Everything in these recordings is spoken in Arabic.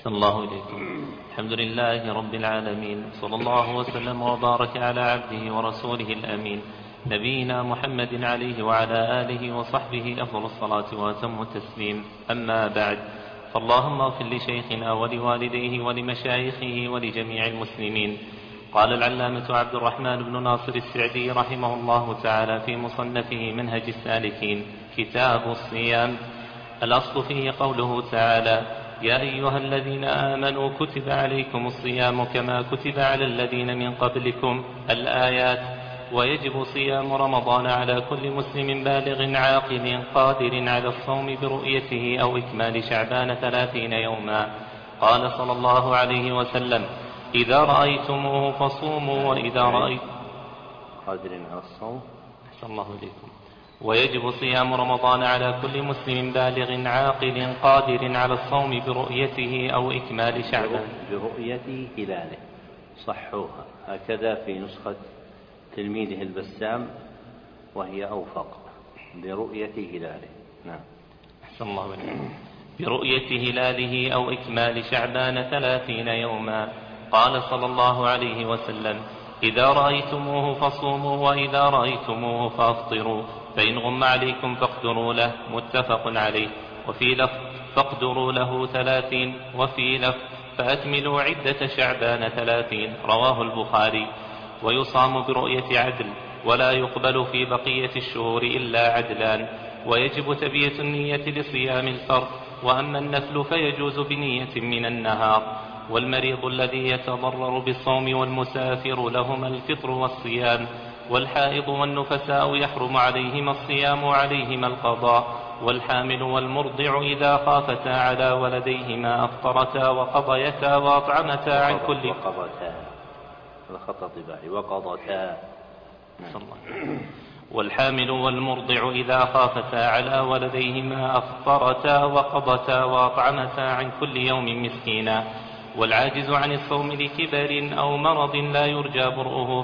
أحسن الله إليكم. الحمد لله رب العالمين، صلى الله وسلم وبارك على عبده ورسوله الأمين نبينا محمد عليه وعلى آله وصحبه أفضل الصلاة وأتم التسليم. أما بعد، فاللهم اغفر لشيخنا ولوالديه ولمشايخه ولجميع المسلمين. قال العلامة عبد الرحمن بن ناصر السعدي رحمه الله تعالى في مصنفه منهج السالكين كتاب الصيام: الأصل فيه قوله تعالى: يا أيها الذين آمنوا كتب عليكم الصيام كما كتب على الذين من قبلكم، الآيات. ويجب صيام رمضان على كل مسلم بالغ عاقل قادر على الصوم برؤيته أو إكمال شعبان 30 يوما. قال صلى الله عليه وسلم: إذا رأيتموه فصوموا وإذا رأيتم قادر على الصوم. أحسن الله إليكم. ويجب صيام رمضان على كل مسلم بالغ عاقل قادر على الصوم برؤيته أو إكمال شعبان. برؤية هلاله صحوها هكذا في نسخة تلميذه البسام وهي أوفق، برؤية هلاله. نعم. أحسن الله إليكم. برؤية هلاله أو إكمال شعبان 30 يوما. قال صلى الله عليه وسلم: إذا رأيتموه فصوموا وإذا رأيتموه فأفطروا، فإن غم عليكم فاقدروا له. متفق عليه. وفي لفظ: فاقدروا له 30، وفي لفظ: فأكملوا عدة شعبان 30. رواه البخاري. ويصام برؤية عدل، ولا يقبل في بقية الشهور إلا عدلان. ويجب تبية النية لصيام الفرض، وأما النفل فيجوز بنية من النهار. والمريض الذي يتضرر بالصوم والمسافر لهما الفطر والصيام. والحائض والنفساء يحرم عليهما الصيام وعليهما القضاء. والحامل والمرضع إذا خافتا على ولديهما أفطرتا وقضيتا وأطعمتا عن كل وقضتا. والحامل والمرضع إذا خافتا على ولديهما أفطرتا وقضتا وأطعمتا عن كل يوم مسكينا. والعاجز عن الصوم لكبر أو مرض لا يرجى برؤه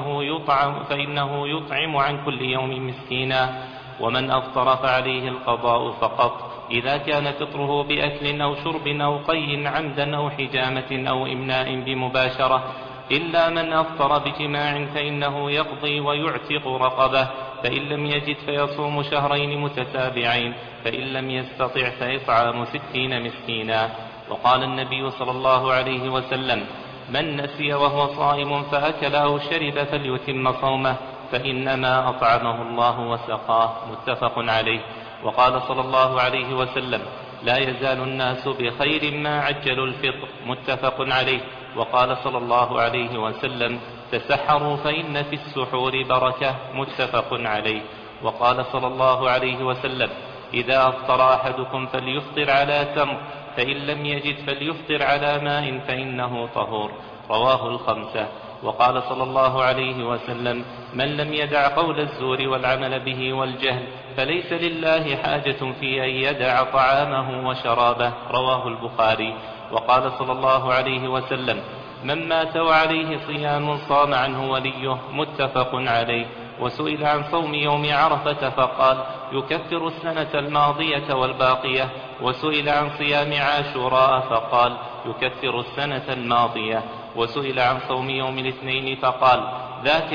فإنه يطعم عن كل يوم مسكينا. ومن أفطر فعليه القضاء فقط، إذا كان فطره بأكل أو شرب أو قي عمدا أو حجامة أو إمناء بمباشرة. إلا من أفطر بجماع فإنه يقضي ويعتق رقبة، فإن لم يجد فيصوم شهرين متتابعين، فإن لم يستطع فإطعام 60 مسكينا. وقال النبي صلى الله عليه وسلم: من نسي وهو صائم فأكل أو شرب فليتم صومه، فإنما أطعمه الله وسقاه. متفق عليه. وقال صلى الله عليه وسلم: لا يزال الناس بخير ما عجلوا الفطر. متفق عليه. وقال صلى الله عليه وسلم: تسحروا فإن في السحور بركة. متفق عليه. وقال صلى الله عليه وسلم: إذا أفطر أحدكم فليفطر على تمر، فإن لم يجد فليفطر على ماء فإنه طهور. رواه الخمسة. وقال صلى الله عليه وسلم: من لم يدع قول الزور والعمل به والجهل فليس لله حاجة في أن يدع طعامه وشرابه. رواه البخاري. وقال صلى الله عليه وسلم: من مات وعليه صيام صام عنه وليه. متفق عليه. وسئل عن صوم يوم عرفة فقال: يكفر السنة الماضية والباقية. وسئل عن صيام عاشوراء فقال: يكفر السنة الماضية. وسئل عن صوم يوم الاثنين فقال: ذاك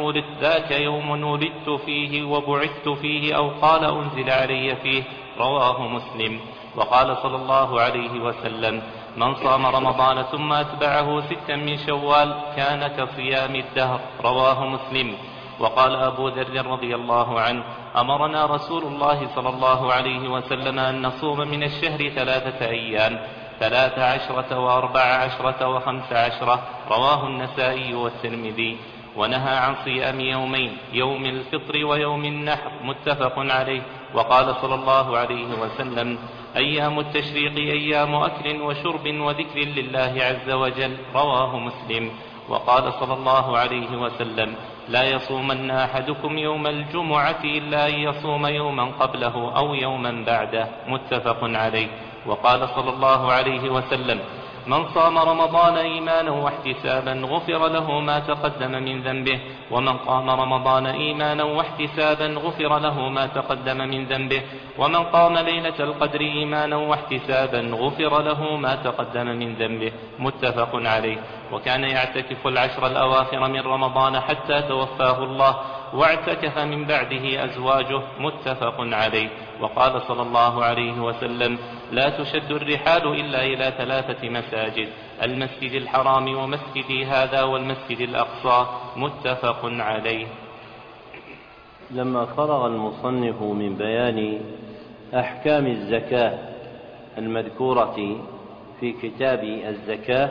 يوم ولدت فيه وبعثت فيه، أو قال أنزل علي فيه. رواه مسلم. وقال صلى الله عليه وسلم: من صام رمضان ثم أتبعه 6 من شوال كان كصيام الدهر. رواه مسلم. وقال أبو ذر رضي الله عنه: أمرنا رسول الله صلى الله عليه وسلم أن نصوم من الشهر 3 أيام، 13 و14 و15. رواه النسائي والترمذي. ونهى عن صيام يومين، يوم الفطر ويوم النحر. متفق عليه. وقال صلى الله عليه وسلم: أيام التشريق أيام أكل وشرب وذكر لله عز وجل. رواه مسلم. وقال صلى الله عليه وسلم: لا يصومن أحدكم يوم الجمعة إلا أن يصوم يوما قبله أو يوما بعده. متفق عليه. وقال صلى الله عليه وسلم: من صام رمضان إيمانا واحتسابا غفر له ما تقدم من ذنبه، ومن قام رمضان إيمانا واحتسابا غفر له ما تقدم من ذنبه، ومن قام ليلة القدر إيمانا واحتسابا غفر له ما تقدم من ذنبه. متفق عليه. وكان يعتكف العشر الأواخر من رمضان حتى توفاه الله، واعتكف من بعده أزواجه. متفق عليه. وقال صلى الله عليه وسلم: لا تشد الرحال إلا إلى 3 مساجد: المسجد الحرام ومسجدي هذا والمسجد الأقصى. متفق عليه. لما فرغ المصنف من بيان أحكام الزكاة المذكورة في كتاب الزكاة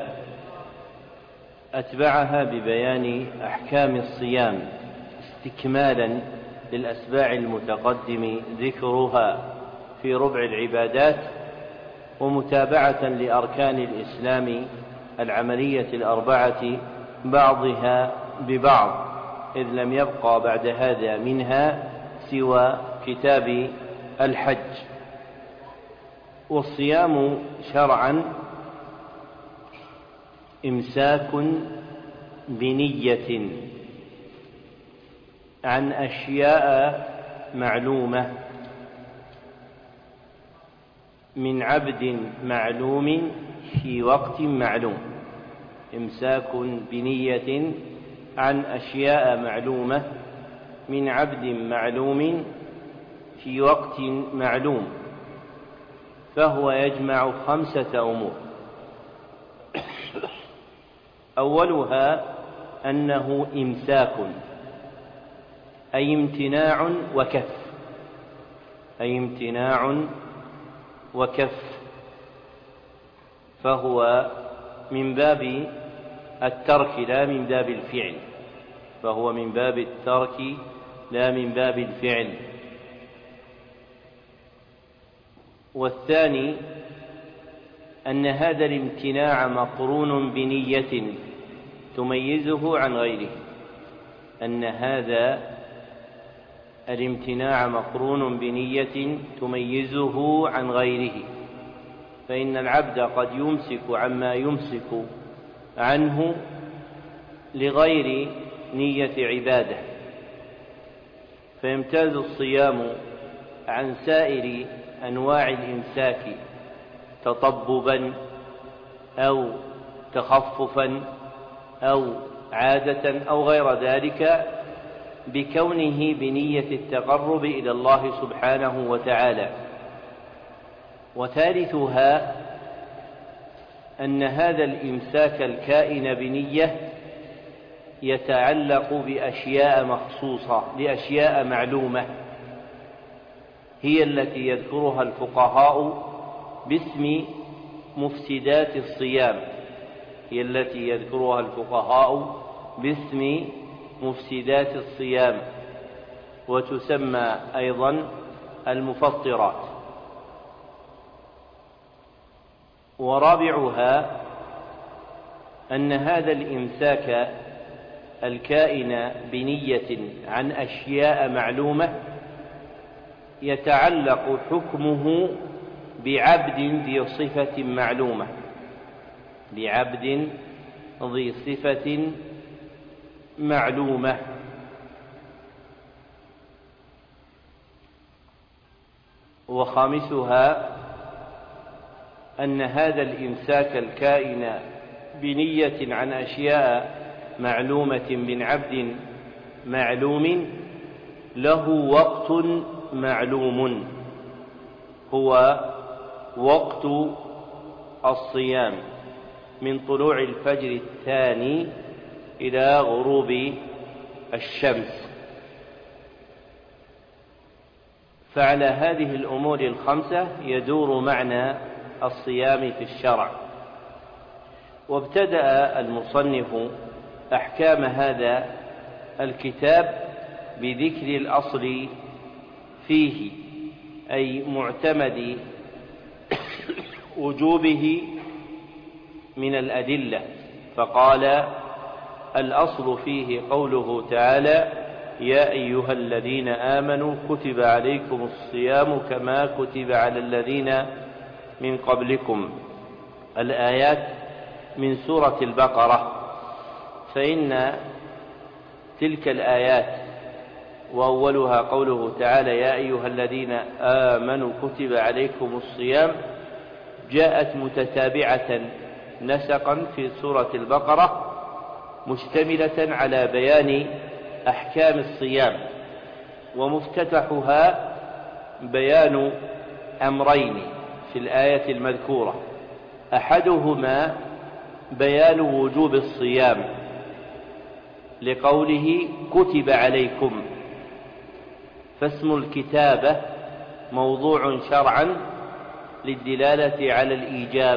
أتبعها ببيان أحكام الصيام استكمالا للأسباع المتقدم ذكرها في ربع العبادات، ومتابعة لأركان الإسلام العملية الأربعة بعضها ببعض، إذ لم يبقى بعد هذا منها سوى كتاب الحج. والصيام شرعا إمساك بنية عن أشياء معلومة من عبد معلوم في وقت معلوم. إمساك بنية عن أشياء معلومة من عبد معلوم في وقت معلوم، فهو يجمع 5 أمور. أولها أنه إمساك، أي امتناع وكف، أي امتناع وكف، فهو من باب الترك لا من باب الفعل، فهو من باب الترك لا من باب الفعل. والثاني أن هذا الامتناع مقرون بنية تميزه عن غيره، أن هذا الامتناع مقرون بنية تميزه عن غيره، فإن العبد قد يمسك عما يمسك عنه لغير نية عبادة، فيمتاز الصيام عن سائر أنواع الإمساك تطببا أو تخففا أو عادة أو غير ذلك بكونه بنية التقرب إلى الله سبحانه وتعالى. وثالثها أن هذا الإمساك الكائن بنية يتعلق بأشياء مخصوصة لأشياء معلومة، هي التي يذكرها الفقهاء باسم مفسدات الصيام، هي التي يذكرها الفقهاء باسم مفسدات الصيام، وتسمى أيضا المفطرات. ورابعها أن هذا الإمساك الكائن بنية عن أشياء معلومة يتعلق حكمه بعبد ذي صفة معلومة، بعبد ذي صفة معلومة. وخامسها أن هذا الإمساك الكائن بنية عن أشياء معلومة من عبد معلوم له وقت معلوم، هو وقت الصيام من طلوع الفجر الثاني إلى غروب الشمس. فعلى هذه الأمور 5 يدور معنى الصيام في الشرع. وابتدأ المصنف أحكام هذا الكتاب بذكر الأصل فيه، أي معتمد وجوبه من الأدلة، فقال: الأصل فيه قوله تعالى: يا أيها الذين آمنوا كتب عليكم الصيام كما كتب على الذين من قبلكم، الآيات من سورة البقرة، فإن تلك الآيات وأولها قوله تعالى: يا أيها الذين آمنوا كتب عليكم الصيام، جاءت متتابعة نسقا في سورة البقرة، مشتملة على بيان أحكام الصيام، ومفتتحها بيان أمرين في الآية المذكورة: أحدهما بيان وجوب الصيام لقوله كتب عليكم، فاسم الكتابة موضوع شرعا للدلالة على الإيجاب،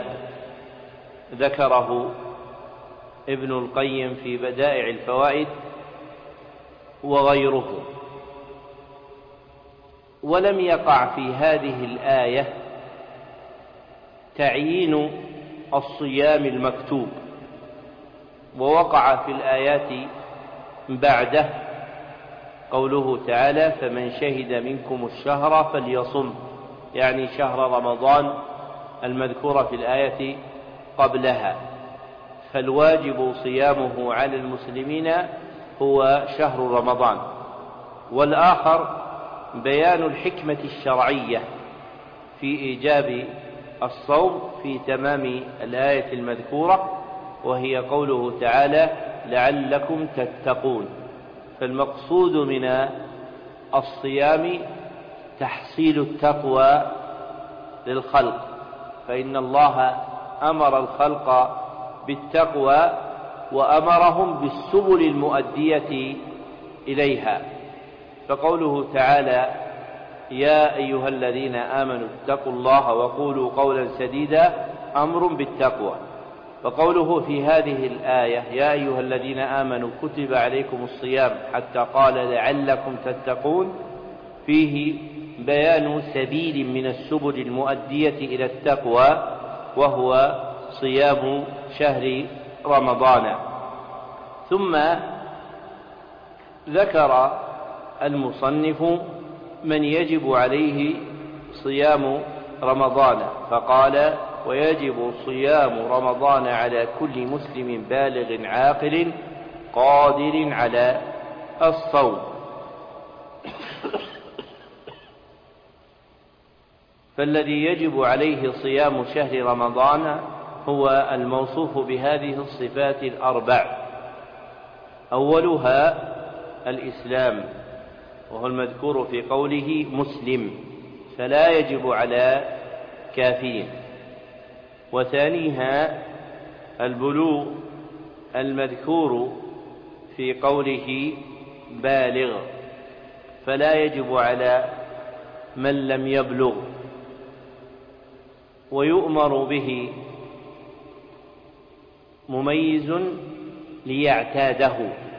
ذكره ابن القيم في بدائع الفوائد وغيره. ولم يقع في هذه الآية تعيين الصيام المكتوب، ووقع في الآيات بعده قوله تعالى: فمن شهد منكم الشهر فليصم، يعني شهر رمضان المذكور في الآية قبلها، فالواجب صيامه على المسلمين هو شهر رمضان. والآخر بيان الحكمة الشرعية في إيجاب الصوم في تمام الآية المذكورة، وهي قوله تعالى: لعلكم تتقون. فالمقصود من الصيام تحصيل التقوى للخلق، فإن الله أمر الخلق بالتقوى وأمرهم بالسبل المؤدية إليها، فقوله تعالى: يا أيها الذين آمنوا اتقوا الله وقولوا قولا سديدا أمر بالتقوى. وقوله في هذه الآية: يا أيها الذين آمنوا كتب عليكم الصيام، حتى قال لعلكم تتقون، فيه بيان سبيل من السبل المؤدية إلى التقوى، وهو صيام شهر رمضان. ثم ذكر المصنف من يجب عليه صيام رمضان، فقال: ويجب صيام رمضان على كل مسلم بالغ عاقل قادر على الصوم. فالذي يجب عليه صيام شهر رمضان هو الموصوف بهذه الصفات الأربع: أولها الإسلام، وهو المذكور في قوله مسلم، فلا يجب على كافر. وثانيها البلوغ، المذكور في قوله بالغ، فلا يجب على من لم يبلغ، ويؤمر به مميز ليعتاده،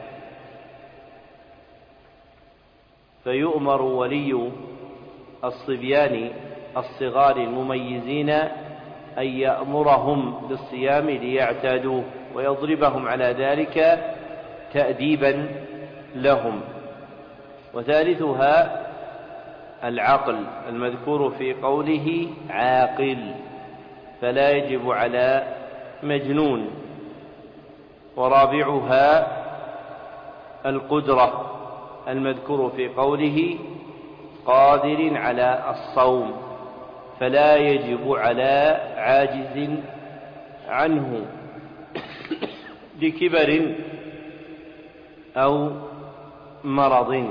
فيؤمر ولي الصبيان الصغار المميزين أن يأمرهم بالصيام ليعتادوه، ويضربهم على ذلك تأديبا لهم. وثالثها العقل، المذكور في قوله عاقل، فلا يجب على مجنون. ورابعها القدرة، المذكور في قوله قادر على الصوم، فلا يجب على عاجز عنه لكبر أو مرض.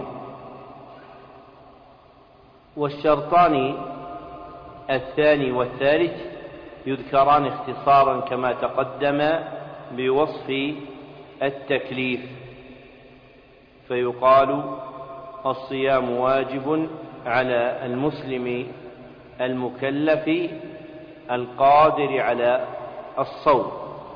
والشرطان الثاني والثالث يذكران اختصارا كما تقدم بوصف التكليف، فيقال: الصيام واجب على المسلم المكلف القادر على الصوم.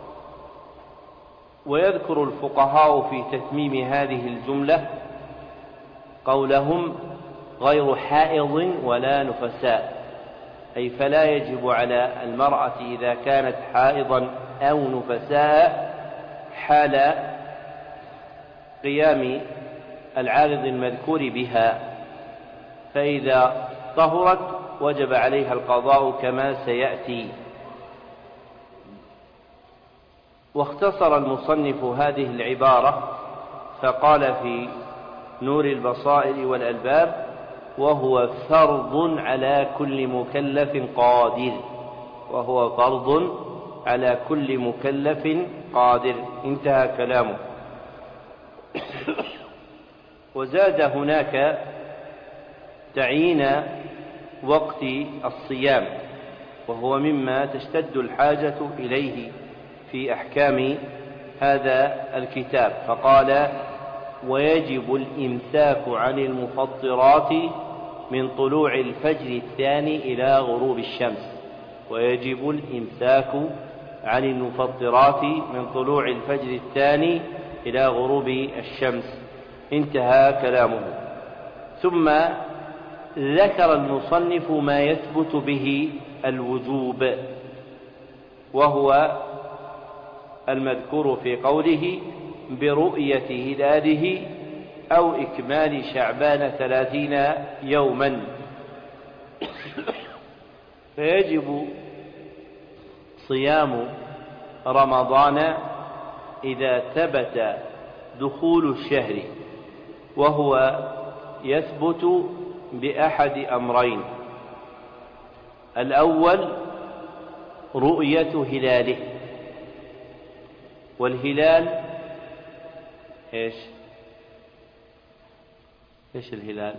ويذكر الفقهاء في تتميم هذه الجملة قولهم: غير حائض ولا نفساء، أي فلا يجب على المرأة إذا كانت حائضا أو نفساء حال قيام العارض المذكور بها، فإذا طهرت وجب عليها القضاء كما سيأتي. واختصر المصنف هذه العبارة فقال في نور البصائر والألباب: وهو فرض على كل مكلف قادر. وهو فرض على كل مكلف قادر. انتهى كلامه. وزاد هناك تعيين وقت الصيام، وهو مما تشتد الحاجة إليه في أحكام هذا الكتاب، فقال: ويجب الإمساك عن المفطرات من طلوع الفجر الثاني إلى غروب الشمس. ويجب الإمساك عن المفطرات من طلوع الفجر الثاني إلى غروب الشمس. انتهى كلامه. ثم ذكر المصنف ما يثبت به الوجوب، وهو المذكور في قوله: برؤية هلاله أو إكمال شعبان 30 يوما. فيجب صيام رمضان إذا ثبت دخول الشهر، وهو يثبت بأحد أمرين: الأول رؤية هلاله، والهلال ايش الهلال؟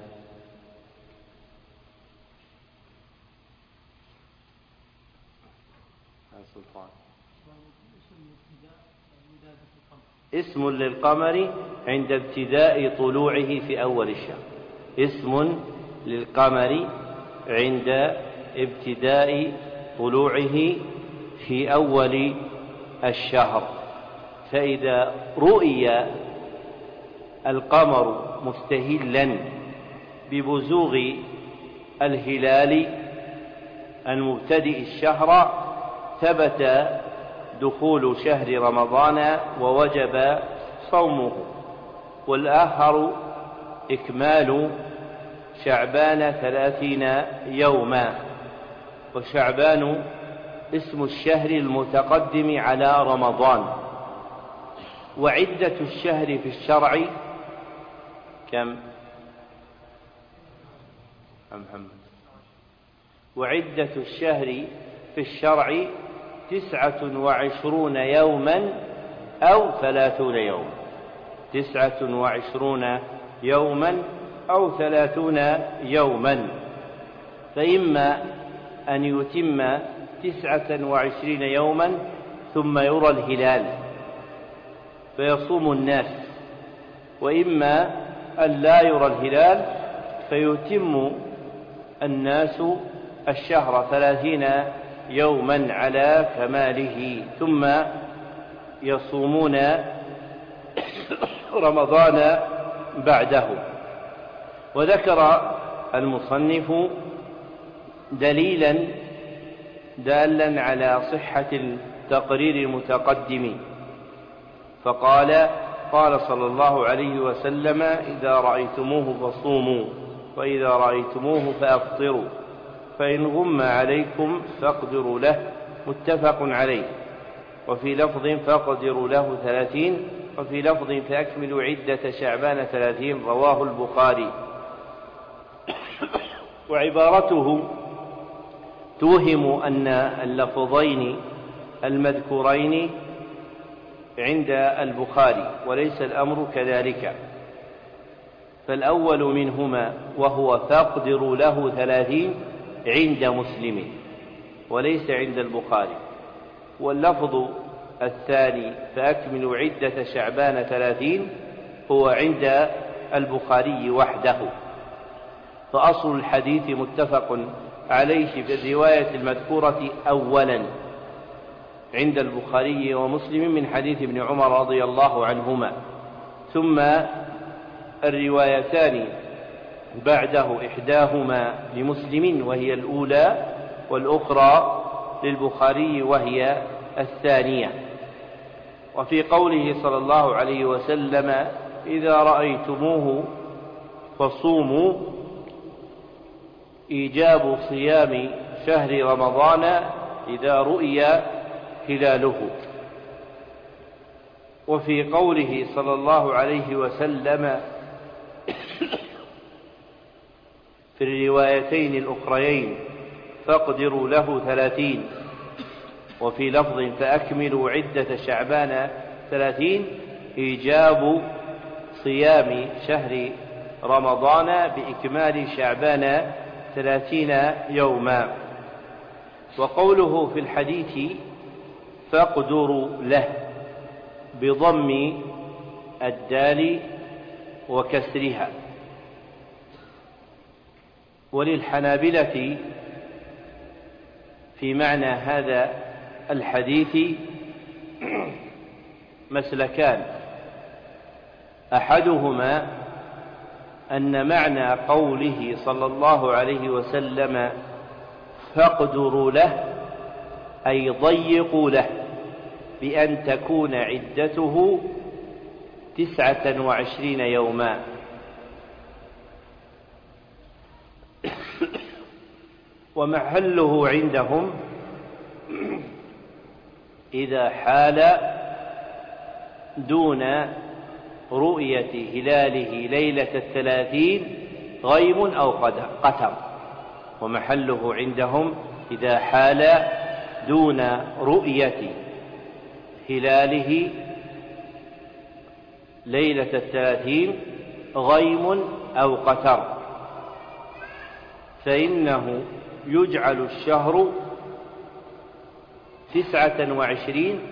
اسم للقمر عند ابتداء طلوعه في أول الشهر. اسم للقمر عند ابتداء طلوعه في أول الشهر. فإذا رؤي القمر مستهلا ببزوغ الهلال المبتدئ الشهر ثبت دخول شهر رمضان ووجب صومه. والآخر إكمال شعبان 30 يوما. وشعبان اسم الشهر المتقدم على رمضان. وعدة الشهر في الشرع كم؟ محمد. وعدة الشهر في الشرع 29 يوما أو 30 يوما. 29 يوما أو 30 يوما. فإما أن يتم 29 يوما ثم يرى الهلال فيصوم الناس، وإما أن لا يرى الهلال فيتم الناس الشهر 30 يوما على كماله، ثم يصومون رمضان بعده. وذكر المصنف دليلا دالا على صحة التقرير المتقدم، فقال: قال صلى الله عليه وسلم: إذا رأيتموه فصوموا، وإذا رأيتموه فأفطروا، فإن غم عليكم فاقدروا له. متفق عليه. وفي لفظ فاقدروا له 30، وفي لفظ فأكملوا عدة شعبان 30. رواه البخاري. وعبارته توهم أن اللفظين المذكورين عند البخاري، وليس الأمر كذلك. فالأول منهما وهو فاقدروا له 30 عند مسلم وليس عند البخاري، واللفظ الثاني فأكملوا عدة شعبان 30 هو عند البخاري وحده. فأصل الحديث متفق عليه في الرواية المذكورة أولا عند البخاري ومسلم من حديث ابن عمر رضي الله عنهما، ثم الروايتان بعده إحداهما لمسلم وهي الأولى، والأخرى للبخاري وهي الثانية. وفي قوله صلى الله عليه وسلم: إذا رأيتموه فصوموا، إيجاب صيام شهر رمضان إذا رؤي هلاله. وفي قوله صلى الله عليه وسلم في الروايتين الأخريين فاقدروا له 30، وفي لفظ فأكملوا عدة شعبان 30، إيجاب صيام شهر رمضان بإكمال شعبان 30 يوما. وقوله في الحديث فاقدروا له بضم الدال وكسرها. وللحنابلة في معنى هذا الحديث مسلكان، أحدهما أن معنى قوله صلى الله عليه وسلم فاقدروا له أي ضيقوا له، بأن تكون عدته 29 يوما. ومحله عندهم إذا حال دون رؤية هلاله ليلة 30 غيم أو قتر. ومحله عندهم إذا حال دون رؤية هلاله ليلة 30 غيم أو قتر، فإنه يجعل الشهر 29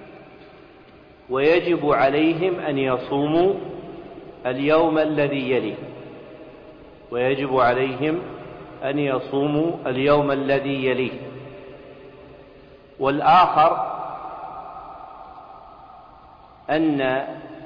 ويجب عليهم أن يصوموا اليوم الذي يليه، ويجب عليهم أن يصوموا اليوم الذي يليه. والآخر أن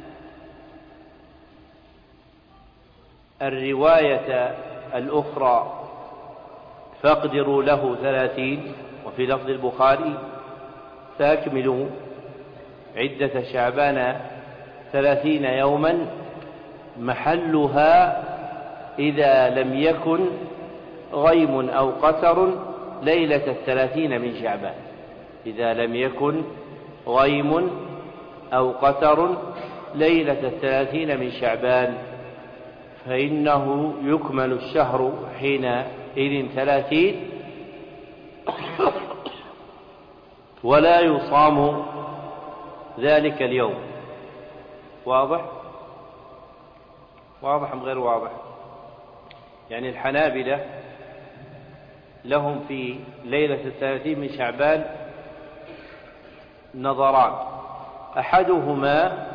الرواية الأخرى فاقدروا له 30، وفي لفظ البخاري فأكملوا عدة شعبان 30 يوما، محلها إذا لم يكن غيم أو قتر ليلة 30 من شعبان، إذا لم يكن غيم أو قتر ليلة 30 من شعبان، فإنه يكمل الشهر حينئذ 30 ولا يصام ذلك اليوم. واضح؟ واضح أم غير واضح؟ يعني الحنابلة لهم في ليلة 30 من شعبان نظران، أحدهما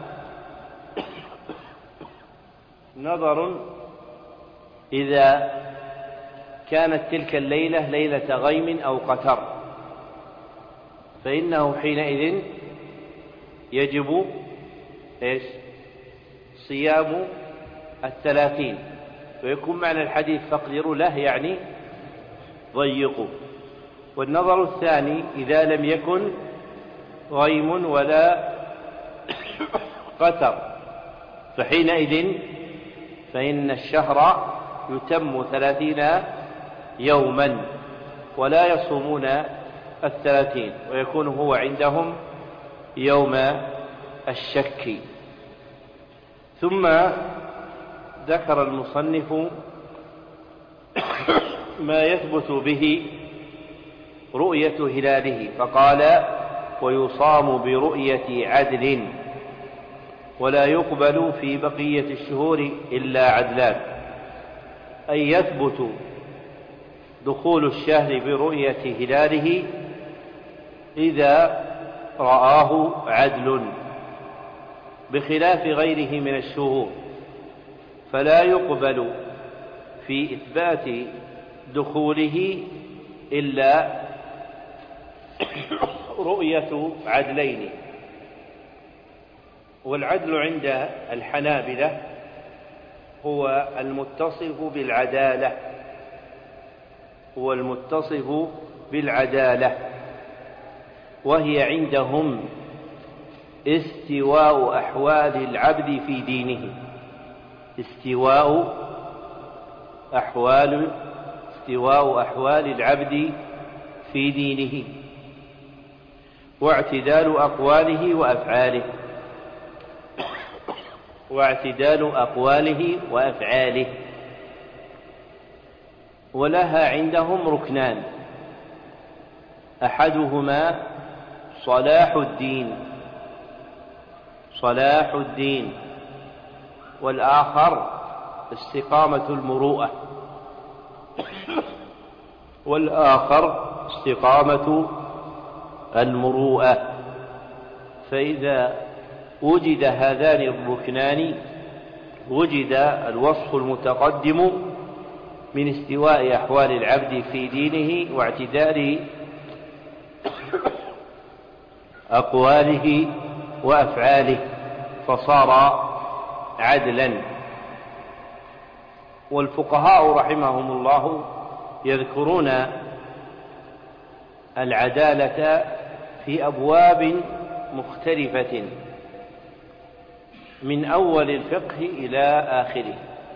نظر إذا كانت تلك الليلة ليلة غيم أو قتر، فإنه حينئذ يجب صيام 30، ويكون معنى الحديث فاقدروا له يعني ضيقوا. والنظر الثاني إذا لم يكن غيم ولا قتر، فحينئذ فإن الشهر يتم 30 يوما ولا يصومون 30، ويكون هو عندهم يوم الشك. ثم ذكر المصنف ما يثبت به رؤية هلاله، فقال ويصام برؤية عدل ولا يقبل في بقية الشهور إلا عدلان، أي يثبت دخول الشهر برؤية هلاله إذا رآه عدل، بخلاف غيره من الشهور، فلا يقبل في إثبات دخوله إلا رؤية عدلين. والعدل عند الحنابلة هو المتصف بالعدالة، هو المتصف بالعدالة، وهي عندهم استواء أحوال العبد في دينه، استواء أحوال العبد في دينه، واعتدال أقواله وأفعاله، واعتدال أقواله وأفعاله. ولها عندهم ركنان، أحدهما صلاح الدين، والآخر استقامة المروءة. فإذا وجد هذان الركنان وجد الوصف المتقدم من استواء أحوال العبد في دينه واعتدال أقواله وأفعاله، فصار عدلا. والفقهاء رحمهم الله يذكرون العدالة في أبواب مختلفة من أول الفقه إلى آخره،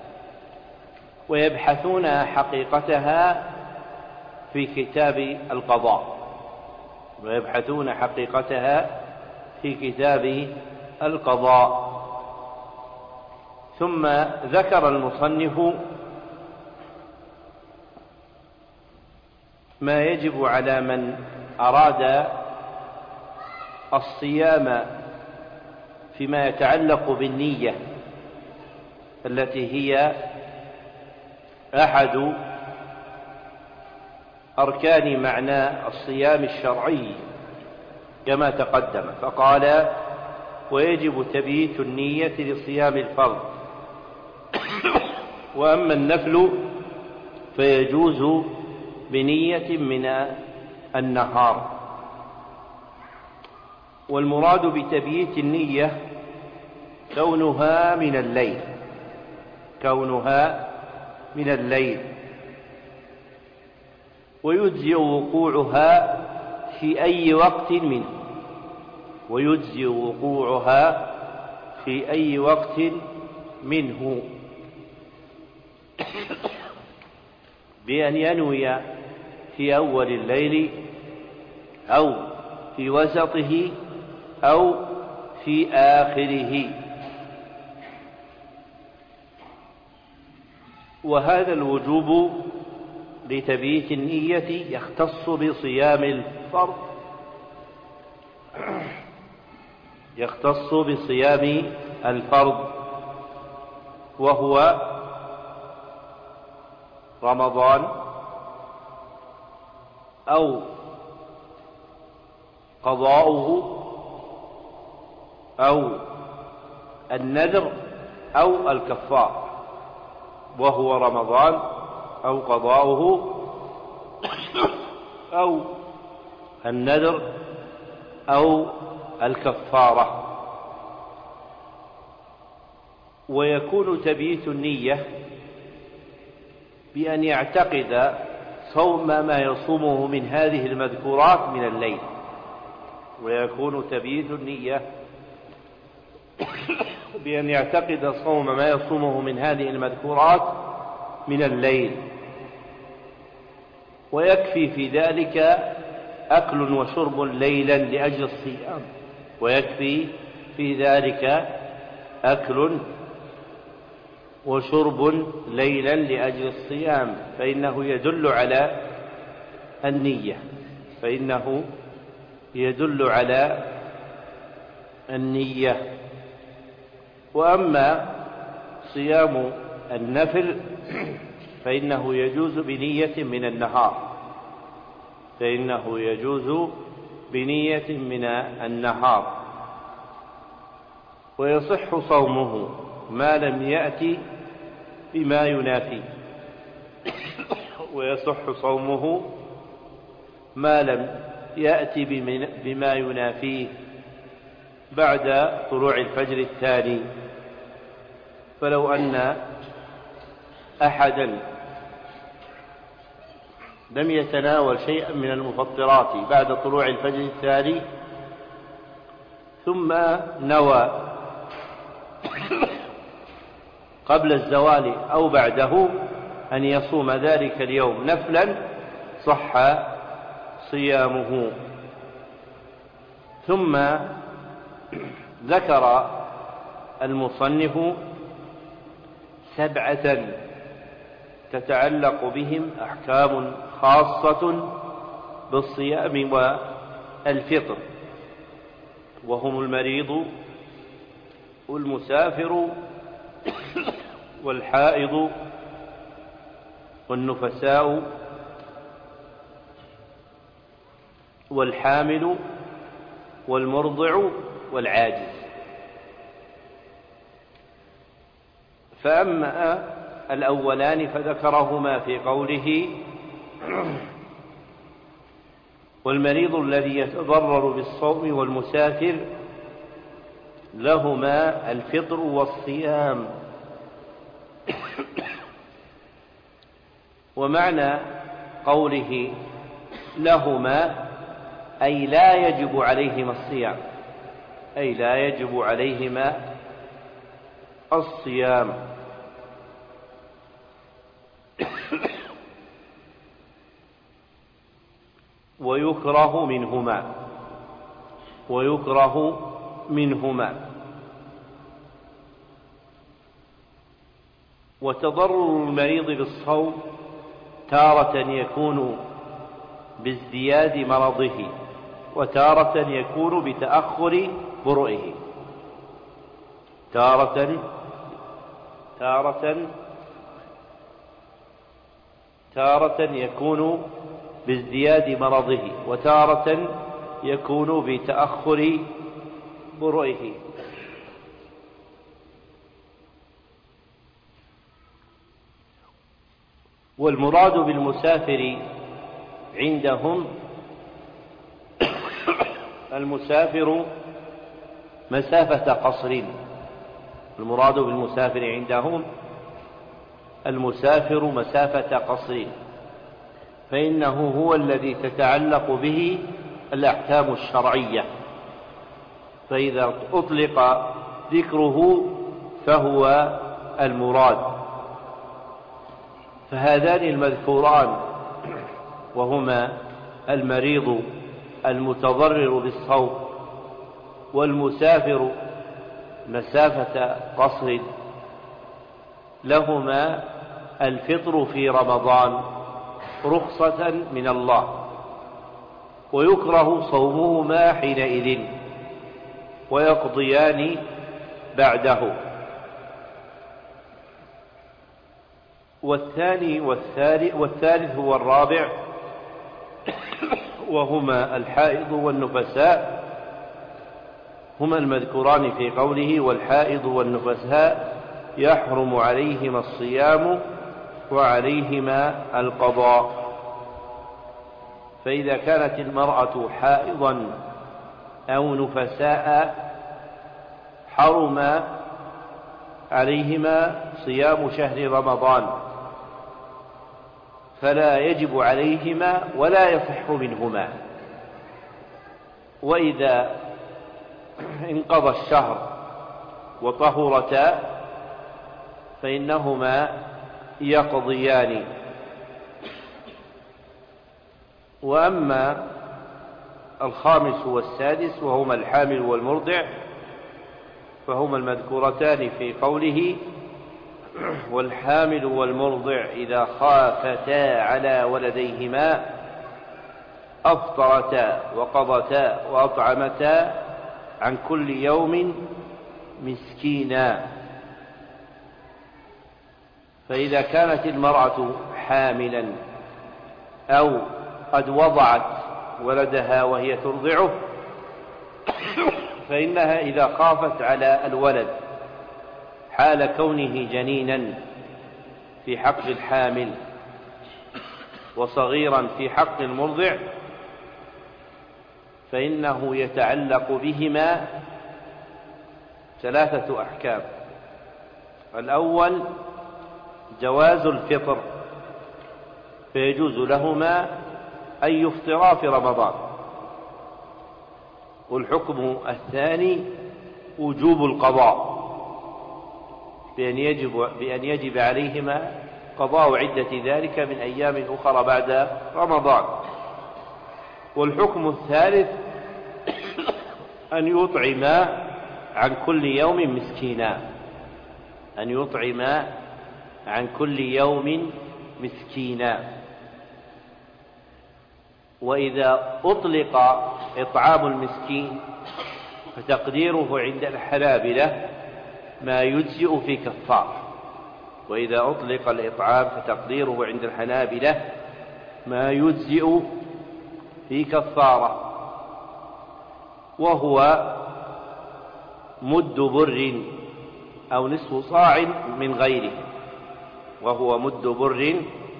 ويبحثون حقيقتها في كتاب القضاء. ثم ذكر المصنف ما يجب على من أراد الصيام فيما يتعلق بالنية، التي هي أحد أركان معنى الصيام الشرعي كما تقدم. فقال: ويجب تبييت النية لصيام الفرض، وأما النفل فيجوز بنية من النهار. والمراد بتبييت النية كونها من الليل، ويجزئ وقوعها في أي وقت منه بأن ينوي في أول الليل أو في وسطه أو في آخره. وهذا الوجوب لتبييت النية يختص بصيام الفرض، وهو رمضان أو قضاؤه أو النذر أو الكفار، وهو رمضان أو قضاؤه أو النذر أو الكفارة. ويكون تبييت النية بأن يعتقد صوم ما يصومه من هذه المذكورات من الليل، ويكون تبييت النية بأن يعتقد صوم ما يصومه من هذه المذكورات من الليل. ويكفي في ذلك أكل وشرب ليلا لأجل الصيام، فإنه يدل على النية. وأما صيام النفل فإنه يجوز بنية من النهار، ويصح صومه ما لم يأتي بما ينافيه بعد طلوع الفجر الثاني. فلو أن أحدا لم يتناول شيئا من المفطرات بعد طلوع الفجر الثاني ثم نوى قبل الزوال أو بعده أن يصوم ذلك اليوم نفلا صح صيامه. ثم ذكر المصنف 7 تتعلق بهم أحكام خاصة بالصيام والفطر، وهم المريض والمسافر والحائض والنفساء والحامل والمرضع والعاجز. فأما الأولان فذكرهما في قوله: والمريض الذي يتضرر بالصوم والمسافر لهما الفطر والصيام. ومعنى قوله لهما أي لا يجب عليهما الصيام، أي لا يجب عليهما الصيام. ويكره منهما. وتضرر المريض بالصوم تارة يكون بازدياد مرضه، وتارة يكون بتأخر برؤه. تارة يكون بازدياد مرضه، وتارة يكون بتأخر برؤه. والمراد بالمسافر عندهم المسافر مسافة قصر. المراد بالمسافر عندهم المسافر مسافة قصر، فإنه هو الذي تتعلق به الأحكام الشرعية، فإذا أطلق ذكره فهو المراد. فهذان المذكوران وهما المريض المتضرر بالصوم والمسافر مسافة قصر لهما الفطر في رمضان رخصة من الله، ويكره صومهما حينئذ ويقضيان بعده. والثالث هو الرابع، وهما الحائض والنفساء، هما المذكوران في قوله: والحائض والنفساء يحرم عليهما الصيام وعليهما القضاء. فإذا كانت المرأة حائضا أو نفساء حرم عليهما صيام شهر رمضان، فلا يجب عليهما ولا يصح منهما. وإذا انقضى الشهر وطهرتا فإنهما يقضيان. وأما الخامس والسادس وهما الحامل والمرضع فهما المذكورتان في قوله: والحامل والمرضع إذا خافتا على ولديهما أفطرتا وقضتا وأطعمتا عن كل يوم مسكينا. فإذا كانت المرأة حاملا أو قد وضعت ولدها وهي ترضعه فإنها إذا خافت على الولد حال كونه جنينا في حق الحامل وصغيرا في حق المرضع فإنه يتعلق بهما 3 أحكام. الأول جواز الفطر، فيجوز لهما أن يفطرا في رمضان. والحكم الثاني وجوب القضاء، بأن يجب عليهما قضاء عدة ذلك من أيام أخرى بعد رمضان. والحكم الثالث أن يطعما عن كل يوم مسكينا، أن يطعم عن كل يوم مسكينا. وإذا أطلق إطعام المسكين فتقديره عند الحنابلة ما يجزئ في كفارة. وإذا أطلق الإطعام فتقديره عند الحنابلة ما يجزئ في كفارة، وهو مد بر أو نصف صاع من غيره، وهو مد بر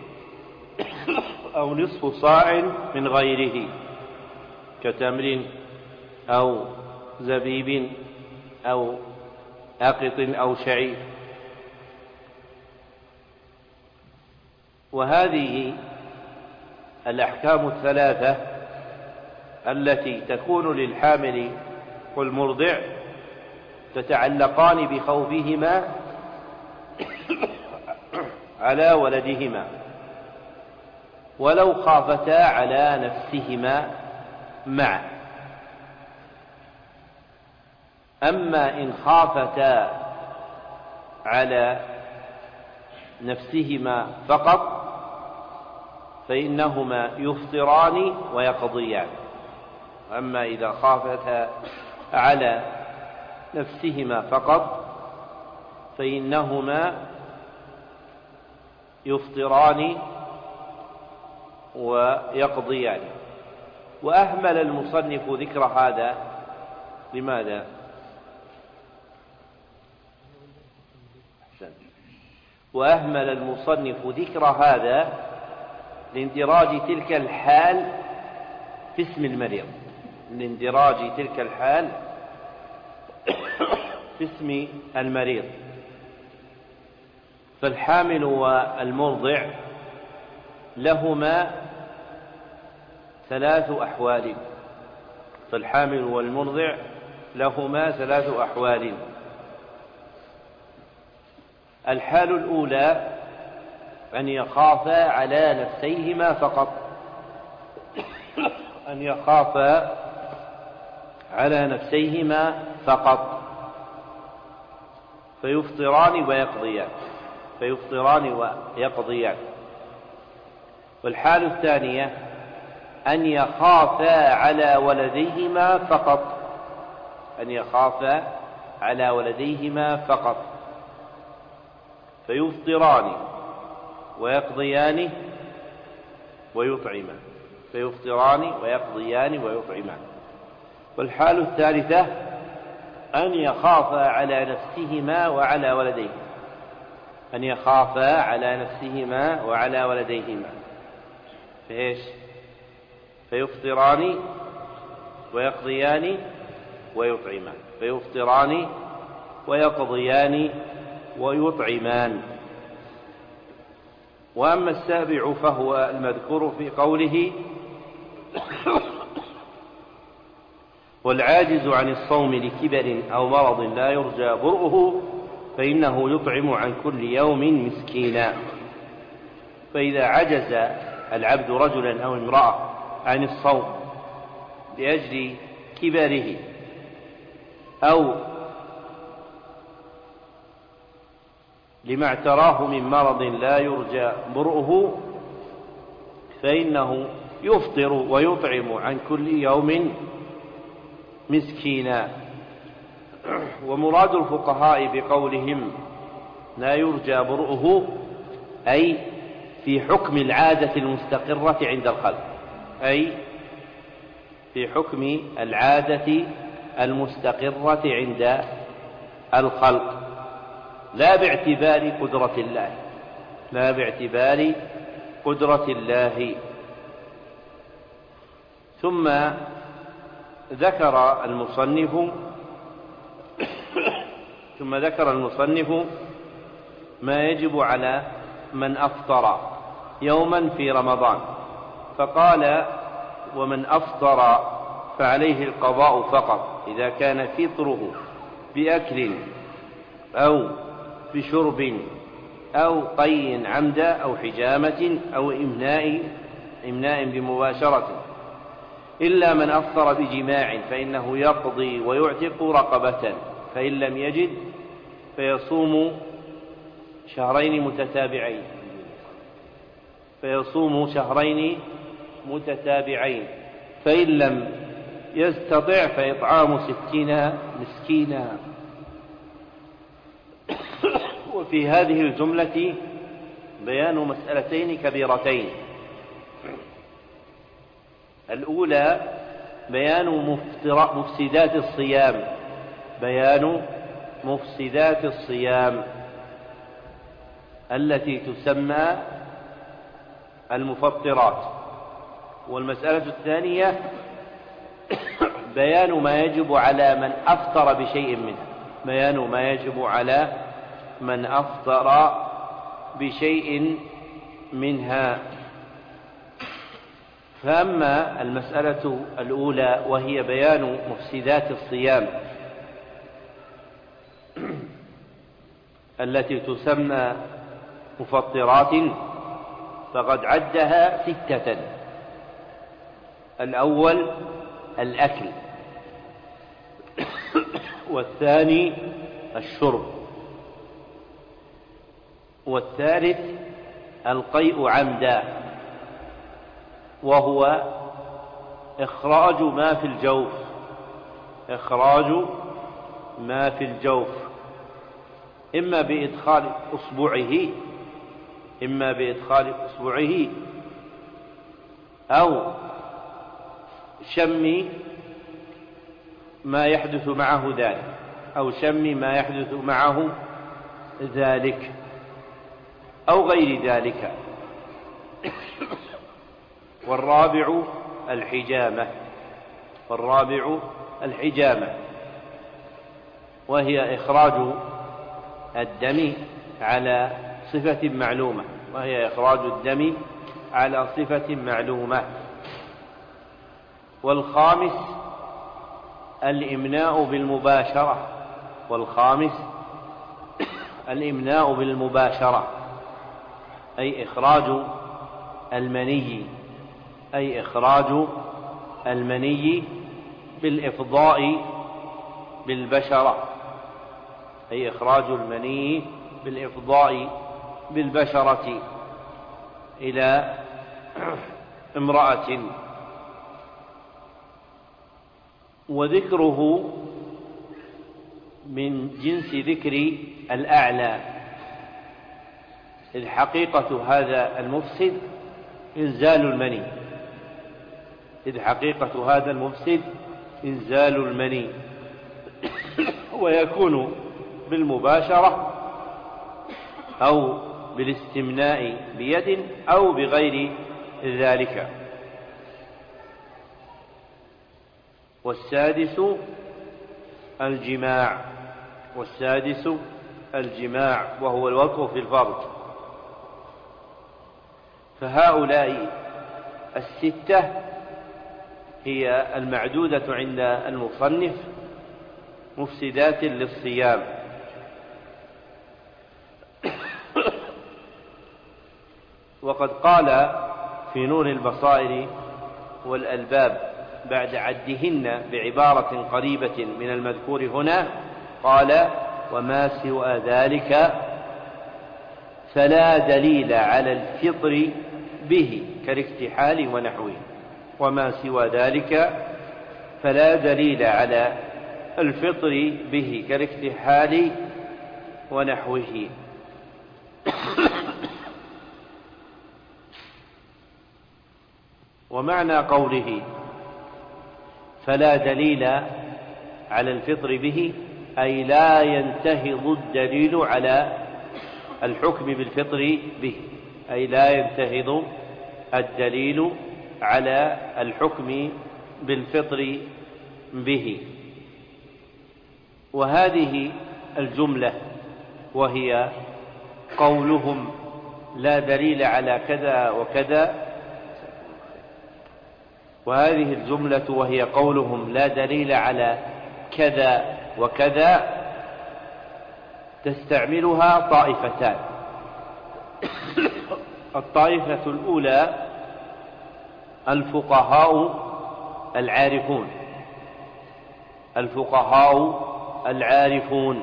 أو نصف صاع من غيره، كتمر أو زبيب أو أقط أو شعير. وهذه الأحكام الثلاثة التي تكون للحامل والمرضع تتعلقان بخوفهما على ولدهما، ولو خافتا على نفسهما معا. أما إن خافتا على نفسهما فقط فإنهما يفطران ويقضيان. أما إذا خافتا على نفسهما فقط فإنهما يفطران ويقضيان. وأهمل المصنف ذكر هذا لماذا؟ وأهمل المصنف ذكر هذا لاندراج تلك الحال في اسم المريض، لاندراج تلك الحال في اسم المريض. فالحامل والمرضع لهما ثلاث أحوال، فالحامل والمرضع لهما ثلاث أحوال. الحال الأولى أن يخافا على نفسيهما فقط، أن يخافا على نفسيهما فقط فيفطران ويقضيان، فيفطران ويقضيان. والحال الثانية أن يخافا على ولديهما فقط، أن يخافا على ولديهما فقط فيفطران ويقضيان ويطعمان، فيفطران ويقضيان ويطعمان. والحال الثالثة أن يخافا على نفسهما وعلى ولديهما، أن يخافا على نفسهما وعلى ولديهما فإيش؟ فيفطران ويقضيان ويطعمان، فيفطران ويقضيان ويطعمان. وأما السابع فهو المذكور في قوله والعاجز عن الصوم لكبر أو مرض لا يرجى برؤه فإنه يطعم عن كل يوم مسكينا. فإذا عجز العبد رجلا أو امرأة عن الصوم لأجل كبره أو لما اعتراه من مرض لا يرجى برؤه فإنه يفطر ويطعم عن كل يوم مسكينا. ومراد الفقهاء بقولهم لا يرجى برؤه أي في حكم العادة المستقرة عند الخلق، أي في حكم العادة المستقرة عند الخلق، لا باعتبار قدرة الله، لا باعتبار قدرة الله. ثم ذكر المصنف ما يجب على من أفطر يوما في رمضان، فقال ومن أفطر فعليه القضاء فقط إذا كان فطره بأكل أو بشرب أو قي عمدا أو حجامة أو إمناء بمباشرة، إلا من أفطر بجماع فإنه يقضي ويعتق رقبة، فإن لم يجد فيصوم شهرين متتابعين، فإن لم يستطع فإطعام 60 مسكينا. وفي هذه الجملة بيان مسألتين كبيرتين: الأولى بيان مفسدات الصيام التي تسمى المفطرات، والمسألة الثانية بيان ما يجب على من أفطر بشيء منها. فأما المسألة الأولى وهي بيان مفسدات الصيام التي تسمى مفطرات فقد عدها 6: الأول الأكل، والثاني الشرب، والثالث القيء عمدا، وهو إخراج ما في الجوف إما بإدخال إصبعه أو شم ما يحدث معه ذلك أو غير ذلك. والرابع الحجامة، وهي إخراج الدم على صفة معلومة. والخامس الإمناء بالمباشرة، أي إخراج المني بالإفضاء بالبشرة إلى امرأة. وذكره من جنس ذكر الأعلى، إذ حقيقة هذا المفسد إنزال المني ويكون بالمباشرة أو بالاستمناء بيد أو بغير ذلك. والسادس الجماع وهو الوقع في الفرج. فهؤلاء 6 هي المعدودة عند المصنف مفسدات للصيام. وقد قال في نور البصائر والألباب بعد عدهن بعبارة قريبة من المذكور هنا، قال: وما سوى ذلك فلا دليل على الفطر به كالاكتحال ونحوه. ومعنى قوله فلا دليل على الفطر به أي لا ينتهض الدليل على الحكم بالفطر به. وهذه الجملة وهي قولهم لا دليل على كذا وكذا، تستعملها طائفتان. الطائفة الأولى الفقهاء العارفون.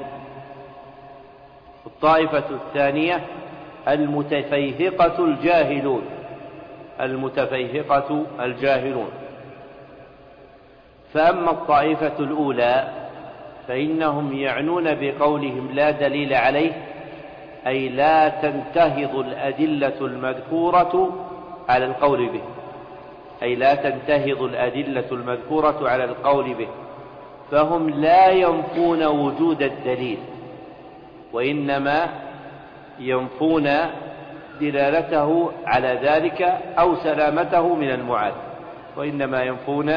الطائفة الثانية المتفيهقة الجاهلون، المتفيهقة الجاهلون. فأما الطائفة الأولى فإنهم يعنون بقولهم لا دليل عليه أي لا تنتهض الأدلة المذكورة على القول به، أي لا تنتهض الأدلة المذكورة على القول به، فهم لا ينفون وجود الدليل وإنما ينفون دلالته على ذلك أو سلامته من المعارض، وإنما ينفون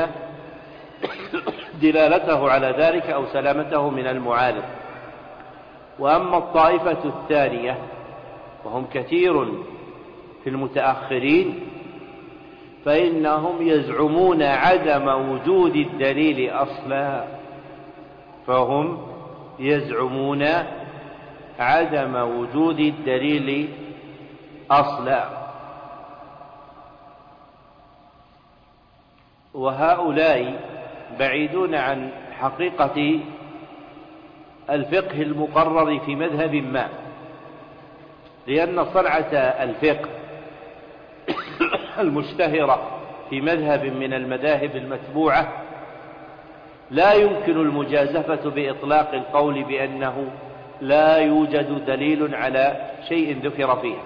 دلالته على ذلك أو سلامته من المعارض. وأما الطائفة الثانية وهم كثير في المتأخرين فإنهم يزعمون عدم وجود الدليل أصلا، فهم يزعمون عدم وجود الدليل أصلا. وهؤلاء بعيدون عن حقيقة الفقه المقرر في مذهب ما، لأن صنعة الفقه المشتهرة في مذهب من المذاهب المتبوعة لا يمكن المجازفة بإطلاق القول بأنه لا يوجد دليل على شيء ذكر فيه.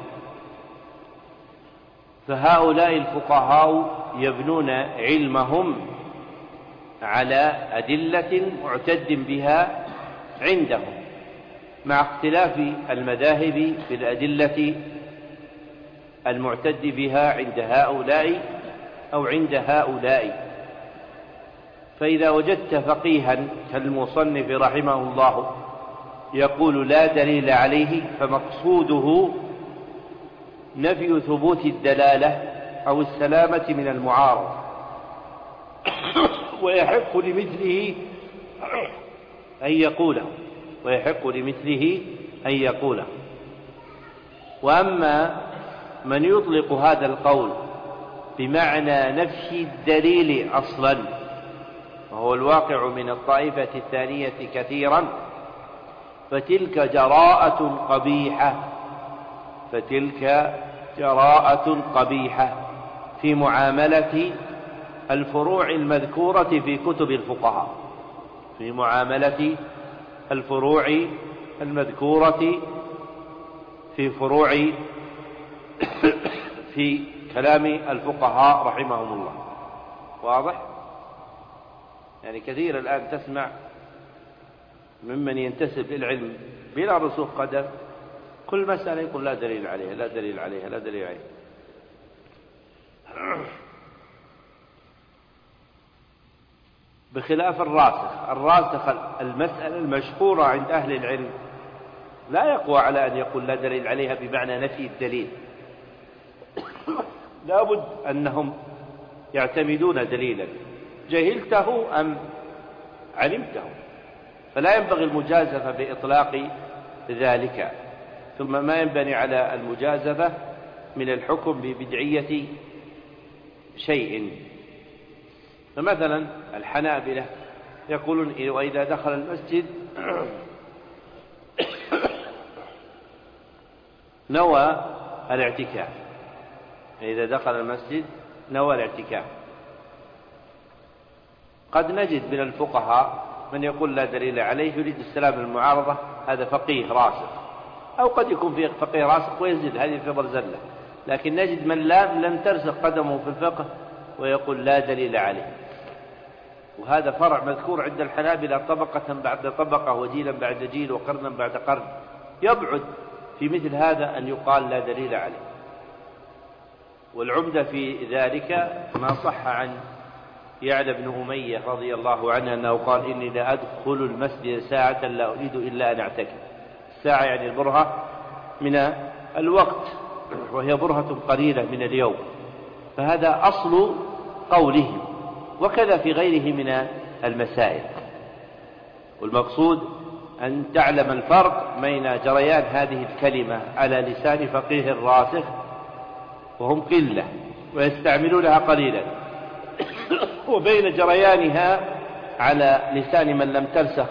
فهؤلاء الفقهاء يبنون علمهم على أدلة معتد بها عندهم، مع اختلاف المذاهب في الأدلة المعتد بها عند هؤلاء أو عند هؤلاء. فإذا وجدت فقيها كالمصنف رحمه الله يقول لا دليل عليه فمقصوده نفي ثبوت الدلالة أو السلامة من المعارض، ويحق لمثله أن يقوله. وأما من يطلق هذا القول بمعنى نفي الدليل أصلا، وهو الواقع من الطائفة الثانية كثيرا، فتلك جراءة قبيحة في معاملة الفروع المذكورة في كتب الفقهاء، في معاملة الفروع المذكورة في فروع في كلام الفقهاء رحمهم الله. واضح؟ يعني كثير الآن تسمع ممن ينتسب للعلم بلا رسوخ قدم كل مسألة يقول لا دليل عليها لا دليل عليها لا دليل عليها. بخلاف الراسخ المسألة المشهورة عند أهل العلم لا يقوى على أن يقول لا دليل عليها بمعنى نفي الدليل، لا بد أنهم يعتمدون دليلا جهلته أم علمته، فلا ينبغي المجازفة بإطلاق ذلك. ثم ما ينبني على المجازفة من الحكم ببدعية شيء. فمثلا الحنابلة يقولون وإذا دخل المسجد نوى الاعتكاف، إذا دخل المسجد نوى الاعتكاف. قد نجد من الفقهاء من يقول لا دليل عليه يريد السلام من المعارضة، هذا فقيه راسخ، أو قد يكون في فقيه راسخ ويزيد، هذه في برزلة. لكن نجد من لم ترسخ قدمه في الفقه ويقول لا دليل عليه، وهذا فرع مذكور عند الحنابلة طبقة بعد طبقة وجيلا بعد جيل وقرنا بعد قرن. يبعد في مثل هذا أن يقال لا دليل عليه. والعمدة في ذلك ما صح عن يعلى بن أمية رضي الله عنه أنه قال إني لا أدخل المسجد ساعة لا أريد إلا أن أعتكف. الساعة يعني البرهة من الوقت، وهي برهة قليلة من اليوم، فهذا أصل قولهم، وكذا في غيره من المسائل. والمقصود أن تعلم الفرق بين جريان هذه الكلمة على لسان فقيه راسخ وهم قلة ويستعملونها قليلا، وبين جريانها على لسان من لم ترسخ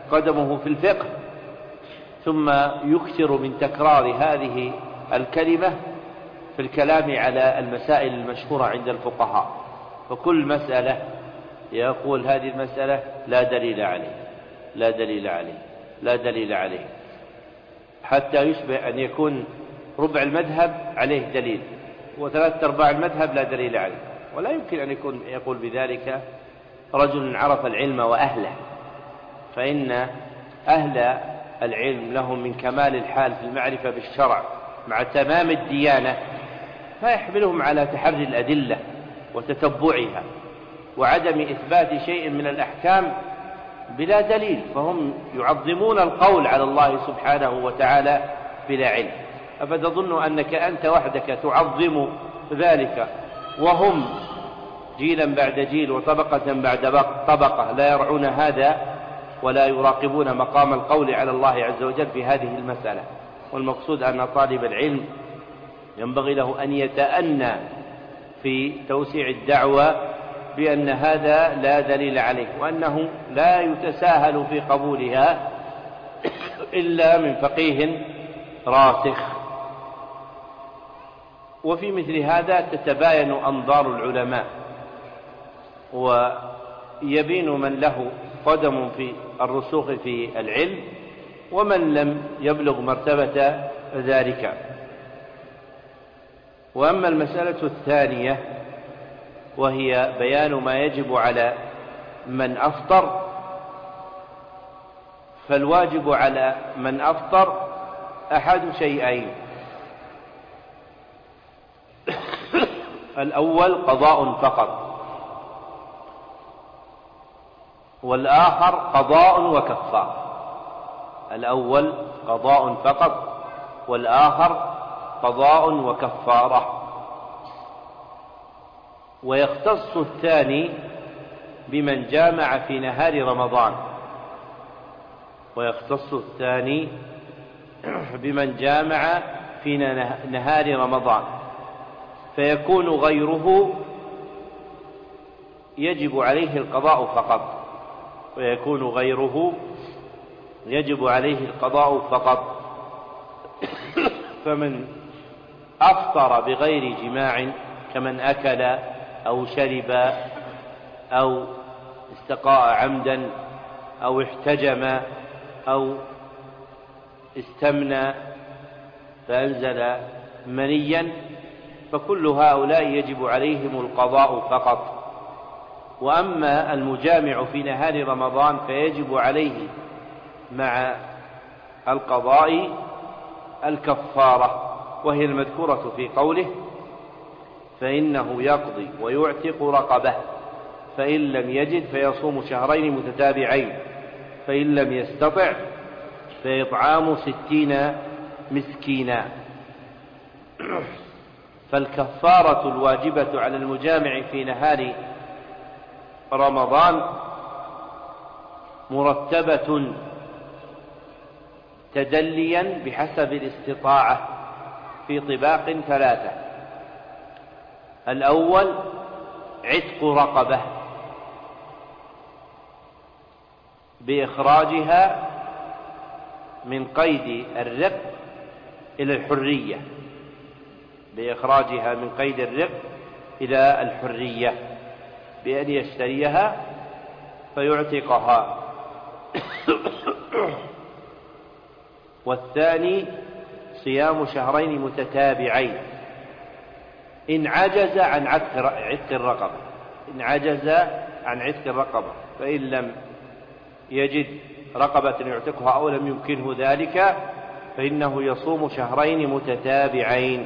قدمه في الفقه ثم يكثر من تكرار هذه الكلمة في الكلام على المسائل المشهورة عند الفقهاء، فكل مسألة يقول هذه المسألة لا دليل عليه، لا دليل عليه، لا دليل عليه، حتى يشبه أن يكون ربع المذهب عليه دليل وثلاثة أرباع المذهب لا دليل عليه. ولا يمكن أن يقول بذلك رجل عرف العلم وأهله، فإن أهل العلم لهم من كمال الحال في المعرفة بالشرع مع تمام الديانة ما يحملهم على تحري الأدلة وتتبعها وعدم إثبات شيء من الأحكام بلا دليل، فهم يعظمون القول على الله سبحانه وتعالى بلا علم. أفتظن أنك أنت وحدك تعظم ذلك وهم جيلا بعد جيل وطبقة بعد طبقة لا يرعون هذا ولا يراقبون مقام القول على الله عز وجل في هذه المسألة؟ والمقصود أن طالب العلم ينبغي له أن يتأنى في توسيع الدعوة بأن هذا لا دليل عليه، وأنه لا يتساهل في قبولها إلا من فقيه راسخ. وفي مثل هذا تتباين أنظار العلماء ويبين من له قدم في الرسوخ في العلم ومن لم يبلغ مرتبة ذلك. وأما المسألة الثانية وهي بيان ما يجب على من أفطر، فالواجب على من أفطر أحد شيئين: الأول قضاء فقط، والآخر قضاء وكفارة. الأول قضاء فقط، والآخر قضاء وكفارة. ويختص الثاني بمن جامع في نهار رمضان، ويختص الثاني بمن جامع في نهار رمضان، فيكون غيره يجب عليه القضاء فقط، ويكون غيره يجب عليه القضاء فقط. فمن أفطر بغير جماع كمن أكل أو شرب أو استقاء عمدا أو احتجم أو استمنى فأنزل منيا، فكل هؤلاء يجب عليهم القضاء فقط. وأما المجامع في نهار رمضان فيجب عليه مع القضاء الكفارة، وهي المذكورة في قوله: فإنه يقضي ويعتق رقبة، فإن لم يجد فيصوم شهرين متتابعين، فإن لم يستطع فإطعام 60 مسكينا. فالكفارة الواجبة على المجامع في نهار رمضان مرتبة تدليا بحسب الاستطاعة في طباق 3: الأول عتق رقبة بإخراجها من قيد الرق إلى الحرية، بإخراجها من قيد الرق إلى الحرية بأن يشتريها فيعتقها. والثاني صيام شهرين متتابعين إن عجز عن عتق الرقبة، إن عجز عن عتق الرقبة، فإن لم يجد رقبة يعتقها أو لم يمكنه ذلك فإنه يصوم شهرين متتابعين.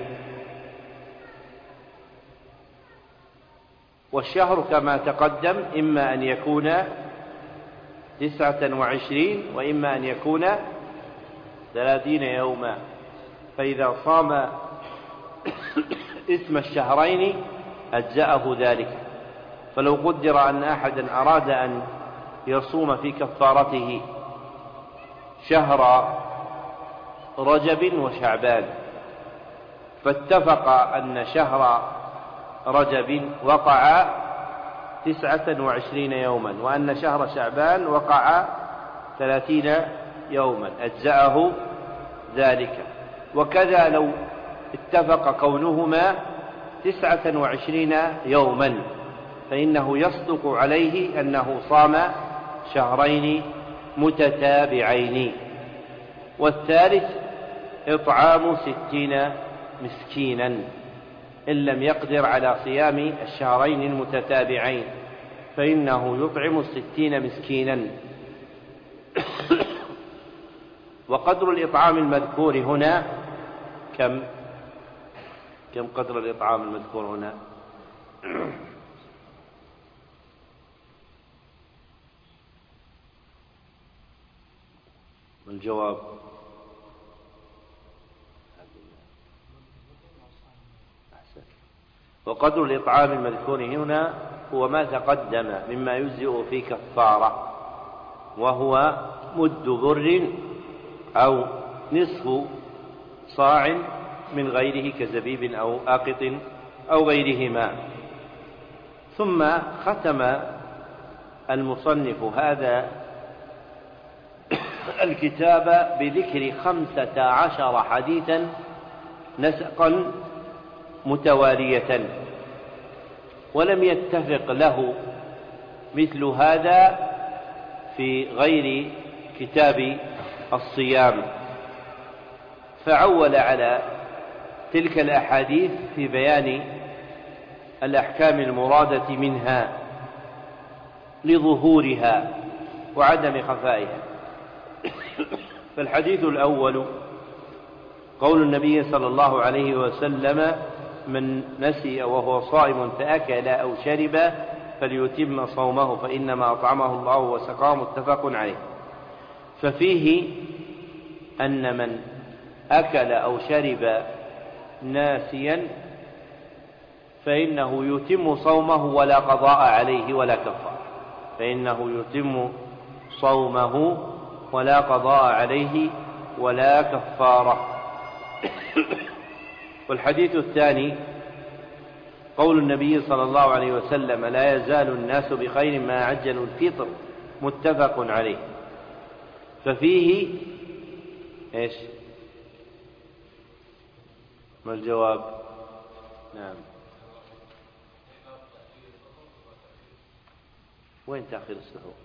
والشهر كما تقدم إما أن يكون 29 وإما أن يكون 30 يوما، فإذا صام اسم الشهرين أجزأه ذلك. فلو قدر أن أحدا أراد أن يصوم في كفارته شهر رجب وشعبان، فاتفق أن شهر رجب وقع 29 يوما، وأن شهر شعبان وقع 30 يوما أجزأه ذلك. وكذا لو اتفق كونهما 29 يوما فإنه يصدق عليه أنه صام شهرين متتابعين. والثالث إطعام 60 مسكينا إن لم يقدر على صيام الشهرين المتتابعين فإنه يطعم 60 مسكينا. وقدر الإطعام المذكور هنا كم قدر الإطعام المذكور هنا؟ الجواب وقدر الإطعام المذكور هنا هو ما تقدم مما يجزئ في كفارة، وهو مد بر أو نصف صاع من غيره كزبيب أو آقط أو غيرهما. ثم ختم المصنف هذا الكتاب بذكر 15 حديثا نسقا متوالية، ولم يتفق له مثل هذا في غير كتاب الصيام، فعول على تلك الأحاديث في بيان الأحكام المرادة منها لظهورها وعدم خفائها. فالحديث الأول قول النبي صلى الله عليه وسلم: من نسي وهو صائم فأكل أو شرب فليتم صومه فإنما أطعمه الله وسقاه، متفق عليه. ففيه أن من أكل أو شرب ناسيا فإنه يتم صومه ولا قضاء عليه ولا كفارة، فإنه يتم صومه ولا قضاء عليه ولا كفارة. والحديث الثاني قول النبي صلى الله عليه وسلم: لا يزال الناس بخير ما عجلوا الفطر، متفق عليه. ففيه ايش؟ ما الجواب؟ نعم. وين تأخير السحور؟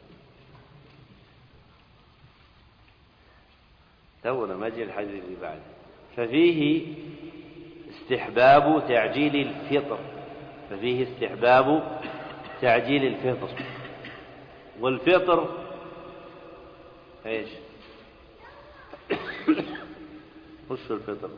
تونا ما جاء الحديث اللي بعده. ففيه استحباب تعجيل الفطر، ففيه استحباب تعجيل الفطر. والفطر ايش؟ وش الفطر؟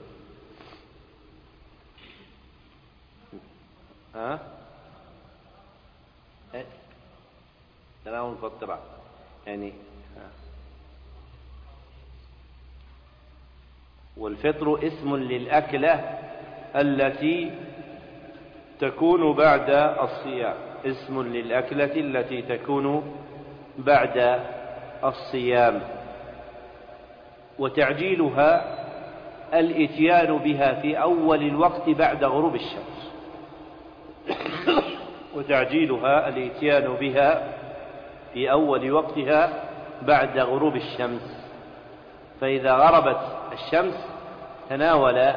تناول المفطرات يعني. والفطر اسم للأكلة التي تكون بعد الصيام، اسم للأكلة التي تكون بعد الصيام. وتعجيلها الإتيان بها في أول الوقت بعد غروب الشمس، وتعجيلها الإتيان بها في أول وقتها بعد غروب الشمس. فإذا غربت الشمس تناول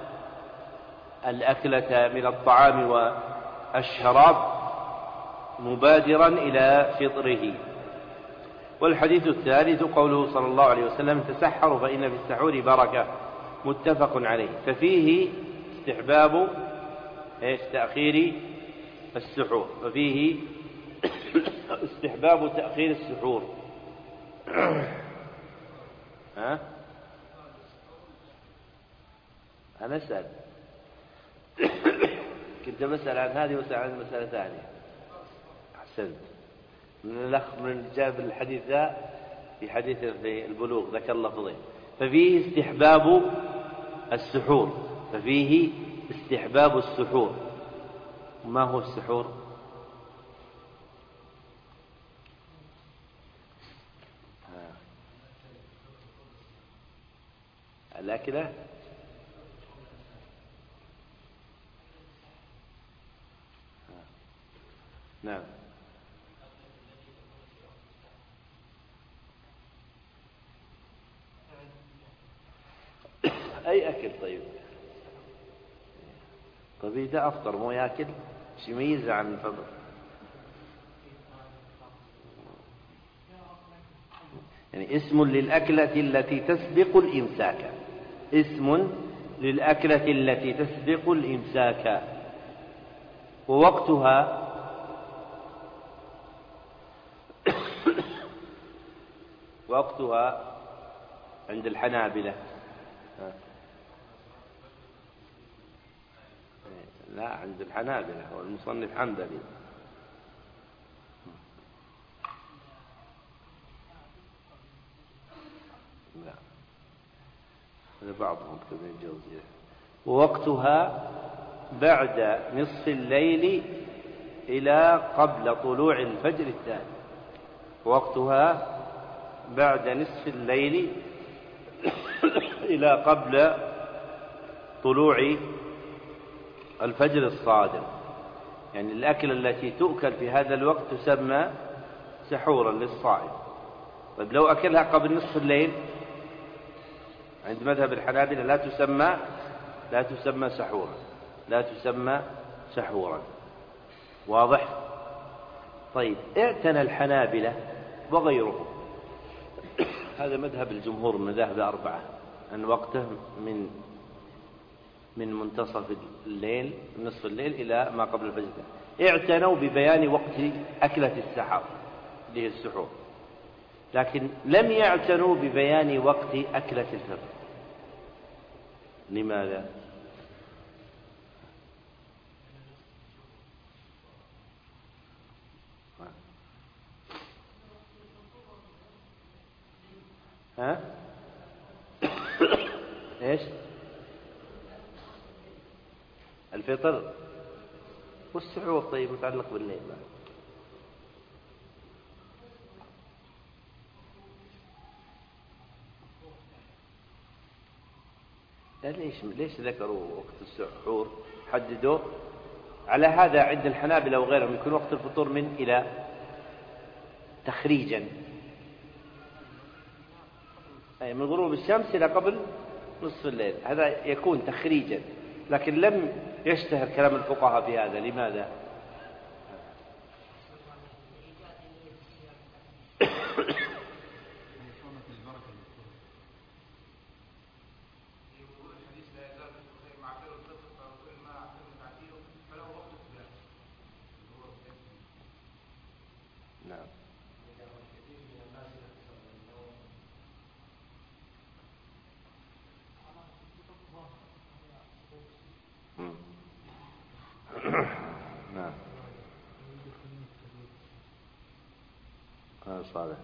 الأكلة من الطعام والشراب مبادرا إلى فطره. والحديث الثالث قوله صلى الله عليه وسلم: تسحروا فإن في السحور بركة، متفق عليه. ففيه استحباب تأخير السحور، ففيه استحباب تأخير السحور. أنا أسأل كنت بسأل عن هذه وسأل عن مسألة ثانية. أحسنت. من الأخ من جاب الحديث ذا في حديث في البلوغ ذكر لفظين. ففيه استحباب السحور، ففيه استحباب السحور. ما هو السحور؟ الأكلة نعم. أي أكل. طيب إذا أفطر مو يأكل شي يميزه عن الفطر؟ يعني اسم للأكلة التي تسبق الإمساك، اسم للأكلة التي تسبق الإمساك. ووقتها وقتها عند الحنابلة، لا عند الحنابلة والمصنف حنبلي. لا هذا بعضهم كابن الجوزي. ووقتها بعد نصف الليل إلى قبل طلوع الفجر الثاني. وقتها بعد نصف الليل إلى قبل طلوع الفجر الصادق. يعني الأكلة التي تؤكل في هذا الوقت تسمى سحورا للصائم. طيب لو أكلها قبل نصف الليل عند مذهب الحنابلة لا تسمى سحورا، لا تسمى سحورا. واضح؟ طيب اعتنى الحنابلة وغيرهم، هذا مذهب الجمهور من المذاهب الأربعة، أن وقته من منتصف الليل، نصف الليل، إلى ما قبل الفجر. اعتنوا ببيان وقت أكلة السحر اللي هي السحور، لكن لم يعتنوا ببيان وقت أكلة الفطر. لماذا؟ ها؟ ايش؟ الفطر والسحور. طيب متعلق بالليل ليش ذكروا وقت السحور؟ حددوا على هذا عند الحنابلة وغيرهم يكون وقت الفطور من إلى تخريجا، أي من غروب الشمس إلى قبل نصف الليل، هذا يكون تخريجا. لكن لم يشتهر كلام الفقهاء في هذا. لماذا؟ نعم. نعم. صالح.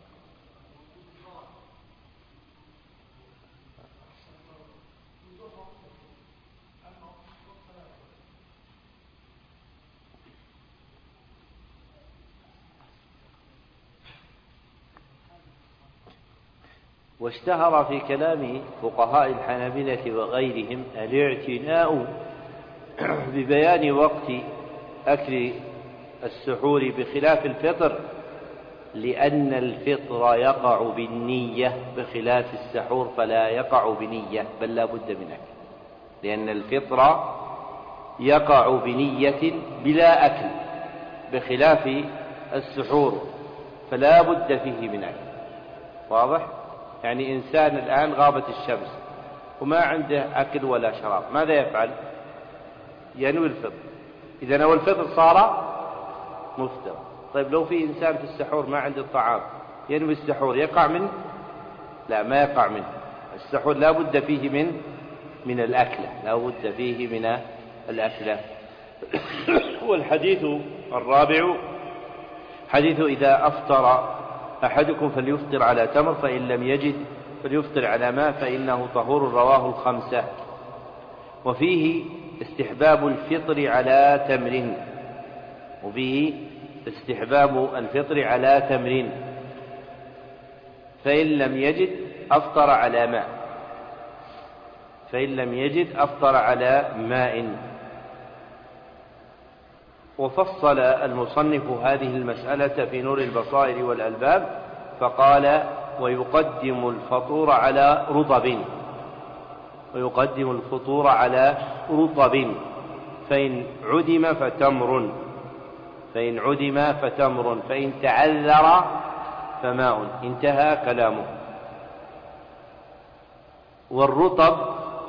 واشتهر في كلام فقهاء الحنابلة وغيرهم الاعتناء ببيان وقت أكل السحور بخلاف الفطر، لأن الفطر يقع بالنية بخلاف السحور فلا يقع بنية، بل لا بد من أكل. لأن الفطر يقع بنية بلا أكل بخلاف السحور فلا بد فيه من أكل. واضح؟ يعني إنسان الآن غابت الشمس وما عنده أكل ولا شراب، ماذا يفعل؟ ينوي الفطر. إذا نوى الفطر صار مفطر. طيب لو في إنسان في السحور ما عنده طعام ينوي السحور، يقع منه؟ لا، ما يقع منه. السحور لا بد فيه من الأكلة، لا بد فيه من الأكلة. والحديث الرابع حديث إذا أفطر أحدكم فليفطر على تمر فإن لم يجد فليفطر على ماء فإنه طهور، رواه الخمسة. وفيه استحباب الفطر على تمر، وفيه استحباب الفطر على تمر، فإن لم يجد أفطر على ماء، فإن لم يجد أفطر على ماء. وفصل المصنف هذه المسألة في نور البصائر ويقدم الفطور على رطب، فإن عدم فتمر، فإن تعذر فماء. انتهى كلامه. والرطب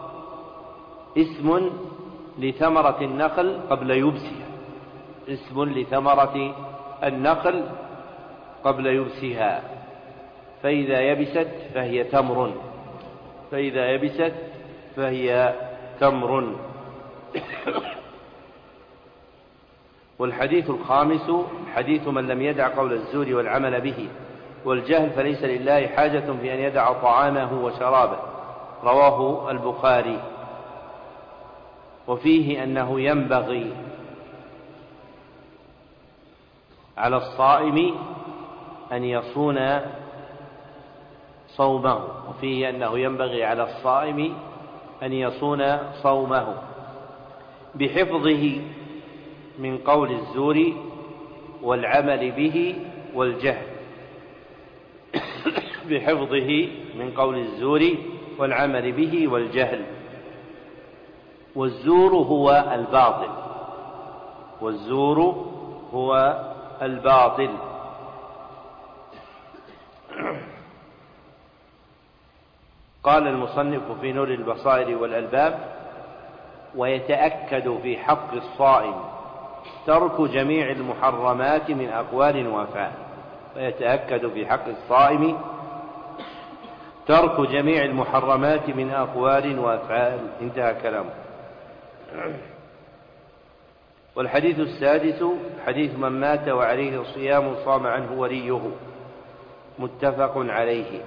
اسم لثمرة النخل قبل يبسها، فإذا يبست فهي تمر. والحديث الخامس حديث من لم يدع قول الزور والعمل به والجهل فليس لله حاجة في أن يدع طعامه وشرابه، رواه البخاري. وفيه أنه ينبغي على الصائم أن يصون صومه بحفظه من قول الزور والعمل به والجهل. والزور هو الباطل. قال المصنف في نور البصائر والألباب: ويتأكد في حق الصائم ترك جميع المحرمات من أقوال وأفعال. انتهى كلامه. والحديث السادس حديث من مات وعليه صيام صام عنه وليه، متفق عليه.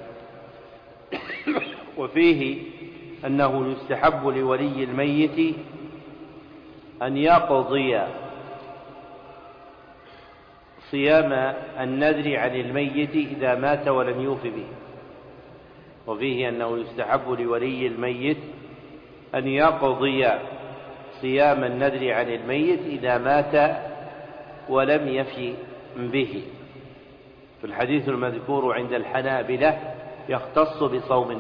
وفيه أنه يستحب لولي الميت أن يقضي صيام النذر عن الميت إذا مات ولم يوف به. وفيه أنه يستحب لولي الميت أن يقضي صيام النذر عن الميت إذا مات ولم يف به. فالحديث المذكور عند الحنابلة يختص بصوم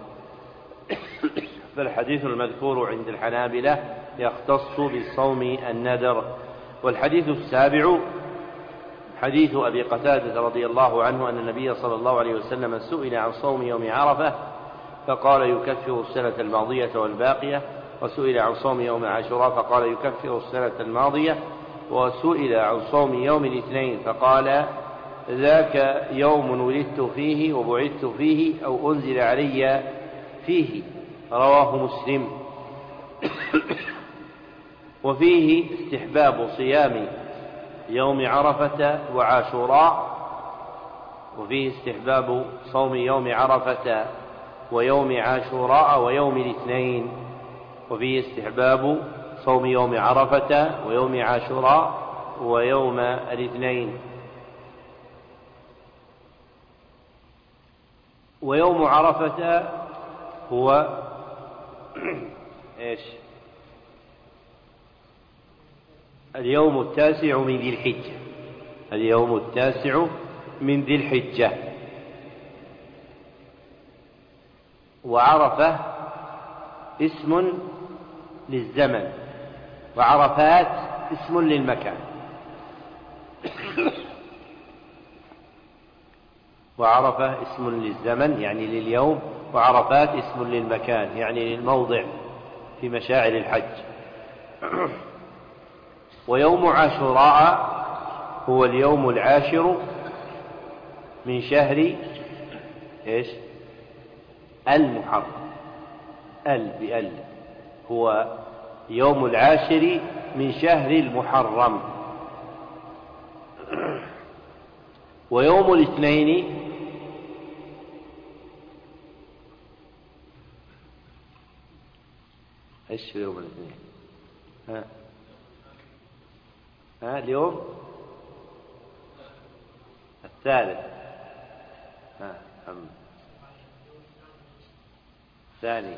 النذر. والحديث السابع حديث أبي قتادة رضي الله عنه أن النبي صلى الله عليه وسلم سئل عن صوم يوم عرفة فقال يكفر السنة الماضية والباقية، وسئل عن صوم يوم عاشوراء فقال يكفر السنة الماضية، وسئل عن صوم يوم الاثنين فقال ذاك يوم ولدت فيه وبعثت فيه أو أنزل علي فيه، رواه مسلم. وفيه استحباب صيام يوم عرفة وعاشوراء، وفيه استحباب صوم يوم عرفة ويوم عاشوراء ويوم الاثنين، وفيه استحباب صوم يوم عرفة ويوم عاشوراء ويوم الاثنين. ويوم عرفة هو ايش؟ اليوم التاسع من ذي الحجة. وعرفة اسم للزمن، وعرفات اسم للمكان. وعرفة اسم للزمن يعني لليوم، وعرفات اسم للمكان يعني للموضع في مشاعر الحج. ويوم عاشوراء هو اليوم العاشر من شهر ايش؟ المحرم. هو يوم العاشر من شهر المحرم. ويوم الاثنين ايش يوم الاثنين؟ اليوم الثالث. الثاني.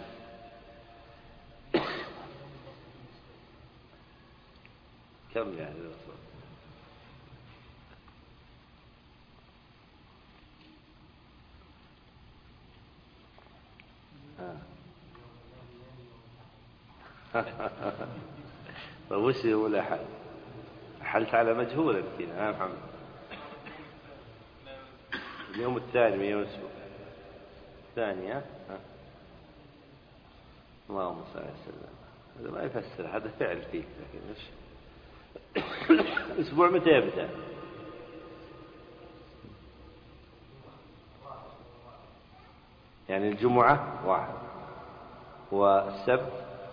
كم يعني الرسول؟ طيب وش هو الأحد؟ حلت على مجهول أنت يا محمد. اليوم الثاني من يوم الأسبوع الثاني. اللهم صل على سيدنا. هذا ما يفسر، هذا فعل فيك. لكن ايش الأسبوع متى يبدأ؟ يعني الجمعة 1 والسبت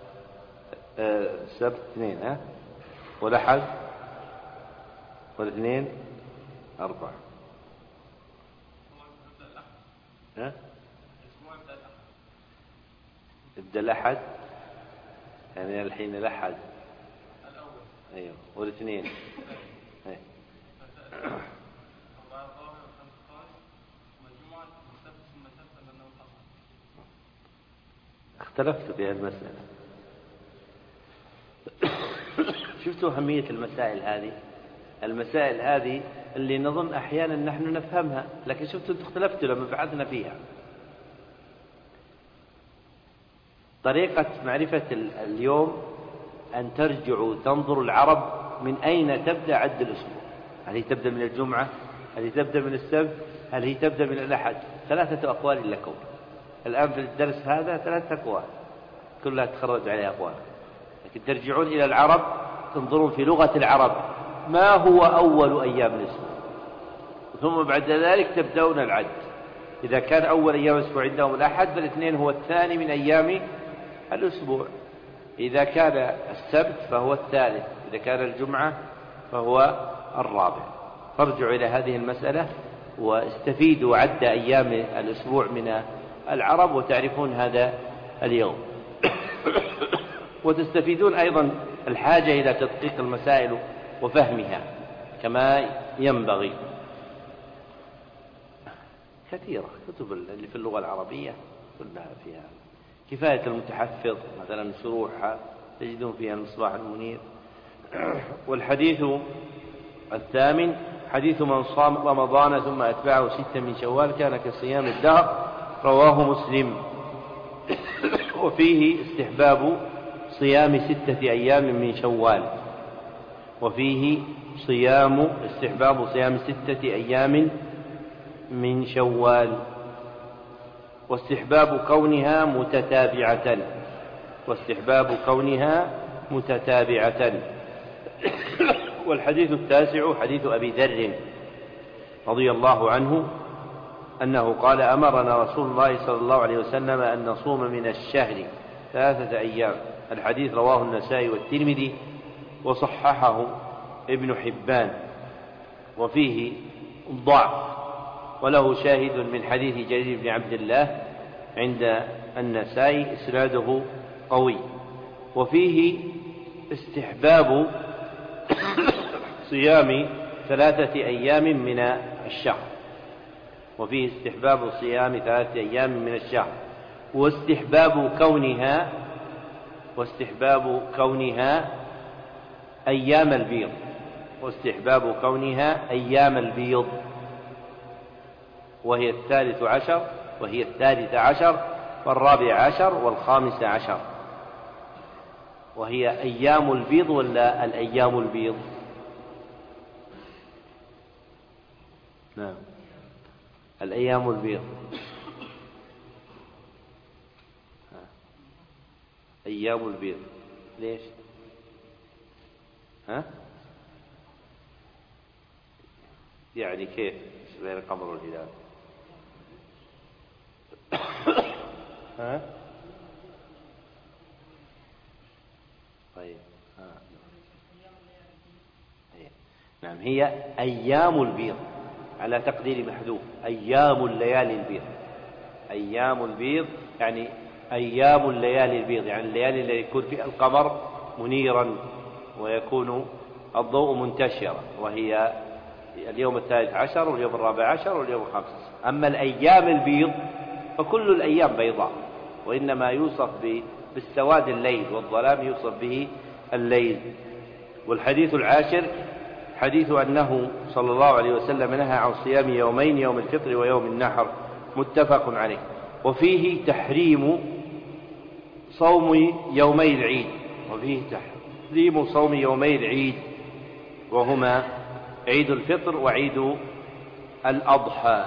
السبت 2 والأحد والاثنين 4. يبدأ الأحد، يعني الحين الأحد الأول. أيوه والاثنين. أيوه. اختلفت في المسألة. شفتوا أهمية المسائل هذه؟ المسائل هذه اللي نظن أحيانا نحن نفهمها، لكن شفتوا اختلفتوا لما بعثنا فيها. طريقة معرفة اليوم أن ترجعوا تنظروا العرب من أين تبدأ عد الأسبوع. هل هي تبدأ من الجمعة؟ هل هي تبدأ من السبت؟ هل هي تبدأ من الأحد؟ 3 أقوال لكم الآن في الدرس هذا، 3 أقوال كلها تخرج عليها أقوال. لكن ترجعون إلى العرب تنظرون في لغة العرب ما هو أول أيام الأسبوع، ثم بعد ذلك تبدأون العد. إذا كان أول أيام الأسبوع عندهم الأحد فالاثنين هو الثاني من أيام الأسبوع. إذا كان السبت فهو الثالث. إذا كان الجمعة فهو الرابع. فارجعوا إلى هذه المسألة واستفيدوا عد أيام الأسبوع من العرب وتعرفون هذا اليوم. وتستفيدون أيضا الحاجة إلى تدقيق المسائل وفهمها كما ينبغي. كثيرة كتب اللي في اللغة العربية كلها فيها. كفاية المتحفظ مثلا شروحها تجدون فيها المصباح المنير. والحديث 8 حديث من صام رمضان ثم أتبعه 6 من شوال كان كصيام الدهر، رواه مسلم. وفيه استحباب صيام 6 أيام من شوال. وفيه استحباب صيام 6 أيام من شوال، واستحباب كونها متتابعة. والحديث 9 حديث أبي ذر رضي الله عنه أنه قال أمرنا رسول الله صلى الله عليه وسلم أن نصوم من الشهر 3 أيام. الحديث رواه النسائي والترمذي وصححه ابن حبان، وفيه ضعف، وله شاهد من حديث جرير بن عبد الله عند النسائي إسناده قوي. وفيه استحباب صيام 3 أيام من الشهر. واستحباب كونها أيام البيض. وهي 13 وهي 14 و14 و15. وهي أيام البيض ولا الأيام البيض؟ نعم الأيام البيض. أيام البيض ليش؟ يعني كيف غير القمر والهلال؟ طيب نعم هي أيام البيض على تقدير محذوف، أيام الليالي البيض. أيام البيض يعني أيام الليالي البيض، يعني الليالي اللي يكون فيها القمر منيرا ويكون الضوء منتشرا، وهي اليوم 13 واليوم 14 واليوم 15. أما الأيام البيض فكل الأيام بيضاء، وإنما يوصف بالسواد الليل، والظلام يوصف به الليل. والحديث 10 حديث أنه صلى الله عليه وسلم نهى عن صيام يومين، يوم الفطر ويوم النحر، متفق عليه. وفيه تحريم صوم يومي العيد، وفيه تحريم صوم يومي العيد، وهما عيد الفطر وعيد الأضحى.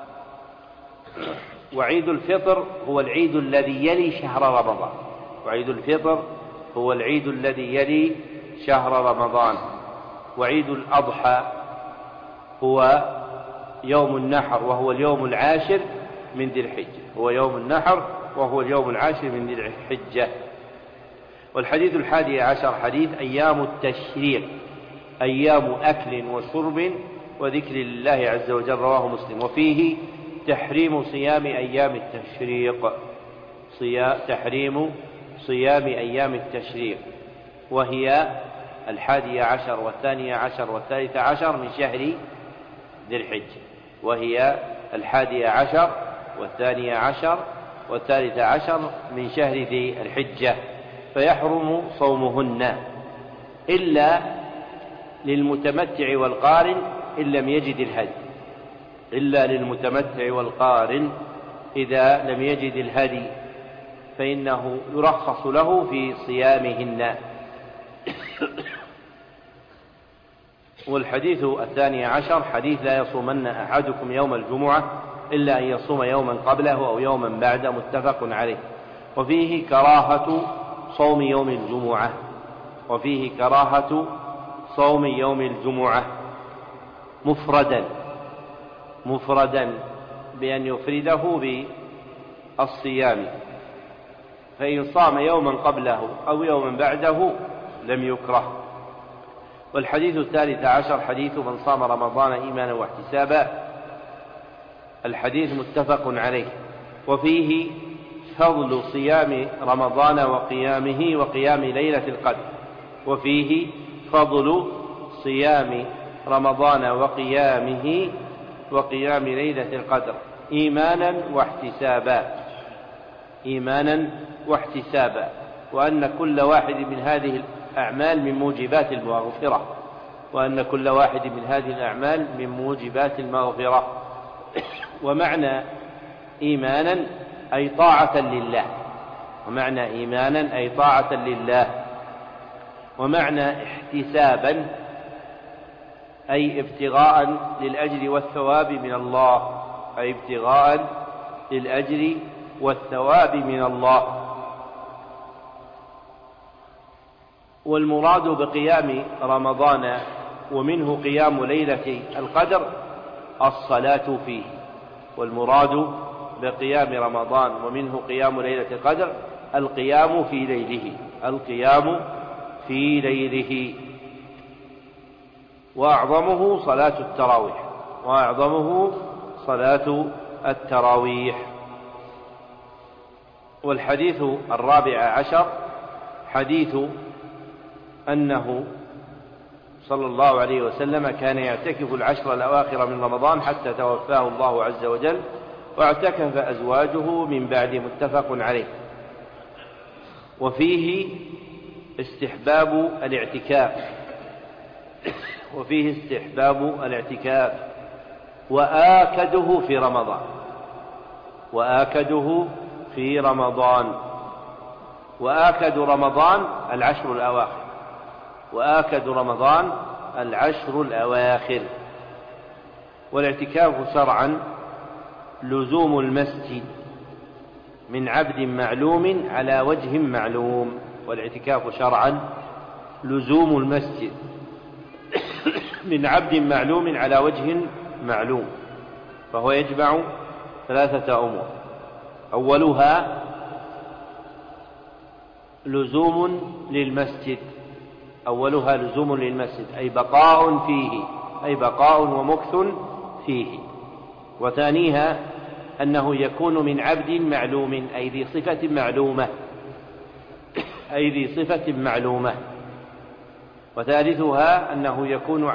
وعيد الفطر هو العيد الذي يلي شهر رمضان، وعيد الفطر هو العيد الذي يلي شهر رمضان. وعيد الأضحى هو يوم النحر، وهو اليوم العاشر من ذي الحجة، هو يوم النحر وهو اليوم العاشر من ذي الحجة. والحديث 11 حديث أيام التشريق، أيام أكل وشرب وذكر لله عز وجل، رواه مسلم. وفيه تحريم صيام أيام التشريق، تحريم صيام أيام التشريق، وهي 11 و12 و13 من شهر ذي الحجة، وهي 11 و12 و13 من شهر ذي الحجة، فيحرم صومهن إلا للمتمتع والقارن إن لم يجد الهدي، إلا للمتمتع والقارن إذا لم يجد الهدي فإنه يرخص له في صيامهن. والحديث 12 حديث لا يصومن أحدكم يوم الجمعة إلا أن يصوم يوما قبله أو يوما بعده، متفق عليه. وفيه كراهة صوم يوم الجمعة، وفيه كراهة صوم يوم الجمعة مفردا بأن يفرده بالصيام، فإن صام يوما قبله أو يوما بعده لم يكره. والحديث 13 حديث من صام رمضان إيمانا واحتسابا، الحديث متفق عليه. وفيه فضل صيام رمضان وقيامه وقيام ليلة القدر، وفيه فضل صيام رمضان وقيامه وقيام ليلة القدر إيمانا واحتسابا، وأن كل واحد من هذه الأعمال من موجبات المغفرة، ومعنى إيمانا أي طاعة لله، ومعنى احتسابا أي ابتغاء للأجر والثواب من الله. والمراد بقيام رمضان ومنه قيام ليلة القدر الصلاة فيه، والمراد بقيام رمضان ومنه قيام ليلة القدر القيام في ليله، وأعظمه صلاة التراويح. والحديث 14 حديث أنه صلى الله عليه وسلم كان يعتكف العشر الأواخر من رمضان حتى توفاه الله عز وجل، واعتكف أزواجه من بعد، متفق عليه. وفيه استحباب الاعتكاف وآكده في رمضان، وآكد رمضان العشر الأواخر. والاعتكاف شرعا لزوم المسجد من عبد معلوم على وجه معلوم، والاعتكاف شرعا لزوم المسجد من عبد معلوم على وجه معلوم، فهو يجمع 3 أمور: أولها لزوم للمسجد، أي بقاء ومكث فيه. وثانيها أنه يكون من عبد معلوم أي ذي صفة معلومة. وثالثها أنه يكون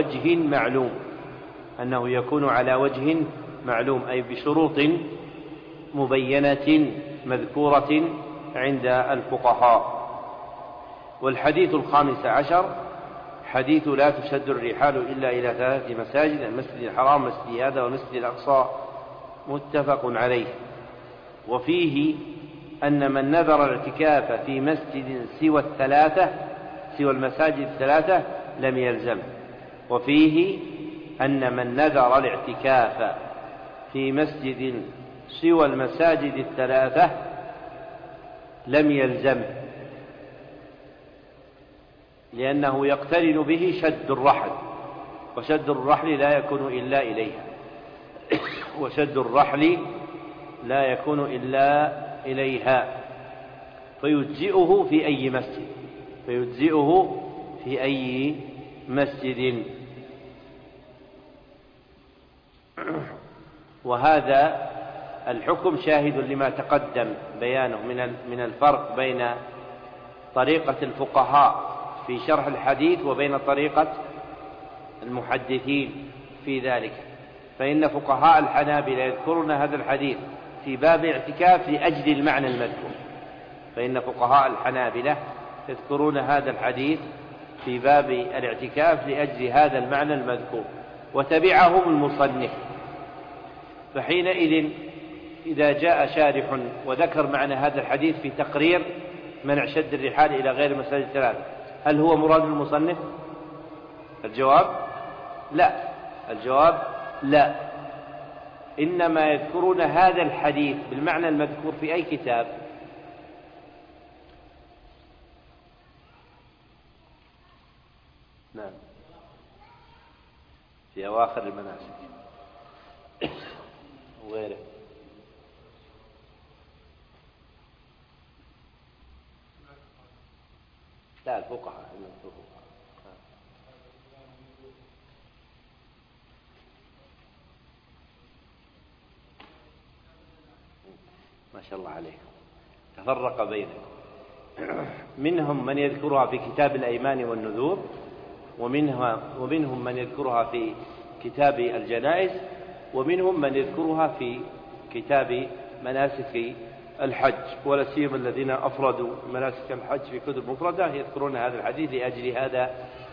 على وجه معلوم أي بشروط مبينة مذكورة عند الفقهاء. والحديث 15 حديث لا تشد الرحال إلا إلى 3 مساجد: المسجد الحرام، مسجد هذا، والمسجد الأقصى، متفق عليه. وفيه أن من نذر الاعتكاف في مسجد سوى المساجد الثلاثة لم يلزمه. وفيه أن من نذر الاعتكاف في مسجد سوى المساجد الثلاثة لم يلزمه، لأنه يقترن به شد الرحل، وشد الرحل لا يكون إلا إليها وشد الرحل لا يكون إلا إليها، فيجزئه في أي مسجد. وهذا الحكم شاهد لما تقدم بيانه من الفرق بين طريقة الفقهاء في شرح الحديث وبين طريقة المحدثين في ذلك. فإن فقهاء الحنابلة يذكرون هذا الحديث في باب الاعتكاف لأجل المعنى المذكور، فإن فقهاء الحنابلة يذكرون هذا الحديث في باب الاعتكاف لأجل هذا المعنى المذكور، وتبعهم المصنف. فحينئذ إذا جاء شارح وذكر معنى هذا الحديث في تقرير منع شد الرحال إلى غير المساجد الثلاثة، هل هو مراد المصنف؟ الجواب لا، إنما يذكرون هذا الحديث بالمعنى المذكور في أي كتاب؟ نعم، في أواخر المناسك وغيره. لا، الفقهاء ما شاء الله عليكم، تفرق بينهم. منهم من يذكرها في كتاب الأيمان والنذور، ومنهم من يذكرها في كتاب الجنائز، ومنهم من يذكرها في كتاب مناسك الحج، ولا سيما الذين أفردوا مناسك الحج في كتب مفردة يذكرون هذا الحديث لأجل هذا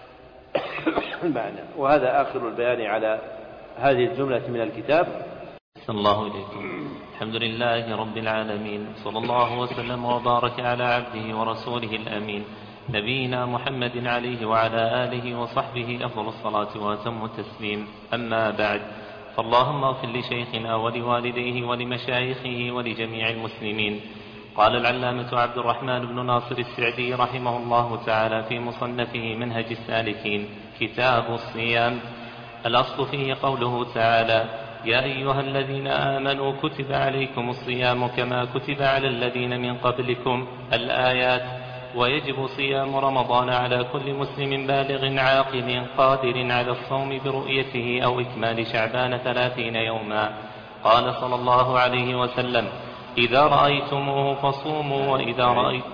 المعنى. وهذا آخر البيان على هذه الجملة من الكتاب. صلى الله عليكم. الحمد لله رب العالمين، صلى الله وسلم وبارك على عبده ورسوله الأمين نبينا محمد عليه وعلى آله وصحبه أفضل الصلاة وأتم التسليم. أما بعد، فاللهم اغفر لشيخنا ولوالديه ولمشايخه ولجميع المسلمين. قال العلامة عبد الرحمن بن ناصر السعدي رحمه الله تعالى في مصنفه منهج السالكين كتاب الصيام: الأصل فيه قوله تعالى: يا أيها الذين آمنوا كتب عليكم الصيام كما كتب على الذين من قبلكم الآيات. ويجب صيام رمضان على كل مسلم بالغ عاقل قادر على الصوم برؤيته أو إكمال شعبان 30 يوما. قال صلى الله عليه وسلم: إذا رأيتموه فصوموا وإذا رأيتم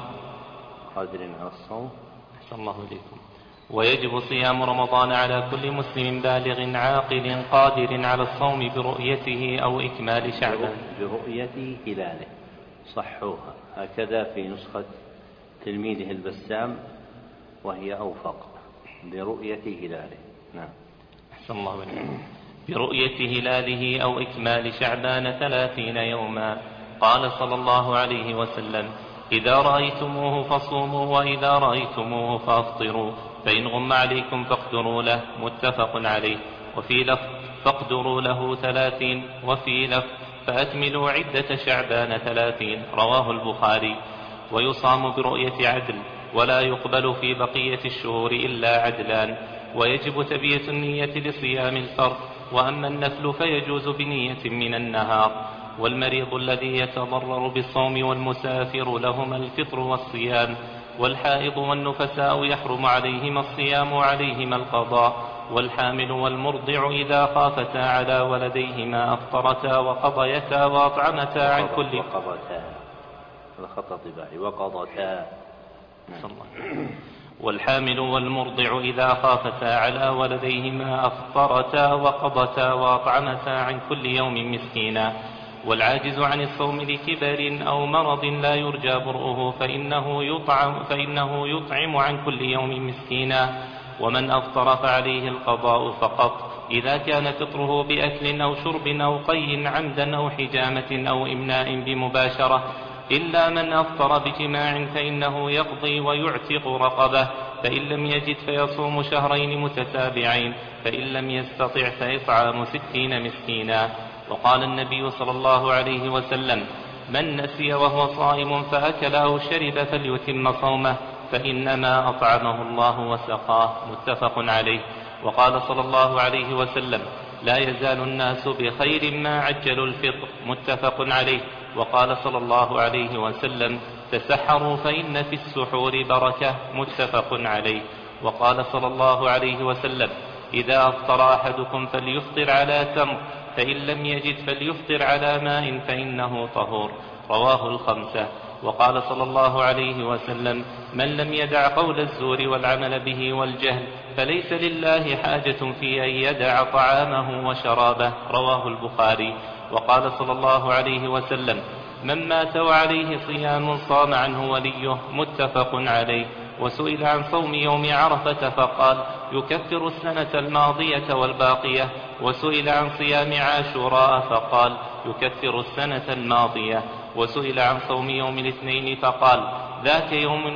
قادر على الصوم. أحسن الله إليكم. ويجب صيام رمضان على كل مسلم بالغ عاقل قادر على الصوم برؤيته أو إكمال شعبان. برؤيته هلاله، صحوها هكذا في نسخة تلميذه البسام وهي أوفق، برؤية هلاله. نعم، أحسن الله عليكم. برؤية هلاله أو إكمال شعبان 30 يوما. قال صلى الله عليه وسلم: إذا رأيتموه فصوموا وإذا رأيتموه فأفطروا، فإن غم عليكم فاقدروا له. متفق عليه. وفي لفظ: فاقدروا له 30، وفي لفظ: فأكملوا عدة شعبان 30. رواه البخاري. ويصام برؤية عدل، ولا يقبل في بقية الشهور إلا عدلان. ويجب تبية النية لصيام الفرض، وأما النفل فيجوز بنية من النهار. والمريض الذي يتضرر بالصوم والمسافر لهما الفطر والصيام. والحائض والنفساء يحرم عليهما الصيام وعليهما القضاء. والحامل والمرضع إذا خافتا على ولديهما أفطرتا وقضيتا وأطعمتا عن كل وقضتا. والحامل والمرضع إذا خافتا على ولديهما أفطرتا وقضتا وأطعمتا عن كل يوم مسكينا. والعاجز عن الصوم لكبر أو مرض لا يرجى برؤه فإنه يطعم عن كل يوم مسكينا. ومن أفطر فعليه القضاء فقط، إذا كان فطره بأكل أو شرب أو قي عمدا أو حجامة أو إمناء بمباشرة إلا من أفطر بجماع فإنه يقضي ويعتق رقبة، فإن لم يجد فيصوم شهرين متتابعين، فإن لم يستطع فإطعام 60 مسكينا. وقال النبي صلى الله عليه وسلم: من نسي وهو صائم فأكل أو شرب فليتم صومه، فإنما أطعمه الله وسقاه. متفق عليه. وقال صلى الله عليه وسلم: لا يزال الناس بخير ما عجلوا الفطر. متفق عليه. وقال صلى الله عليه وسلم: تسحروا فإن في السحور بركة. متفق عليه. وقال صلى الله عليه وسلم: إذا أفطر أحدكم فليفطر على تمر، فإن لم يجد فليفطر على ماء فإنه طهور. رواه الخمسة. وقال صلى الله عليه وسلم: من لم يدع قول الزور والعمل به والجهل فليس لله حاجة في أن يدع طعامه وشرابه. رواه البخاري. وقال صلى الله عليه وسلم: من مات وعليه صيام صام عنه وليه. متفق عليه. وسئل عن صوم يوم عرفة فقال: يكفر السنة الماضية والباقية. وسئل عن صيام عاشوراء فقال: يكفر السنة الماضية. وسئل عن صوم يوم الاثنين فقال: ذاك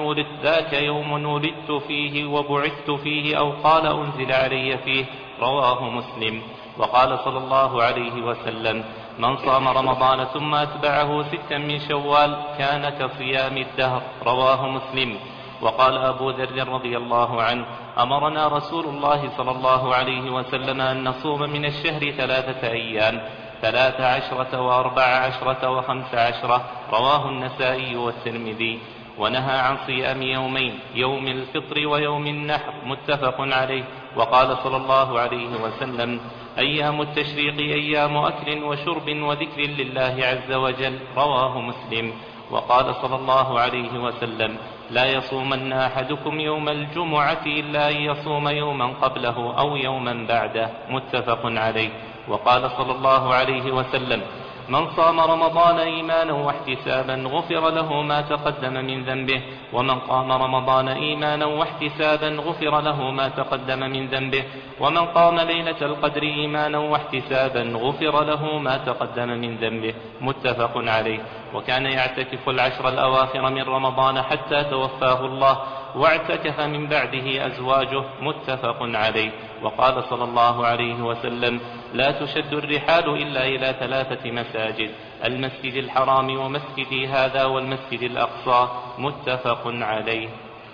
يوم ولدت فيه وبعثت فيه، أو قال أنزل علي فيه. رواه مسلم. وقال صلى الله عليه وسلم: من صام رمضان ثم أتبعه 6 من شوال كان كصيام الدهر. رواه مسلم. وقال أبو ذر رضي الله عنه: أمرنا رسول الله صلى الله عليه وسلم أن نصوم من الشهر 3 أيام، 13 و14 و15. رواه النسائي والترمذي. ونهى عن صيام يومين، يوم الفطر ويوم النحر. متفق عليه. وقال صلى الله عليه وسلم: أيام التشريق أيام أكل وشرب وذكر لله عز وجل. رواه مسلم. وقال صلى الله عليه وسلم: لا يصومن أحدكم يوم الجمعة إلا أن يصوم يوما قبله أو يوما بعده. متفق عليه. وقال صلى الله عليه وسلم: من صام رمضان إيمانا واحتسابا غفر له ما تقدم من ذنبه، ومن قام رمضان إيمانا واحتسابا غفر له ما تقدم من ذنبه، ومن قام ليلة القدر إيمانا واحتسابا غفر له ما تقدم من ذنبه. متفق عليه. وكان يعتكف العشر الأواخر من رمضان حتى توفاه الله، واعتكف من بعده أزواجه. متفق عليه. وقال صلى الله عليه وسلم: لا تشد الرحال إلا إلى 3 مساجد: المسجد الحرام ومسجدي هذا والمسجد الأقصى. متفق عليه.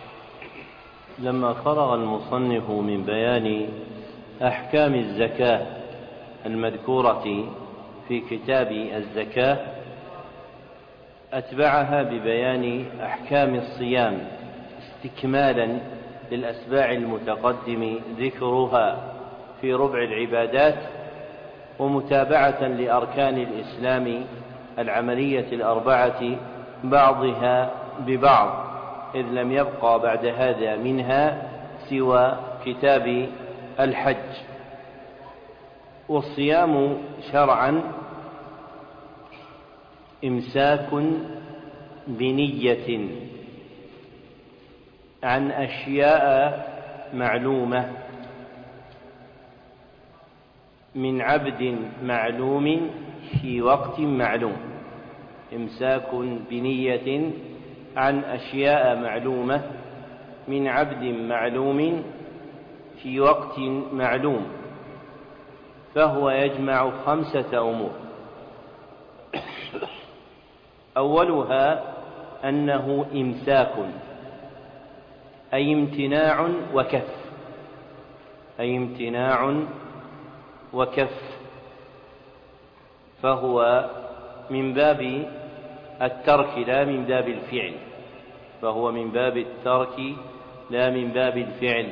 لما فرغ المصنف من بيان أحكام الزكاة المذكورة في كتاب الزكاة أتبعها ببيان أحكام الصيام استكمالا للأسباع المتقدم ذكرها في ربع العبادات، ومتابعة لأركان الإسلام العملية 4 بعضها ببعض، إذ لم يبقى بعد هذا منها سوى كتاب الحج. والصيام شرعا إمساك بنية عن أشياء معلومة من عبد معلوم في وقت معلوم. إمساك بنية عن أشياء معلومة من عبد معلوم في وقت معلوم، فهو يجمع 5 أمور. أولها أنه إمساك، أي امتناع وكف، أي امتناع وكف، فهو من باب الترك لا من باب الفعل، فهو من باب الترك لا من باب الفعل.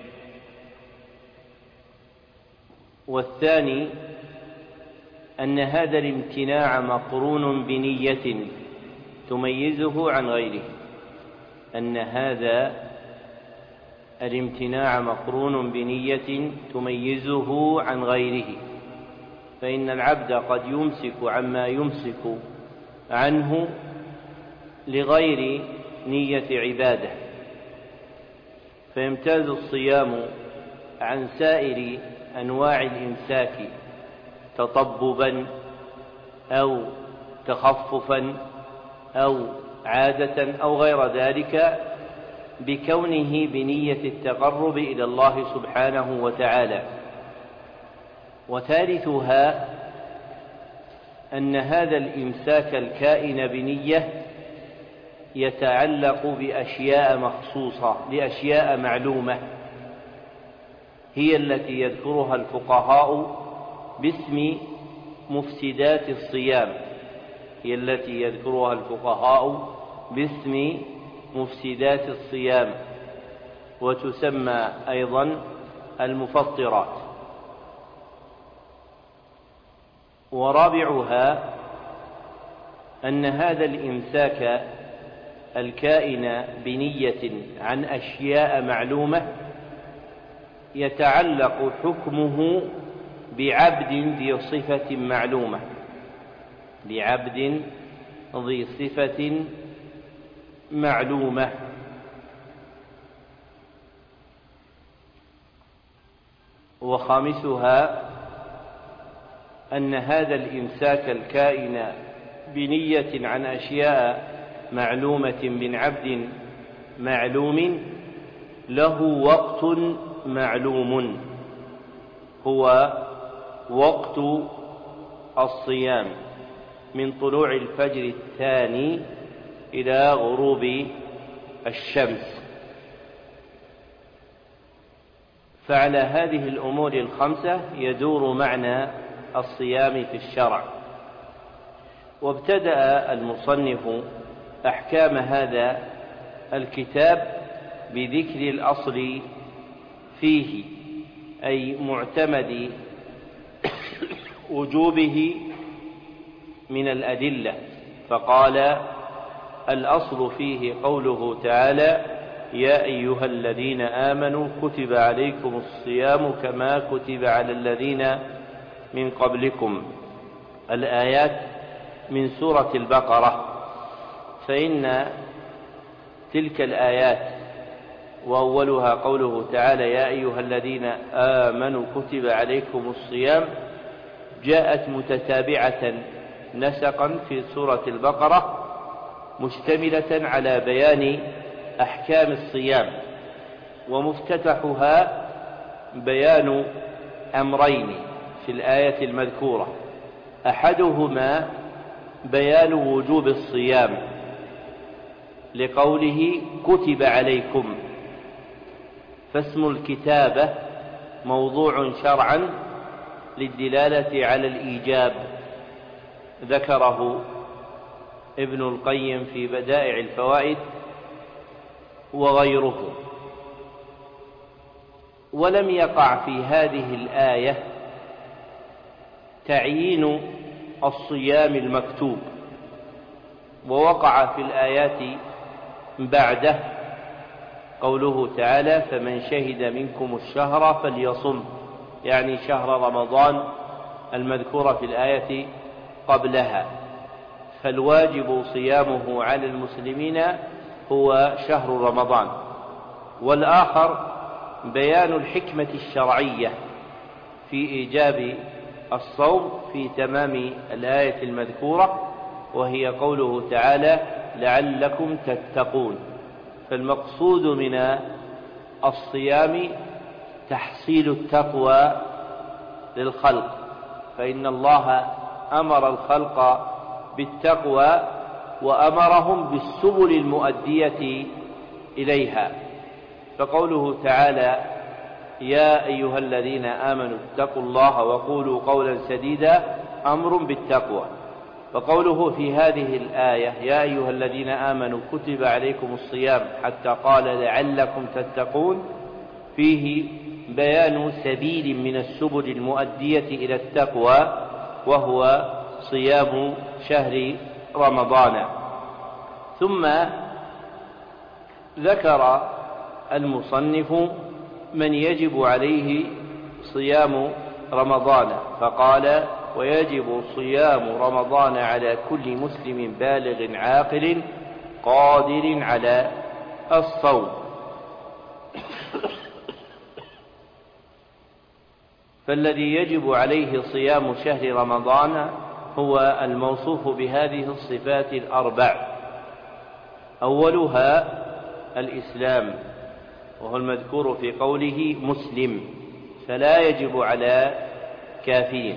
والثاني أن هذا الامتناع مقرون بنية تميزه عن غيره، أن هذا الامتناع مقرون بنية تميزه عن غيره، فإن العبد قد يمسك عما يمسك عنه لغير نية عبادة، فيمتاز الصيام عن سائر أنواع الإمساك تطببا أو تخففا أو عادة أو غير ذلك بكونه بنية التقرب إلى الله سبحانه وتعالى. وثالثها أن هذا الإمساك الكائن بنية يتعلق بأشياء مخصوصة لأشياء معلومة، هي التي يذكرها الفقهاء باسم مفسدات الصيام، هي التي يذكرها الفقهاء باسم مفسدات الصيام، وتسمى أيضا المفطرات. ورابعها أن هذا الإمساك الكائن بنية عن أشياء معلومة يتعلق حكمه بعبد ذي صفة معلومة، بعبد ذي صفة معلومة. وخامسها أن هذا الإمساك الكائن بنية عن أشياء معلومة من عبد معلوم له وقت معلوم، هو وقت الصيام من طلوع الفجر الثاني إلى غروب الشمس. فعلى هذه الأمور الخمسة يدور معنى الصيام في الشرع. وابتدأ المصنف أحكام هذا الكتاب بذكر الأصل فيه، أي معتمد وجوبه من الأدلة، فقال: الأصل فيه قوله تعالى: يا أيها الذين آمنوا كتب عليكم الصيام كما كتب على الذين من قبلكم. الآيات من سورة البقرة. فإن تلك الآيات وأولها قوله تعالى: يا أيها الذين آمنوا كتب عليكم الصيام، جاءت متتابعة نسقا في سورة البقرة، مشتملة على بيان أحكام الصيام، ومفتتحها بيان أمرين في الآية المذكورة: أحدهما بيان وجوب الصيام لقوله كتب عليكم، فاسم الكتابة موضوع شرعا للدلالة على الإيجاب، ذكره ابن القيم في بدائع الفوائد وغيره. ولم يقع في هذه الآية تعيين الصيام المكتوب، ووقع في الآيات بعده قوله تعالى: فمن شهد منكم الشهر فليصم، يعني شهر رمضان المذكور في الآية قبلها. فالواجب صيامه على المسلمين هو شهر رمضان. والآخر بيان الحكمة الشرعية في إيجاب الصوم في تمام الآية المذكورة، وهي قوله تعالى: لعلكم تتقون. فالمقصود من الصيام تحصيل التقوى للخلق، فإن الله أمر الخلق بالتقوى وأمرهم بالسبل المؤدية إليها. فقوله تعالى: يا أيها الذين آمنوا اتقوا الله وقولوا قولا سديدا أمر بالتقوى. فقوله في هذه الآية: يا أيها الذين آمنوا كتب عليكم الصيام، حتى قال لعلكم تتقون، فيه بيان سبيل من السبل المؤدية إلى التقوى، وهو صيام شهر رمضان. ثم ذكر المصنف من يجب عليه صيام رمضان، فقال: ويجب صيام رمضان على كل مسلم بالغ عاقل قادر على الصوم. فالذي يجب عليه صيام شهر رمضان هو الموصوف بهذه الصفات الأربع: أولها الإسلام، وهو المذكور في قوله مسلم، فلا يجب على كافر.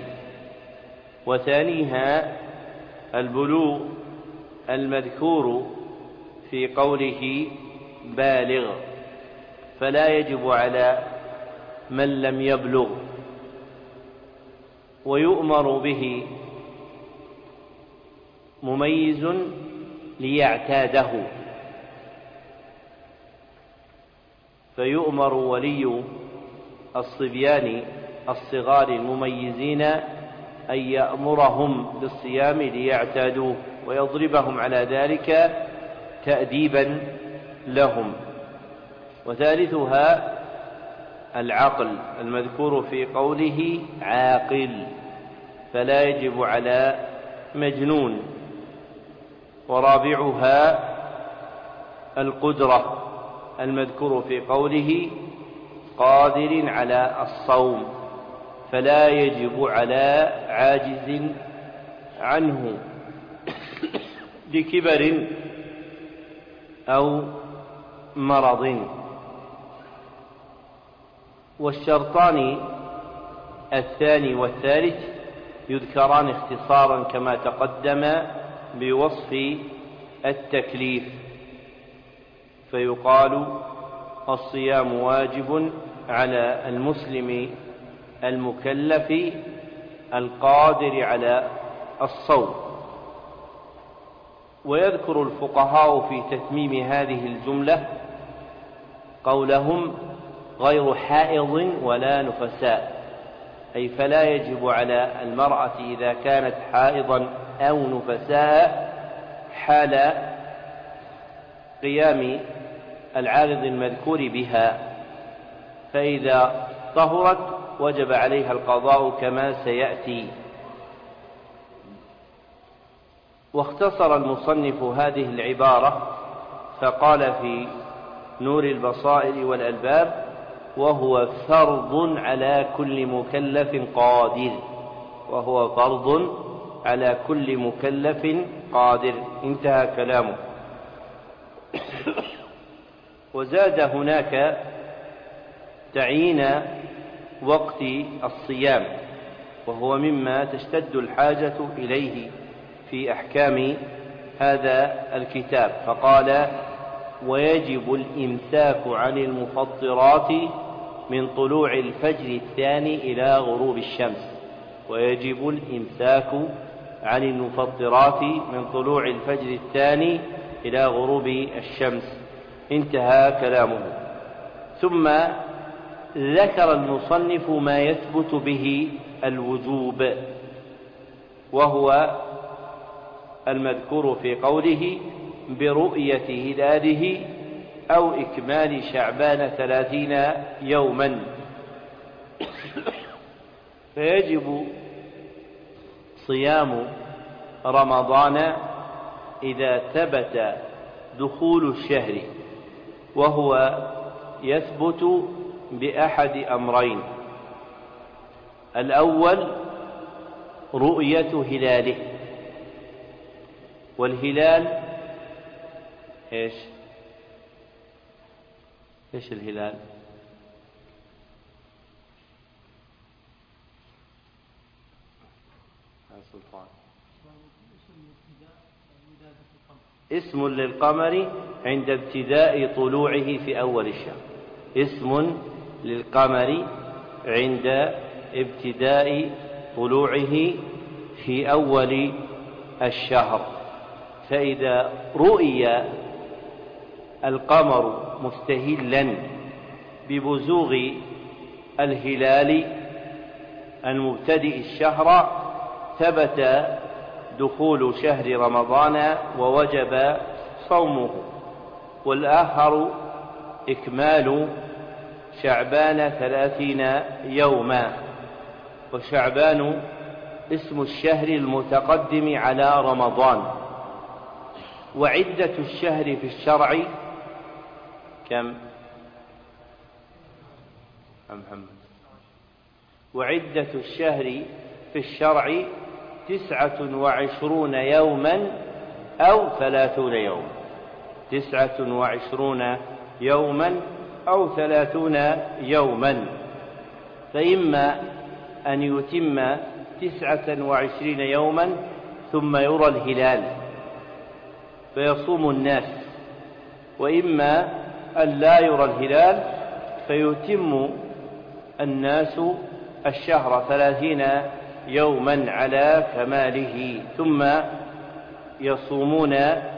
وثانيها البلوغ، المذكور في قوله بالغ، فلا يجب على من لم يبلغ. ويؤمر به مميز ليعتاده، فيؤمر ولي الصبيان الصغار المميزين أن يأمرهم بالصيام ليعتادوه، ويضربهم على ذلك تأديبا لهم. وثالثها العقل، المذكور في قوله عاقل، فلا يجب على مجنون. ورابعها القدرة، المذكور في قوله قادر على الصوم، فلا يجب على عاجز عنه لكبر أو مرض. والشرطان الثاني والثالث يذكران اختصارا كما تقدم بوصف التكليف، فيقال الصيام واجب على المسلم المكلف القادر على الصوم. ويذكر الفقهاء في تتميم هذه الجملة قولهم غير حائض ولا نفساء، أي فلا يجب على المرأة إذا كانت حائضا أو نفساء حال قيام العارض المذكور بها، فإذا طهرت وجب عليها القضاء كما سيأتي. واختصر المصنف هذه العبارة فقال في نور البصائر والألباب: وهو فرض على كل مكلف قادر، وهو فرض على كل مكلف قادر. انتهى كلامه. وزاد هناك تعيين وقت الصيام، وهو مما تشتد الحاجة إليه في أحكام هذا الكتاب، فقال: ويجب الإمساك عن المفطرات من طلوع الفجر الثاني إلى غروب الشمس. ويجب الإمساك عن المفطرات من طلوع الفجر الثاني إلى غروب الشمس. انتهى كلامه. ثم ذكر المصنف ما يثبت به الوجوب، وهو المذكور في قوله برؤية هلاله أو إكمال شعبان 30 يوما. فيجب صيام رمضان إذا ثبت دخول الشهر، وهو يثبت بأحد أمرين: الأول رؤية هلاله، والهلال ايش الهلال؟ اسم للقمر عند ابتداء طلوعه في أول الشهر. اسم للقمر عند ابتداء طلوعه في أول الشهر. فإذا رؤي القمر مستهلا ببزوغ الهلال المبتدئ الشهر ثبت دخول شهر رمضان ووجب صومه. والآخر إكمال شعبان 30 يوما، وشعبان اسم الشهر المتقدم على رمضان. وعدة الشهر في الشرع كم؟ محمد. وعدة الشهر في الشرع 29 يوما أو 30 يوما. 29 يوما أو 30 يوما، فإما أن يتم 29 يوما ثم يرى الهلال فيصوم الناس، وإما أن لا يرى الهلال فيتم الناس الشهر 30 يوما على كماله، ثم يصومون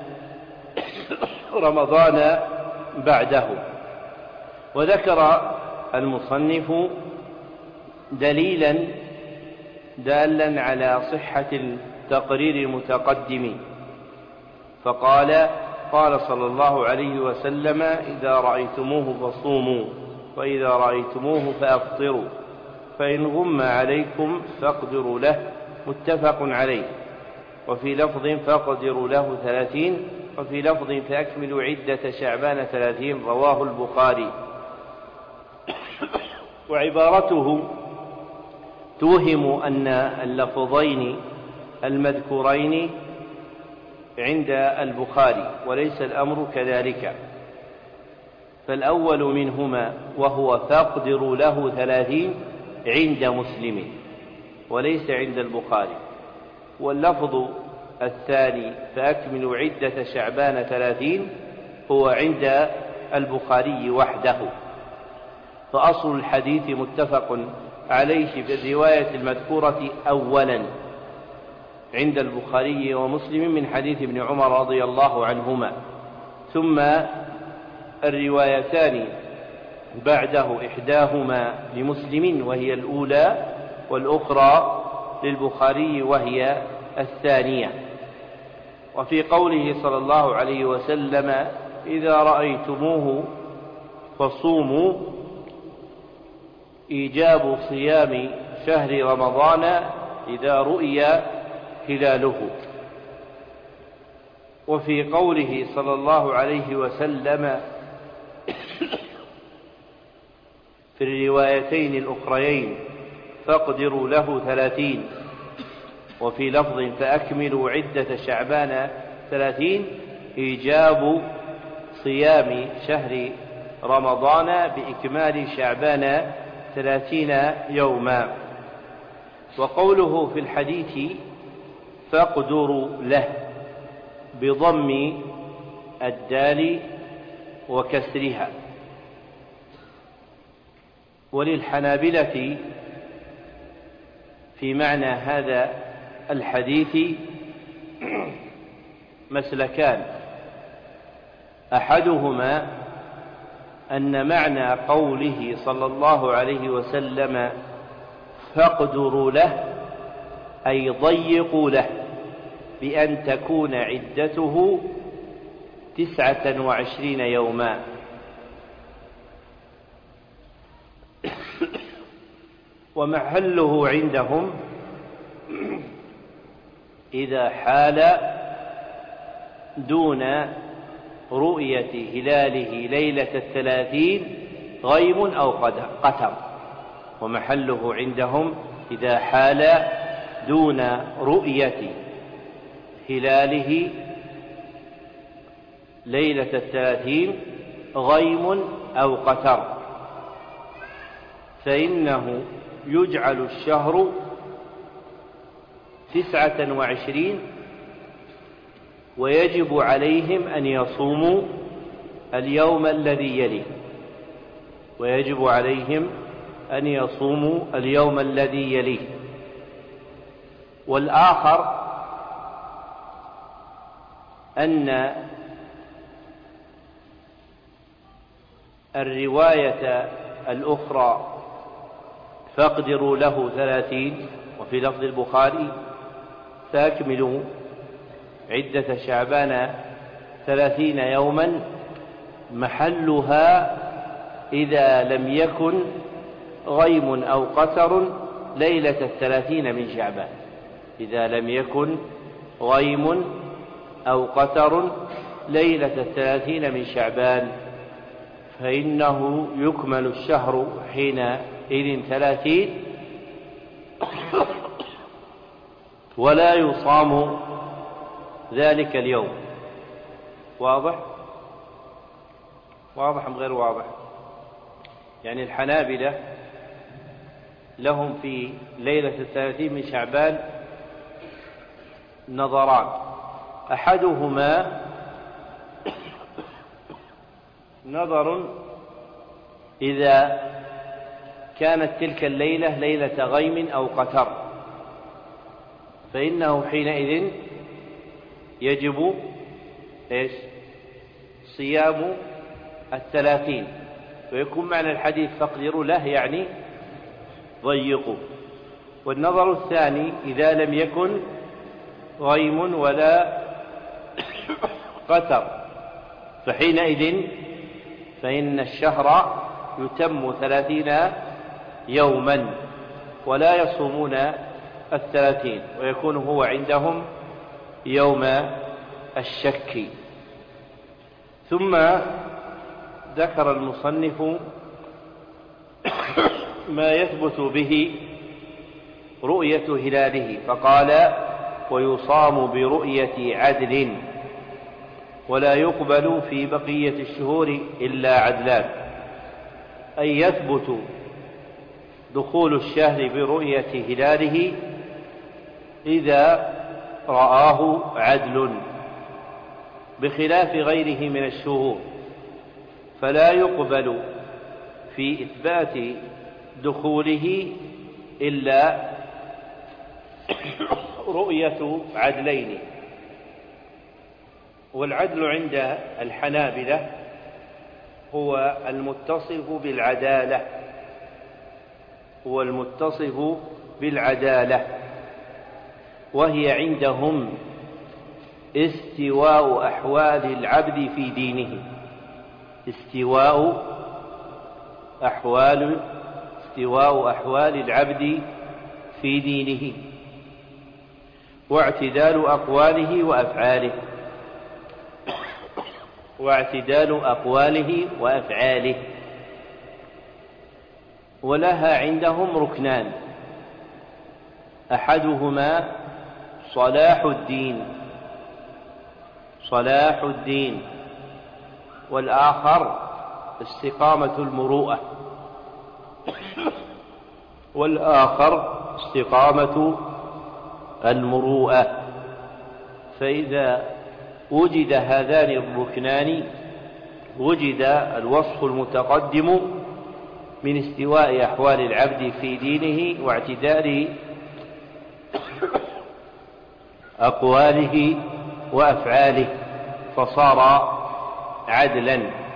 رمضان بعده. وذكر المصنف دليلا دالا على صحة التقرير المتقدم، فقال: قال صلى الله عليه وسلم: إذا رأيتموه فصوموا، وإذا رأيتموه فأفطروا، فإن غم عليكم فاقدروا له، متفق عليه. وفي لفظ فاقدروا له 30، وفي لفظ فأكملوا عدة شعبان 30، رواه البخاري. وعبارته توهم أن اللفظين المذكورين عند البخاري، وليس الأمر كذلك، فالأول منهما وهو فاقدروا له 30 عند مسلم وليس عند البخاري، واللفظ الثاني فأكملوا عدة شعبان 30 هو عند البخاري وحده. فأصل الحديث متفق عليه في الرواية المذكورة أولا عند البخاري ومسلم من حديث ابن عمر رضي الله عنهما، ثم الروايتان بعده إحداهما لمسلم وهي الأولى، والأخرى للبخاري وهي الثانية. وفي قوله صلى الله عليه وسلم: إذا رأيتموه فصوموا، إيجاب صيام شهر رمضان إذا رؤي هلاله. وفي قوله صلى الله عليه وسلم في الروايتين الأخريين: فاقدروا له 30، وفي لفظ فأكملوا عدة شعبان 30، إيجاب صيام شهر رمضان بإكمال شعبان 30 يوما. وقوله في الحديث فاقدروا له بضم الدال وكسرها. وللحنابلة في معنى هذا الحديث مسلكان: أحدهما أن معنى قوله صلى الله عليه وسلم فاقدروا له أي ضيقوا له، بأن تكون عدته 29 يوما. ومحله عندهم إذا حال دون رؤية هلاله ليلة 30 غيم أو قتر. ومحله عندهم إذا حال دون رؤية هلاله ليلة 30 غيم أو قتر، فإنه يجعل الشهر 29 ويجب عليهم أن يصوموا اليوم الذي يليه، ويجب عليهم أن يصوموا اليوم الذي يليه. والآخر أن الرواية الأخرى فاقدروا له 30، وفي لفظ البخاري فأكملوا عدة شعبان 30 يوما، محلها إذا لم يكن غيم أو قتر ليلة 30 من شعبان، إذا لم يكن غيم أو قتر ليلة 30 من شعبان، فإنه يكمل الشهر حينئذ 30 ولا يصام ذلك اليوم. واضح؟ واضح أم غير واضح؟ يعني الحنابلة لهم في ليلة 30 من شعبان نظران، أحدهما نظر إذا كانت تلك الليلة ليلة غيم أو قتر، فإنه حينئذ يجب صيام 30، ويكون معنى الحديث فاقدروا له يعني ضيقوا. والنظر الثاني إذا لم يكن غيم ولا قتر، فحينئذ فإن الشهر يتم 30 يوما ولا يصومون 30، ويكون هو عندهم يوم الشك. ثم ذكر المصنف ما يثبت به رؤية هلاله، فقال: ويصام برؤية عدل ولا يقبل في بقية الشهور إلا عدلان، أي يثبت دخول الشهر برؤية هلاله إذا رآه عدل، بخلاف غيره من الشهور، فلا يقبل في إثبات دخوله إلا رؤية عدلين. والعدل عند الحنابلة هو المتصف بالعدالة، وهي عندهم استواء أحوال العبد في دينه، استواء أحوال العبد في دينه، واعتدال أقواله وأفعاله. ولها عندهم ركنان، أحدهما صلاح الدين، والآخر استقامة المروءة. فإذا وجد هذان الركنان وجد الوصف المتقدم من استواء أحوال العبد في دينه واعتدال أقواله وأفعاله، فصار عدلا.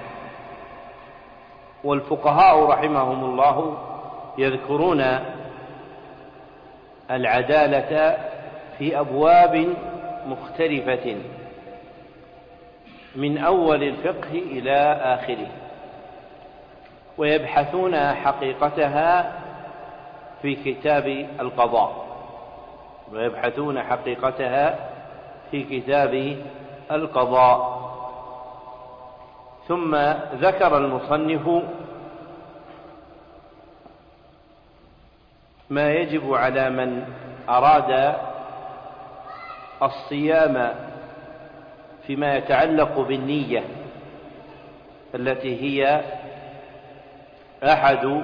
والفقهاء رحمهم الله يذكرون العدالة في أبواب مختلفة من أول الفقه إلى آخره، ويبحثون حقيقتها في كتاب القضاء. ثم ذكر المصنف ما يجب على من أراد الصيام فيما يتعلق بالنية، التي هي أحد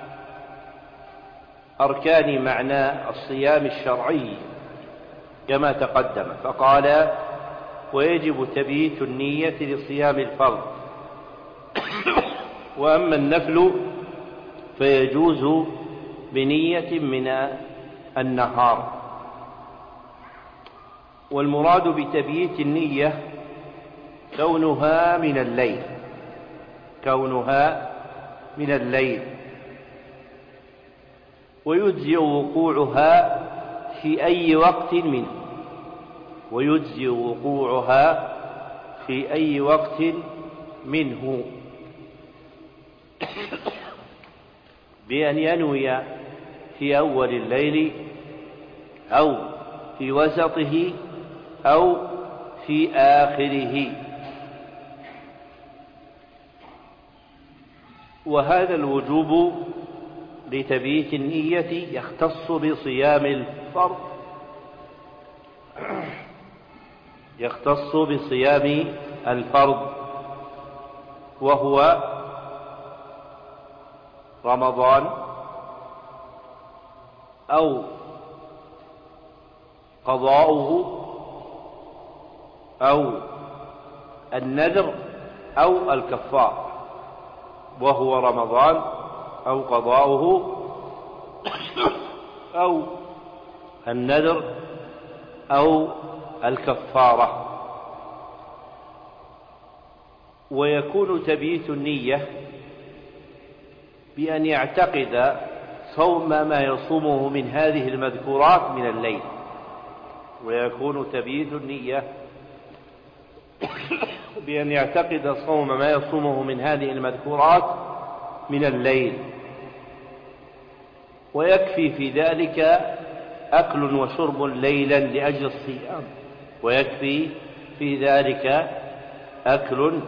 أركان معنى الصيام الشرعي كما تقدم. فقال: ويجب تبييت النية لصيام الفرض، وأما النفل فيجوز بنية من النهار. والمراد بتبييت النية كونها من الليل، ويجزئ وقوعها في أي وقت منه بأن ينوي في أول الليل أو في وسطه أو في آخره. وهذا الوجوب لتبييت النية يختص بصيام الفرض، وهو رمضان أو قضاؤه أو النذر أو الكفار، وهو رمضان أو قضاؤه أو النذر أو الكفارة. ويكون تبييت النية بأن يعتقد صوم ما يصومه من هذه المذكورات من الليل، ويكون تبييت النية بأن يعتقد صوم ما يصومه من هذه المذكورات من الليل، ويكفي في ذلك أكل وشرب ليلا لأجل الصيام، ويكفي في ذلك أكل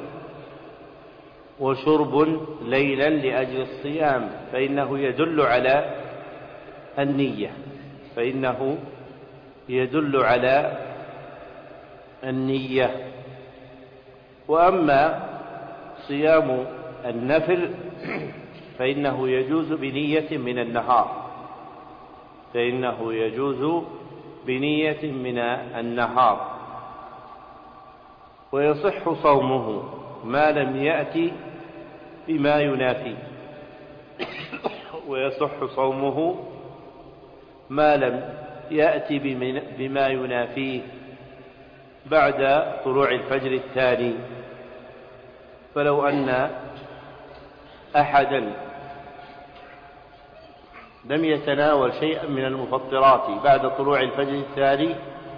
وشرب ليلا لأجل الصيام، فإنه يدل على النية، فإنه يدل على النية. وأما صيام النفل فإنه يجوز بنية من النهار، فإنه يجوز بنية من النهار، ويصح صومه ما لم يأتي بما ينافيه، ويصح صومه ما لم يأتي بما ينافيه بعد طلوع الفجر الثاني. فلو أن أحدا لم يتناول شيئا من المفطرات بعد طلوع الفجر الثاني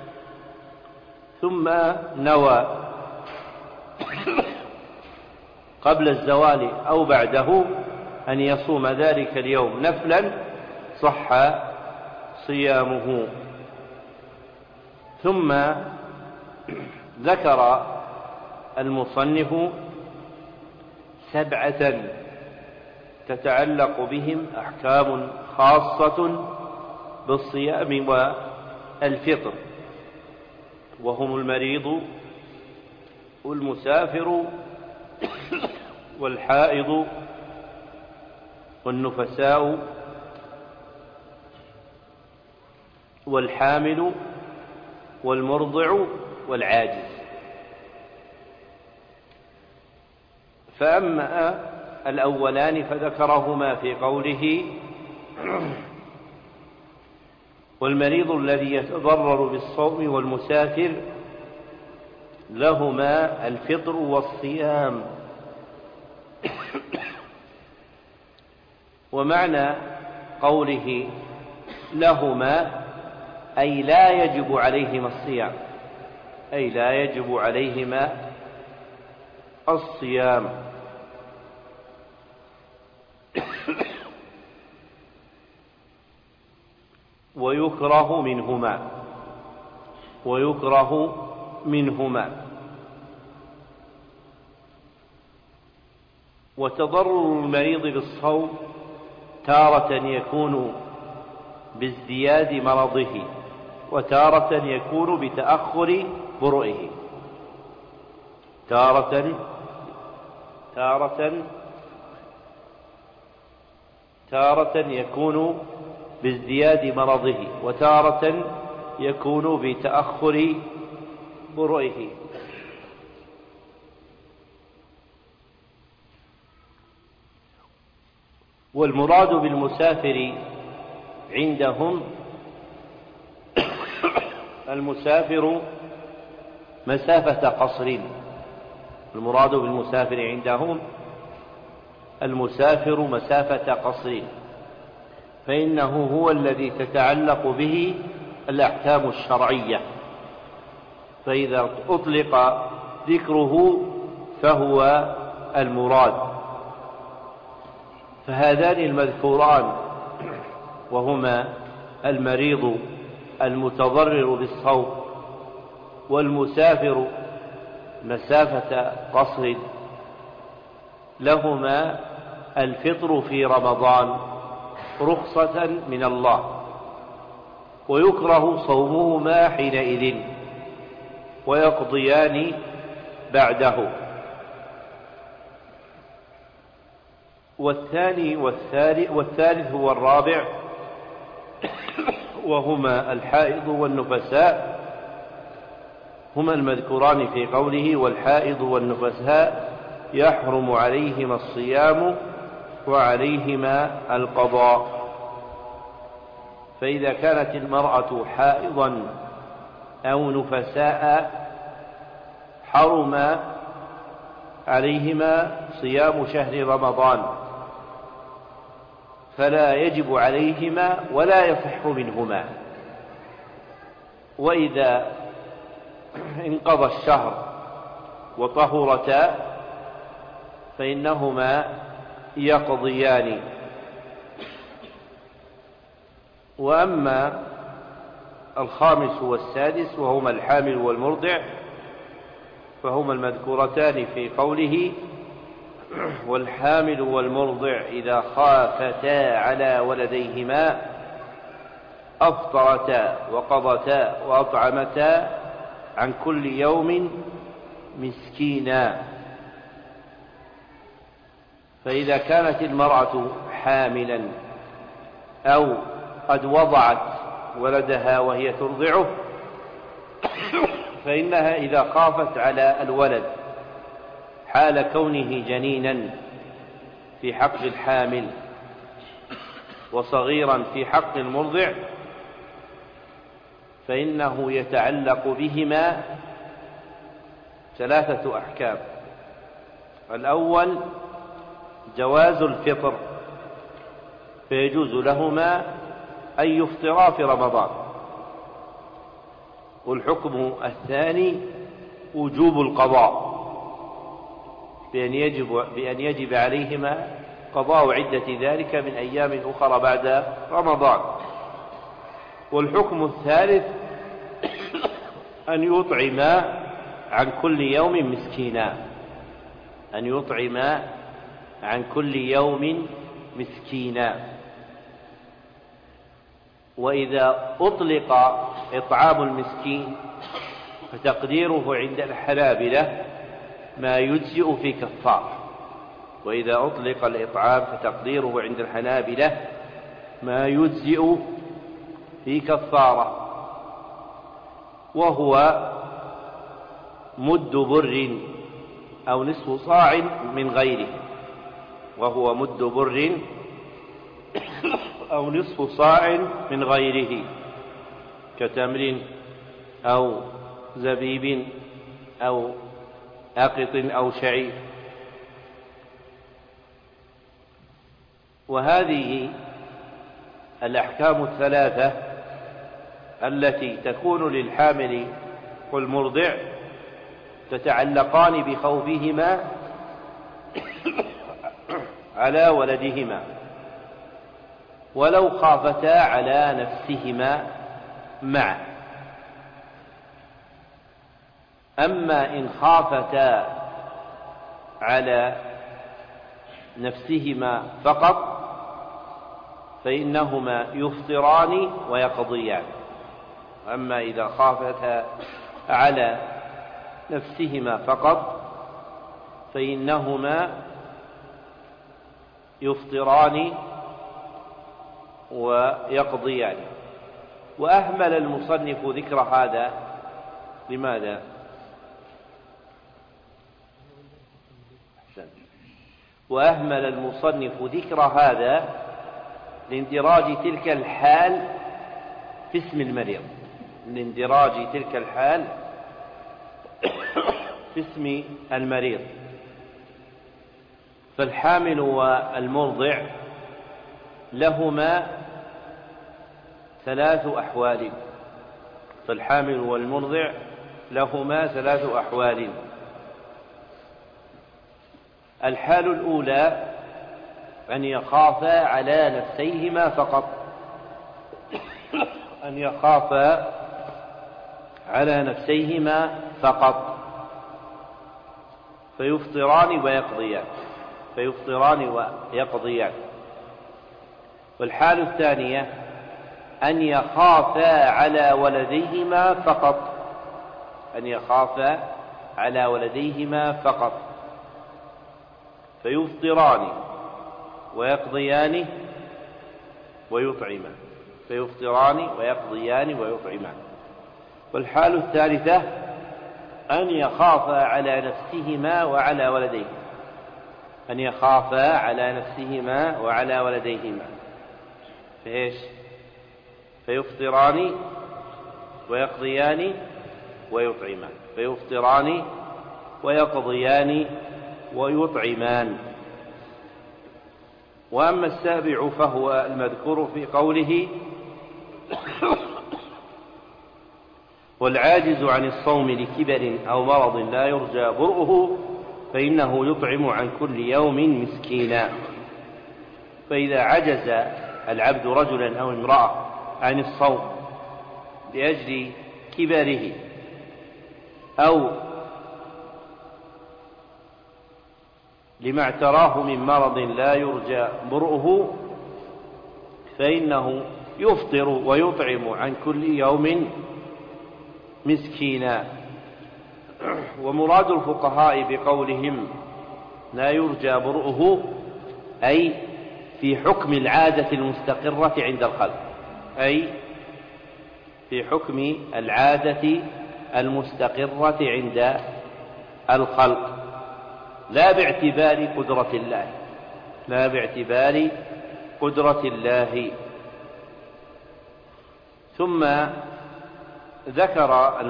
ثم نوى قبل الزوال أو بعده أن يصوم ذلك اليوم نفلا صح صيامه. ثم ذكر المصنف 7 تتعلق بهم أحكام خاصة بالصيام والفطر، وهم المريض والمسافر والحائض والنفساء والحامل والمرضع والعاجز. فأما الأولان فذكرهما في قوله والمريض الذي يتضرر بالصوم والمسافر لهما الفطر والصيام. ومعنى قوله لهما أي لا يجب عليهما الصيام، أي لا يجب عليهما الصيام. ويكره منهما. وتضرر المريض بالصوم تارة يكون بازدياد مرضه، وتارة يكون بتأخر برؤه، تارة يكون بازدياد مرضه، وتارة يكون بتأخر برؤه. والمراد بالمسافر عندهم المسافر مسافة قصر، المراد بالمسافر عندهم المسافر مسافة قصر، فإنه هو الذي تتعلق به الأحكام الشرعية، فإذا أطلق ذكره فهو المراد. فهذان المذكوران وهما المريض المتضرر بالصوم والمسافر مسافة قصر لهما الفطر في رمضان رخصة من الله، ويكره صومهما حينئذ ويقضيان بعده. والثالث هو الرابع، وهما الحائض والنفساء، هما المذكوران في قوله: والحائض والنفساء يحرم عليهما الصيام وعليهما القضاء. فإذا كانت المرأة حائضا أو نفساء حرم عليهما صيام شهر رمضان، فلا يجب عليهما ولا يصح منهما. وإذا انقضى الشهر وطهرتا فإنهما يقضيان. وأما الخامس والسادس وهما الحامل والمرضع فهما المذكورتان في قوله: والحامل والمرضع إذا خافتا على ولديهما أفطرتا وقضتا وأطعمتا عن كل يوم مسكينا. فإذا كانت المرأة حاملا أو قد وضعت ولدها وهي ترضعه فإنها إذا خافت على الولد حال كونه جنينا في حق الحامل وصغيرا في حق المرضع فإنه يتعلق بهما ثلاثة أحكام. الأول جواز الفطر، فيجوز لهما أن يفطرا في رمضان. والحكم الثاني وجوب القضاء، بأن يجب عليهما قضاء عدة ذلك من أيام أخرى بعد رمضان. والحكم الثالث أن يطعما عن كل يوم مسكينا، أن يطعما عن كل يوم مسكينا. وإذا أطلق إطعام المسكين فتقديره عند الحنابلة ما يجزئ في كفارة. وإذا أطلق الإطعام فتقديره عند الحنابلة ما يجزئ في كفارة، وهو مد بر أو نصف صاع من غيره، وهو مد بر أو نصف صاع من غيره كتمر أو زبيب أو أقط أو شعير. وهذه الأحكام الثلاثة التي تكون للحامل والمرضع تتعلقان بخوفهما على ولدهما، ولو خافتا على نفسهما معا. أما إن خافتا على نفسهما فقط فإنهما يفطران ويقضيان. أما إذا خافتا على نفسهما فقط فإنهما يفطران ويقضيان. وأهمل المصنف ذكر هذا لماذا؟ وأهمل المصنف ذكر هذا لاندراج تلك الحال في اسم المريض، لاندراج تلك الحال في اسم المريض. فالحامل والمرضع لهما ثلاث أحوال، فالحامل والمرضع لهما ثلاث أحوال. الحال الأولى أن يخافا على نفسيهما فقط، أن يخافا على نفسيهما فقط فيفطران ويقضيان. والحال الثانية أن يخافا على ولديهما فقط، أن يخافا على ولديهما فقط فيفطران ويقضيان ويطعمان، فيفطران ويقضيان ويطعمان. والحال الثالثة أن يخافا على نفسهما وعلى ولديهما، أن يخافا على نفسهما وعلى ولديهما، فإيش؟ فيفطران ويقضيان ويطعمان، فيفطران ويقضيان ويطعمان. وأما السابع فهو المذكور في قوله: والعاجز عن الصوم لكبر أو مرض لا يرجى برؤه فإنه يطعم عن كل يوم مسكينا. فإذا عجز العبد رجلا أو امرأة عن الصوم لأجل كبره أو لما اعتراه من مرض لا يرجى برؤه فإنه يفطر ويطعم عن كل يوم مسكينا. ومراد الفقهاء بقولهم لا يرجى برؤه أي في حكم العادة المستقرة عند الخلق، أي في حكم العادة المستقرة عند الخلق، لا باعتبار قدرة الله، لا باعتبار قدرة الله. ثم ذكر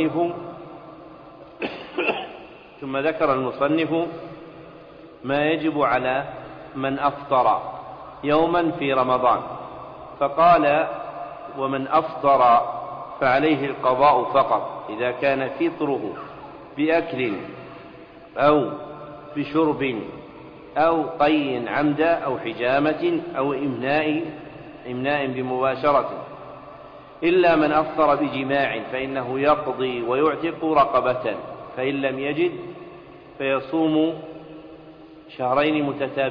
المصنف ما يجب على من أفطر يوما في رمضان، فقال: ومن أفطر فعليه القضاء فقط إذا كان فطره بأكل أو بشرب أو قي عمدا أو حجامة أو إمناء بمباشرة، إلا من أفطر بجماع فإنه يقضي ويعتق رقبة، فإن لم يجد فيصوم شهرين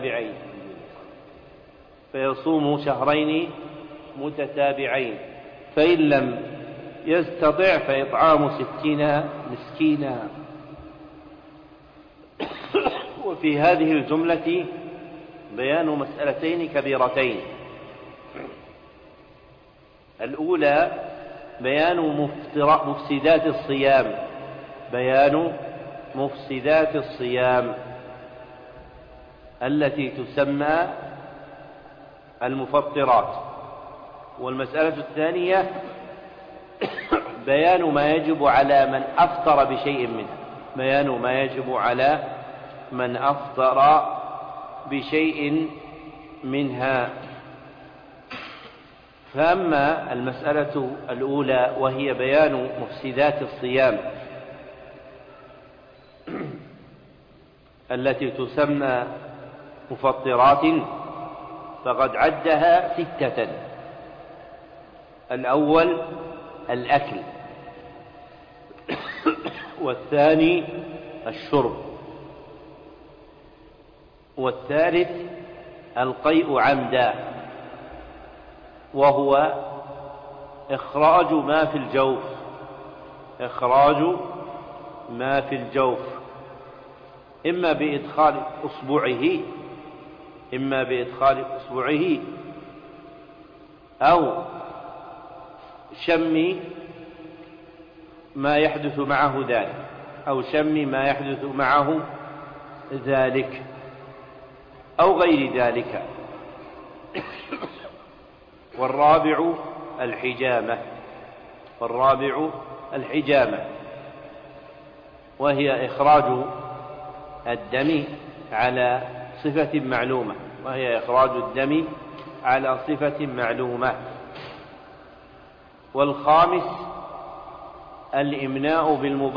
متتابعين، فإن لم يستطع فإطعام 60 مسكينا. وفي هذه الجملة بيان مسألتين كبيرتين: الأولى بيان مفسدات الصيام التي تسمى المفطرات. والمسألة الثانية بيان ما يجب على من أفطر بشيء منها، فأما المسألة الأولى وهي بيان مفسدات الصيام التي تسمى مفطرات فقد عدها 6: الأول الأكل، والثاني الشرب، والثالث القيء عمدا، وهو إخراج ما في الجوف إما بإدخال إصبعه أو شم ما يحدث معه ذلك أو غير ذلك. والرابع الحجامة، وهي إخراج الدم على صفة معلومة. والخامس الإمناء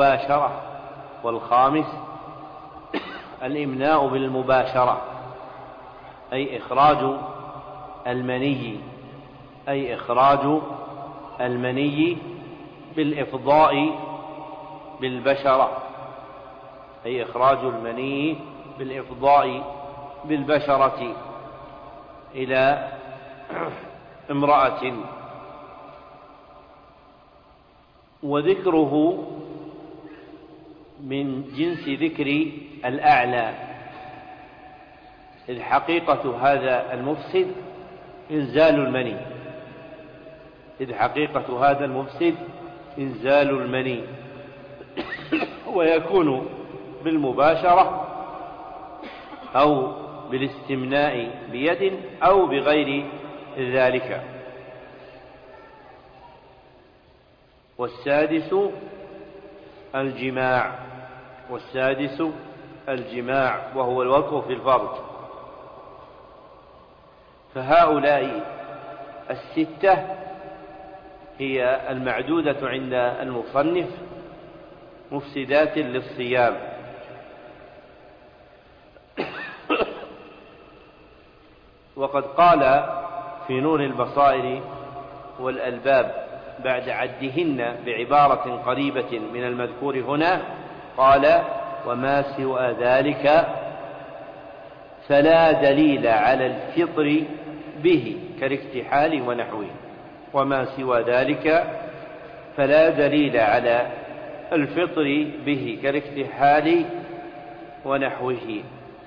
بالمباشرة، أي إخراج المني بالإفضاء بالبشرة إلى امرأة. وذكره من جنس ذكر الأعلى، إذ حقيقة هذا المفسد إنزال المني، إذ حقيقة هذا المفسد إنزال المني، ويكون بالمباشرة أو بالاستمناء بيد أو بغير ذلك. والسادس الجماع، والسادس الجماع وهو الوطء في الفرج. فهؤلاء الستة هي المعدودة عند المصنف مفسدات للصيام. وقد قال في نور البصائر والألباب بعد عدهن بعبارة قريبة من المذكور هنا، قال: وما سوى ذلك فلا دليل على الفطر به كالاكتحال ونحوه. وما سوى ذلك فلا دليل على الفطر به كالاكتحال ونحوه.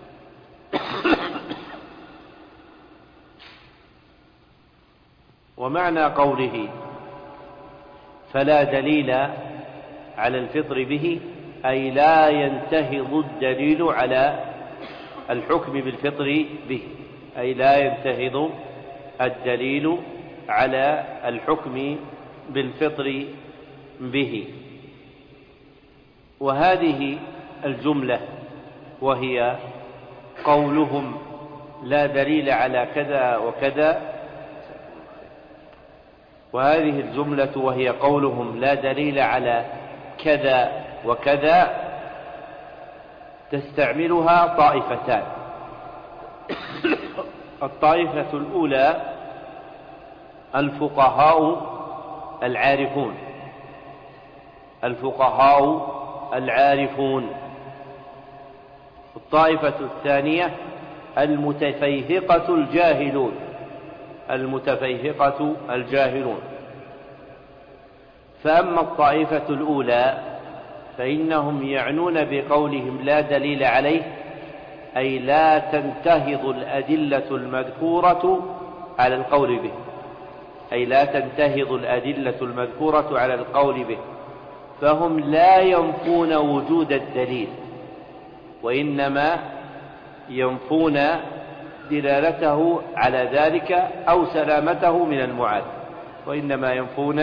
ومعنى قوله فلا دليل على الفطر به أي لا ينتهض الدليل على الحكم بالفطر به، أي لا ينتهض الدليل على الحكم بالفطر به. وهذه الجملة وهي قولهم لا دليل على كذا وكذا، وهذه الجملة وهي قولهم لا دليل على كذا وكذا تستعملها طائفتان. الطائفة الأولى الفقهاء العارفون، الفقهاء العارفون. الطائفة الثانية المتفيهقة الجاهلون، المتفيهقة الجاهلون. فأما الطائفة الأولى فإنهم يعنون بقولهم لا دليل عليه أي لا تنتهض الأدلة المذكورة على القول به، أي لا تنتهض الأدلة المذكورة على القول به، فهم لا ينفون وجود الدليل وإنما ينفون دلالته على ذلك أو سلامته من المعارض، وإنما ينفون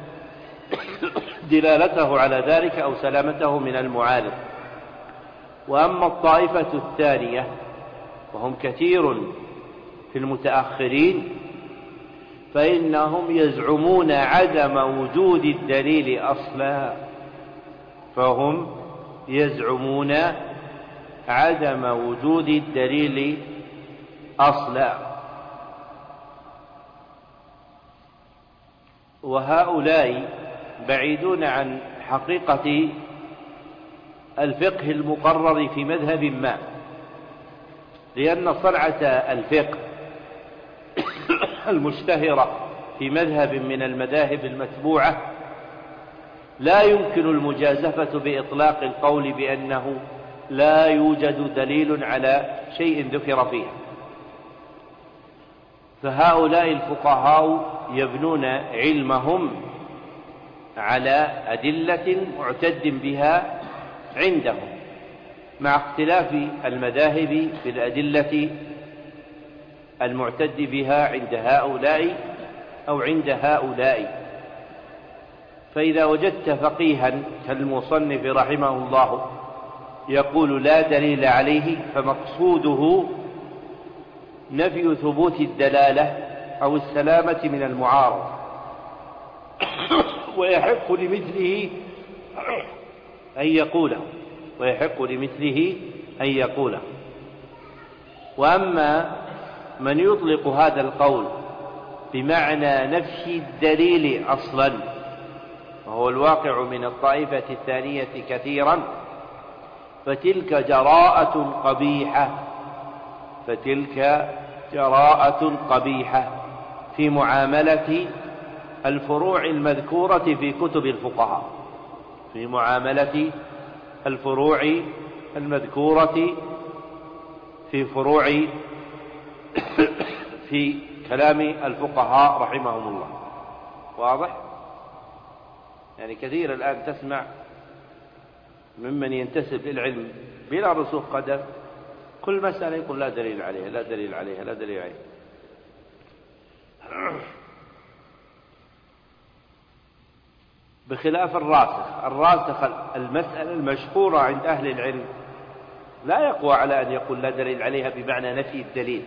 دلالته على ذلك أو سلامته من المعارض. وأما الطائفة الثانية وهم كثير في المتأخرين فإنهم يزعمون عدم وجود الدليل أصلا، فهم يزعمون عدم وجود الدليل أصلا. وهؤلاء بعيدون عن حقيقة الفقه المقرر في مذهب ما، لأن صنعة الفقه المشتهرة في مذهب من المذاهب المتبوعة لا يمكن المجازفة بإطلاق القول بأنه لا يوجد دليل على شيء ذكر فيه. فهؤلاء الفقهاء يبنون علمهم على أدلة معتد بها عندهم، مع اختلاف المذاهب في الأدلة المعتد بها عند هؤلاء أو عند هؤلاء. فإذا وجدت فقيها كالمصنف رحمه الله يقول لا دليل عليه فمقصوده نفي ثبوت الدلالة أو السلامة من المعارض، ويحق لمثله أن يقوله، ويحق لمثله أن يقوله. وأما من يطلق هذا القول بمعنى نفي الدليل أصلا، وهو الواقع من الطائفة الثانية كثيرا، فتلك جراءة قبيحة، فتلك جراءة قبيحة في معاملة الفروع المذكورة في كتب الفقهاء، في معاملة الفروع المذكورة في فروع في كلام الفقهاء رحمهم الله. واضح؟ يعني كثير الآن تسمع ممن ينتسب للعلم بلا رسوخ قدم كل مسألة يقول لا دليل عليها لا دليل عليها لا دليل عليها. بخلاف الراسخ المسألة المشهورة عند أهل العلم لا يقوى على أن يقول لا دليل عليها بمعنى نفي الدليل،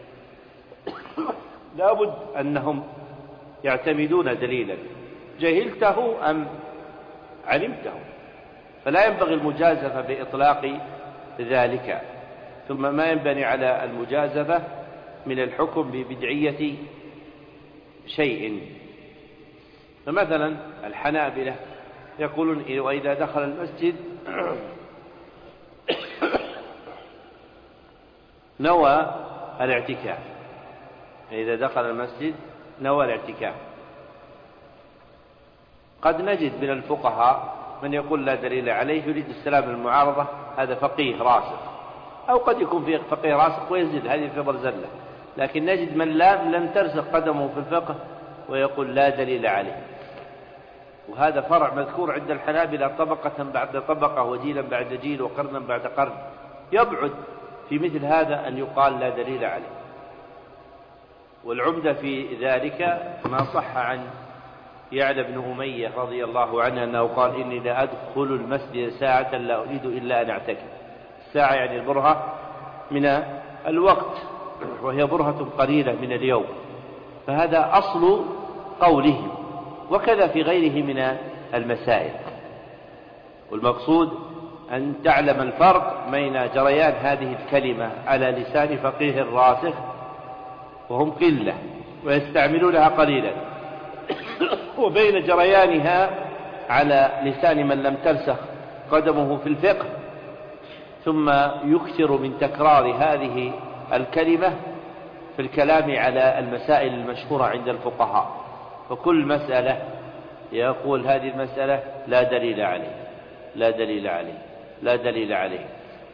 لا بد أنهم يعتمدون دليلا جهلته أم علمته، فلا ينبغي المجازفة بإطلاق ذلك. ثم ما ينبني على المجازفة من الحكم ببدعية شيء. فمثلا الحنابلة يقولون وإذا دخل المسجد نوى الاعتكاف، إذا دخل المسجد نوى الاعتكاف. قد نجد من الفقهاء من يقول لا دليل عليه يريد السلام المعارضة، هذا فقيه راسخ، أو قد يكون فيه فقيه راسخ ويزيد هذه في برزلة، لكن نجد من لم ترسخ قدمه في الفقه ويقول لا دليل عليه. وهذا فرع مذكور عند الحنابلة طبقة بعد طبقة وجيلا بعد جيل وقرنا بعد قرن. يبعد في مثل هذا أن يقال لا دليل عليه. والعمدة في ذلك ما صح عن يعلى بن أمية رضي الله عنه أنه قال إني لا أدخل المسجد ساعة لا أريد إلا أن أعتكف. الساعة يعني البرهة من الوقت، وهي برهة قليلة من اليوم، فهذا أصل قولهم، وكذا في غيره من المسائل. والمقصود أن تعلم الفرق بين جريان هذه الكلمة على لسان فقيه راسخ وهم قلة ويستعملونها قليلا، وبين جريانها على لسان من لم ترسخ قدمه في الفقه ثم يكثر من تكرار هذه الكلمة في الكلام على المسائل المشهورة عند الفقهاء. فكل مسألة يقول هذه المسألة لا دليل عليه لا دليل عليه لا دليل عليه،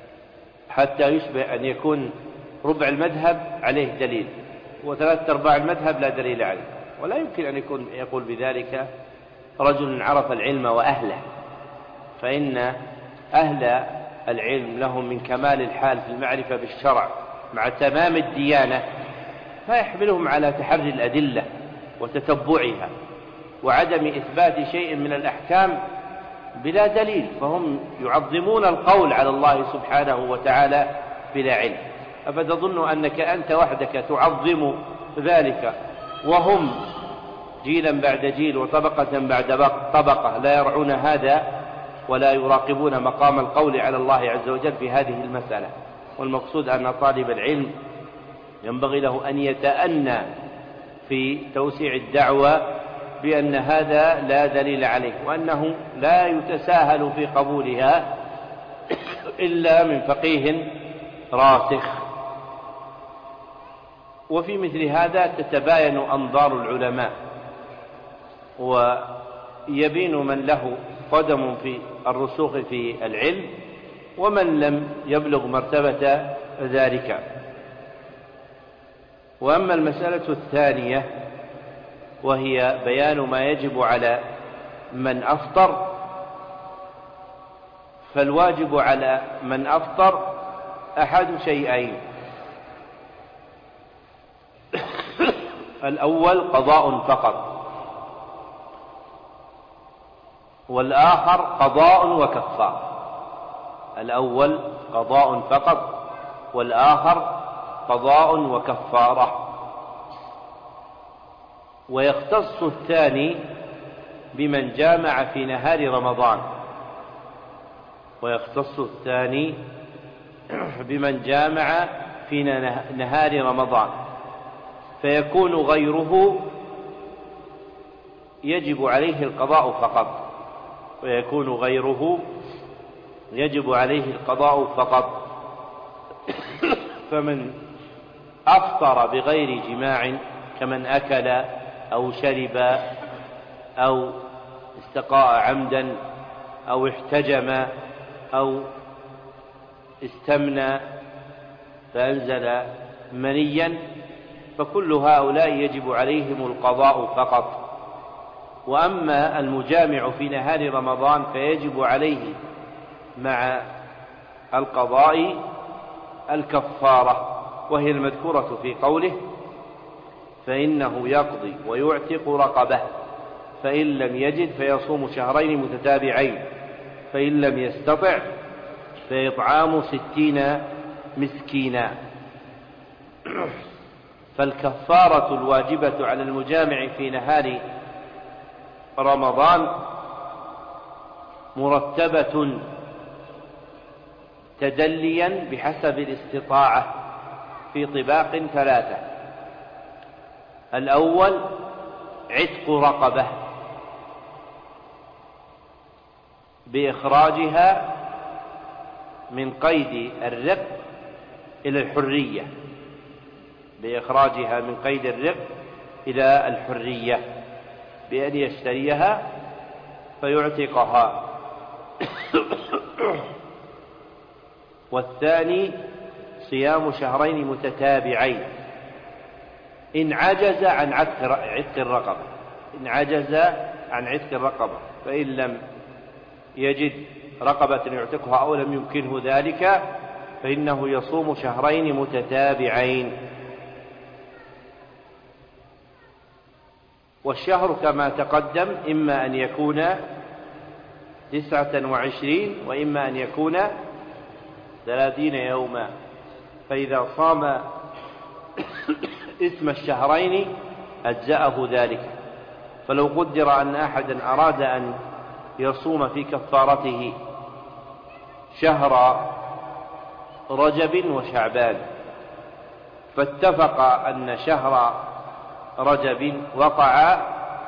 حتى يشبه أن يكون ربع المذهب عليه دليل وثلاثة أرباع المذهب لا دليل عليه. ولا يمكن أن يقول بذلك رجل عرف العلم وأهله، فإن أهل العلم لهم من كمال الحال في المعرفة بالشرع مع تمام الديانة ما يحملهم على تحري الأدلة وتتبعها وعدم إثبات شيء من الأحكام بلا دليل، فهم يعظمون القول على الله سبحانه وتعالى بلا علم. أفتظن أنك أنت وحدك تعظم ذلك وهم جيلا بعد جيل وطبقة بعد طبقة لا يرعون هذا ولا يراقبون مقام القول على الله عز وجل في هذه المسألة؟ والمقصود أن طالب العلم ينبغي له أن يتأنى في توسيع الدعوة بأن هذا لا دليل عليه، وأنه لا يتساهل في قبولها إلا من فقيه راسخ. وفي مثل هذا تتباين أنظار العلماء، ويبين من له قدم في الرسوخ في العلم ومن لم يبلغ مرتبة ذلك. وأما المسألة الثانية وهي بيان ما يجب على من أفطر، فالواجب على من أفطر أحد شيئين: الأول قضاء فقط، والآخر قضاء وكفارة. الأول قضاء فقط، والآخر قضاء وكفارة. ويختص الثاني بمن جامع في نهار رمضان، ويختص الثاني بمن جامع في نهار رمضان، فيكون غيره يجب عليه القضاء فقط، ويكون غيره يجب عليه القضاء فقط. فمن أفطر بغير جماع كمن أكل أو شرب أو استقاء عمدا أو احتجم أو استمنى فأنزل منيا فكل هؤلاء يجب عليهم القضاء فقط. وأما المجامع في نهار رمضان فيجب عليه مع القضاء الكفارة، وهي المذكورة في قوله: فإنه يقضي ويعتق رقبة، فإن لم يجد فيصوم شهرين متتابعين، فإن لم يستطع فإطعام 60 مسكينا. فالكفارة الواجبة على المجامع في نهار رمضان مرتبة تدليا بحسب الاستطاعة في طباق 3: الأول عتق رقبة بإخراجها من قيد الرق إلى الحرية، بإخراجها من قيد الرق إلى الحرية بأن يشتريها فيعتقها. والثاني صيام شهرين متتابعين إن عجز عن عتق الرقبة، إن عجز عن عتق الرقبة، فإن لم يجد رقبة يعتقها أو لم يمكنه ذلك فإنه يصوم شهرين متتابعين. والشهر كما تقدم إما أن يكون 29 وإما أن يكون 30 يوما، فإذا صام اسم الشهرين أجزأه ذلك. فلو قدر أن أحدا أراد أن يصوم في كفارته شهر رجب وشعبان، فاتفق أن شهر رجب وقع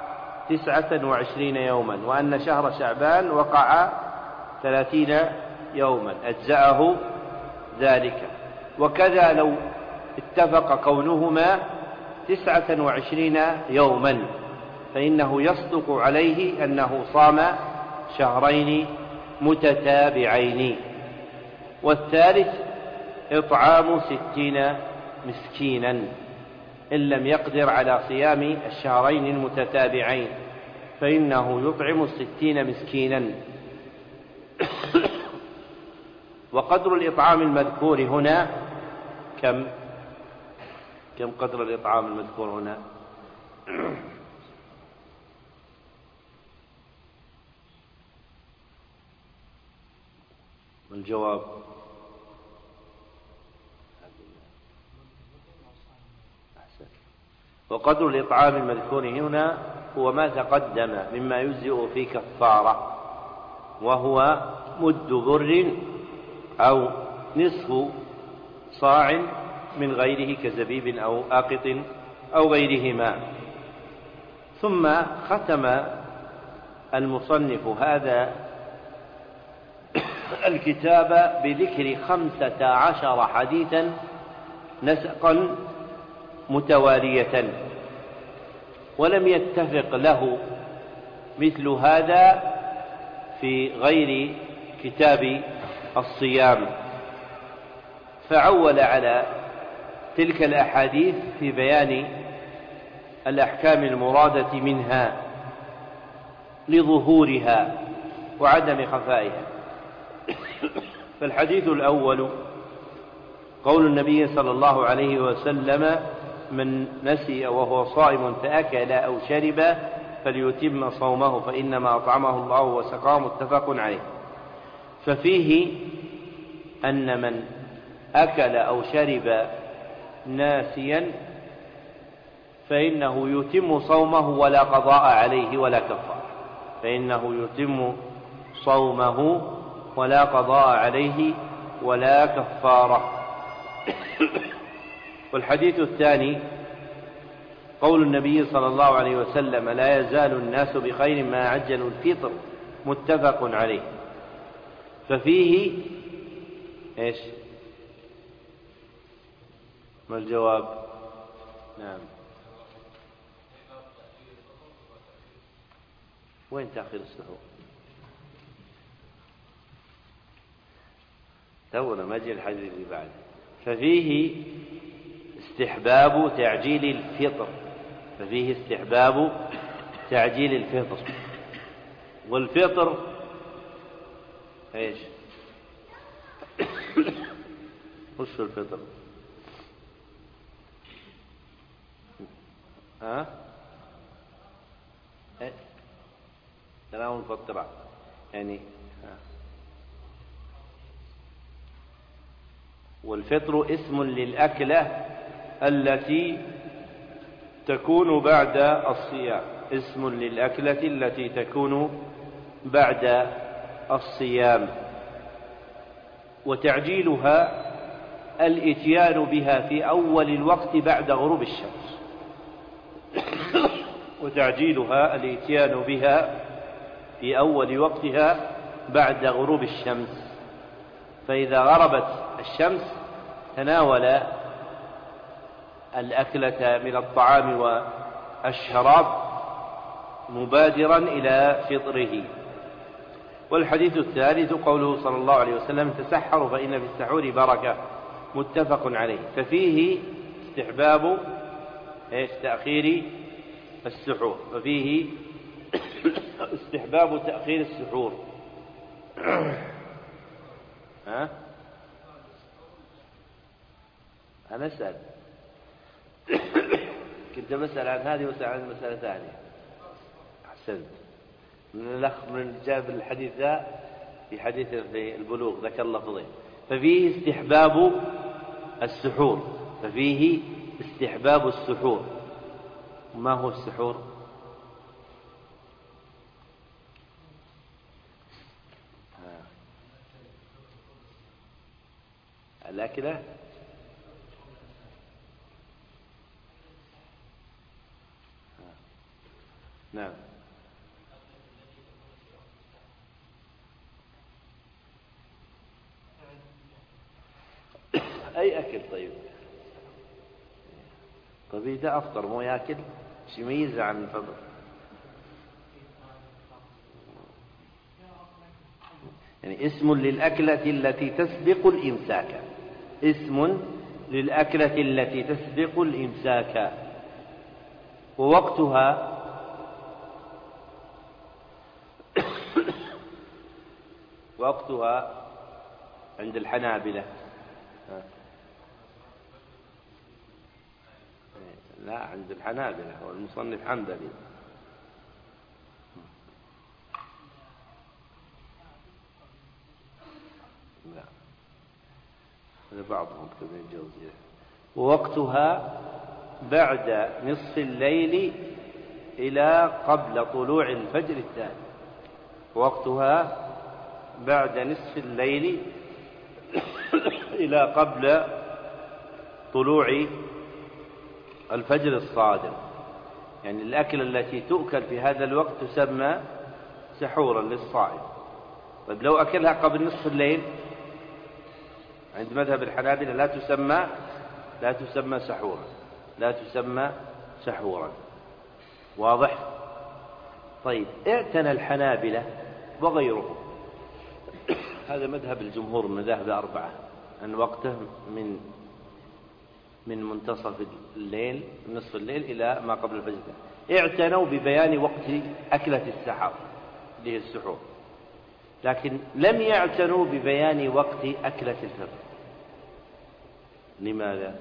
29 يوما وأن شهر شعبان وقع 30 يوما، أجزأه ذلك. وكذا لو اتفق كونهما 29 يوما فإنه يصدق عليه أنه صام شهرين متتابعين. والثالث إطعام 60 مسكينا إن لم يقدر على صيام الشهرين المتتابعين، فإنه يطعم 60 مسكينا. وقدر الإطعام المذكور هنا كم قدر الإطعام المذكور هنا؟ الجواب وقدر الإطعام المذكور هنا هو ما تقدم مما يجزئ في كفارة، وهو مد بر أو نصف صاع من غيره كزبيب أو آقط أو غيرهما. ثم ختم المصنف هذا الكتاب بذكر 15 حديثا نسقا متوالية، ولم يتفق له مثل هذا في غير كتاب الصيام، فعول على تلك الأحاديث في بيان الأحكام المرادة منها لظهورها وعدم خفائها. فالحديث الأول قول النبي صلى الله عليه وسلم: من نسي وهو صائم فأكل أو شرب فليتم صومه فإنما أطعمه الله وسقاه، متفق عليه. ففيه أن من أكل أو شرب ناسيا فإنه يتم صومه ولا قضاء عليه ولا كفارة، فإنه يتم صومه ولا قضاء عليه ولا كفارة. والحديث الثاني قول النبي صلى الله عليه وسلم: لا يزال الناس بخير ما عجلوا الفطر، متفق عليه. ففيه ايش؟ ما الجواب؟ نعم. وين تأخير السحور؟ تونا ما جاء الحديث اللي بعده. ففيه استحباب تعجيل الفطر، ففيه استحباب تعجيل الفطر. والفطر ايش؟ وش الفطر؟ تناول المفطرات يعني. والفطر اسم للأكلة التي تكون بعد الصيام، اسم للأكلة التي تكون بعد الصيام. وتعجيلها الإتيان بها في أول الوقت بعد غروب الشمس. وتعجيلها الإتيان بها في أول وقتها بعد غروب الشمس، فإذا غربت الشمس تناول الأكلة من الطعام والشراب مبادرا إلى فطره. والحديث الثالث قوله صلى الله عليه وسلم: تسحروا فإن في السحور بركة، متفق عليه. ففيه استحباب تأخير السحور، ففيه استحباب تأخير السحور. أنا أسأل كنت بسأل عن هذه وسأل عن مسألة ثانية. أحسنت. من الأخ من جاب الحديث ذا في حديث في البلوغ ذكر لفظين. ففيه استحباب السحور، ففيه استحباب السحور. ما هو السحور؟ الأكلة نعم. أي أكل؟ طيب إذا أفطر مو يأكل شي يميزه عن الفطر؟ يعني اسم للأكلة التي تسبق الإمساك، اسم للأكلة التي تسبق الإمساك. ووقتها وقتها عند الحنابلة لا، عند الحنابلة والمصنف حنبلي. لا، هذا بعضهم كذا الجوزية. ووقتها بعد نصف الليل إلى قبل طلوع الفجر الثاني. وقتها بعد نصف الليل إلى قبل طلوع الفجر الصادق. يعني الأكلة التي تؤكل في هذا الوقت تسمى سحورا للصائم. طيب لو أكلها قبل نصف الليل عند مذهب الحنابلة لا تسمى سحورا، لا تسمى سحورا. واضح؟ طيب اعتنى الحنابلة وغيرهم، هذا مذهب الجمهور من مذاهب الأربعة، أن وقته من منتصف الليل، نصف الليل، إلى ما قبل الفجر. اعتنوا ببيان وقت أكلة السحر اللي هي السحور، لكن لم يعتنوا ببيان وقت أكلة الفطر. لماذا؟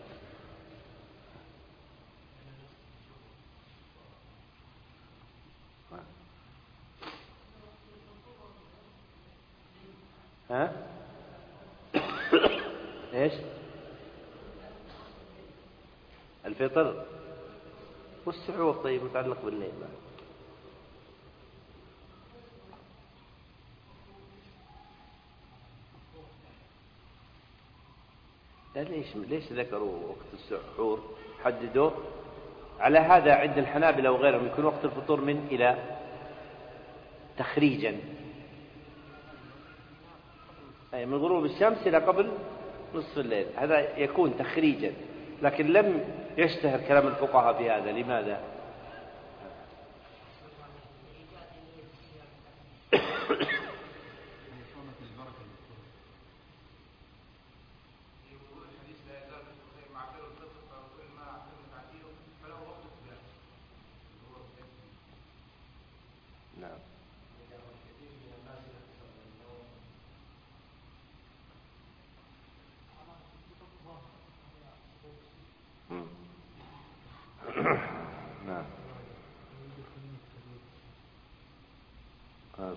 ايش؟ الفطر والسحور. طيب متعلق بالليل لا، ليش ذكروا وقت السحور؟ حددوا على هذا عند الحنابلة وغيرهم يكون وقت الفطور من إلى تخريجا، أي من غروب الشمس إلى قبل نصف الليل، هذا يكون تخريجا. لكن لم يشتهر كلام الفقهاء في هذا. لماذا؟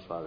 الأصابع.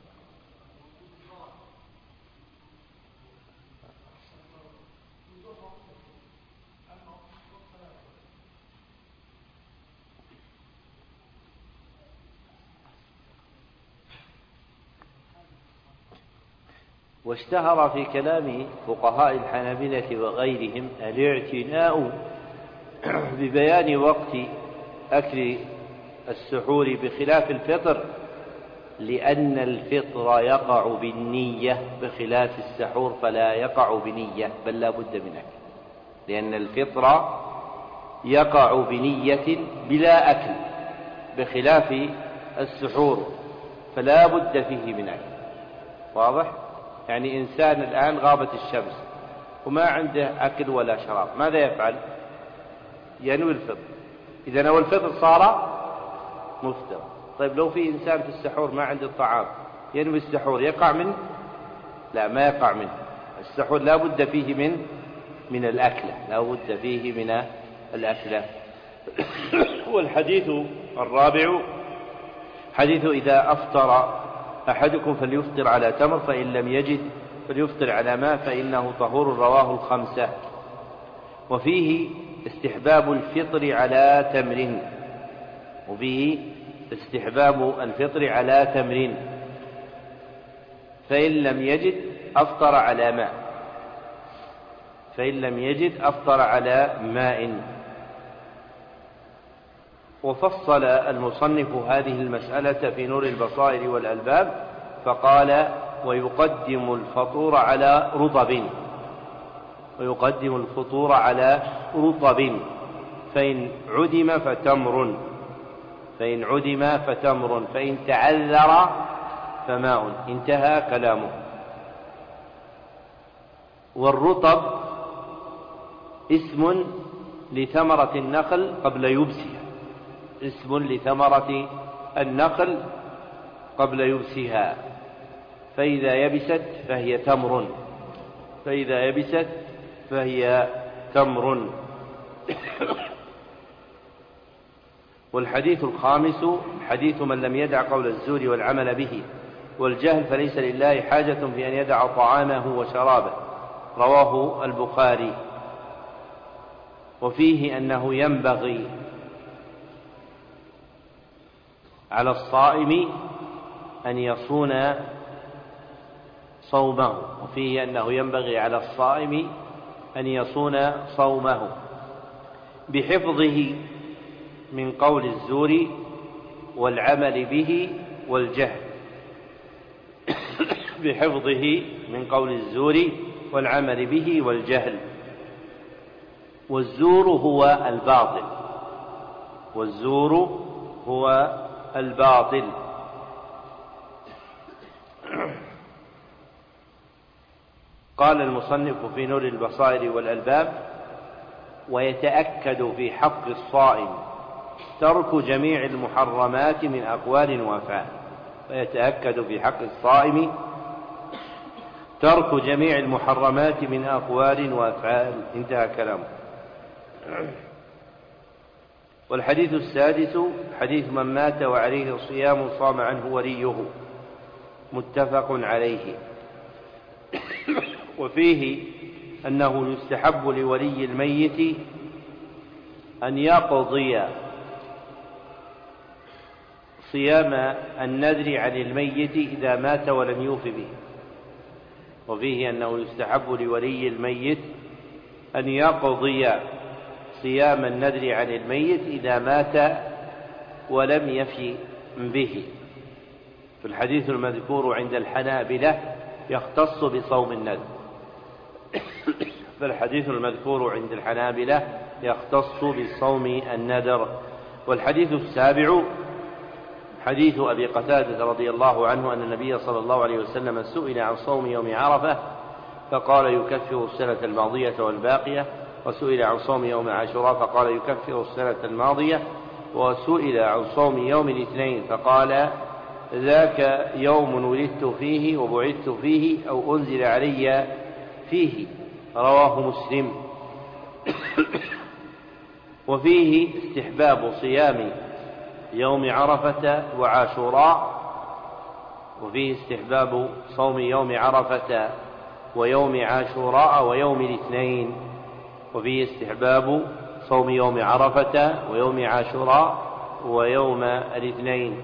واشتهر في كلام فقهاء الحنابلة وغيرهم الاعتناء ببيان وقت أكل السحور بخلاف الفطر، لأن الفطر يقع بالنية بخلاف السحور فلا يقع بنية بل لا بد من أكل، لأن الفطر يقع بنية بلا أكل بخلاف السحور فلا بد فيه من أكل. واضح؟ يعني إنسان الآن غابت الشمس وما عنده أكل ولا شراب، ماذا يفعل؟ ينوي الفطر. إذا نوى الفطر صار مفطر. طيب لو في إنسان في السحور ما عنده الطعام ينوي السحور يقع منه؟ لا، ما يقع منه. السحور لا بد فيه من الأكلة، لا بد فيه من الأكلة. والحديث الرابع حديث إذا أفطر أحدكم فليفطر على تمر فإن لم يجد فليفطر على ماء فإنه طهور، رواه الخمسة. وفيه استحباب الفطر على تمر، وفيه استحباب الفطر على تمر، فإن لم يجد أفطر على ماء، فإن لم يجد أفطر على ماء. وفصل المصنف هذه المسألة في نور البصائر والألباب فقال: ويقدم الفطور على رطب، ويقدم الفطور على رطب، فإن عدم فتمر، فإن عدم فتمر، فإن تعذر فماء. انتهى كلامه. والرطب اسم لثمرة النخل قبل يبسها، اسم لثمرة النخل قبل يبسها، فإذا يبست فهي تمر، فإذا يبست فهي تمر. والحديث الخامس حديث من لم يدع قول الزور والعمل به والجهل فليس لله حاجة في أن يدع طعامه وشرابه، رواه البخاري. وفيه أنه ينبغي على الصائم أن يصون صومه، وفيه أنه ينبغي على الصائم أن يصون صومه بحفظه من قول الزور والعمل به والجهل، بحفظه من قول الزور والعمل به والجهل. والزور هو الباطل، والزور هو الباطل. قال المصنف في نور البصائر والألباب: ويتأكد في حق الصائم ترك جميع المحرمات من أقوال وأفعال، ويتأكد في حق الصائم ترك جميع المحرمات من أقوال وأفعال. انتهى كلامه. والحديث السادس حديث من مات وعليه صيام صام عنه وليه، متفق عليه. وفيه أنه يستحب لولي الميت أن يقضي صيام النذر عن الميت إذا مات ولم يوف به. وفيه أنه يستحب لولي الميت أن يقضي صيام النذر عن الميت إذا مات ولم يف به. فالحديث المذكور عند الحنابلة يختص بصوم النذر، فالحديث المذكور عند الحنابلة يختص بصوم النذر. والحديث السابع حديث أبي قتادة رضي الله عنه أن النبي صلى الله عليه وسلم سئل عن صوم يوم عرفة فقال: يكفر السنة الماضية والباقية. وسئل عن صوم يوم عاشوراء فقال: يكفر السنة الماضية. وسئل عن صوم يوم الاثنين فقال: ذاك يوم ولدت فيه وبعثت فيه أو أنزل علي فيه، رواه مسلم. وفيه استحباب صيام يوم عرفة وعاشوراء وفيه استحباب صوم يوم عرفة ويوم عاشوراء ويوم الاثنين. وفيه استحباب صوم يوم عرفة ويوم عاشوراء ويوم الاثنين.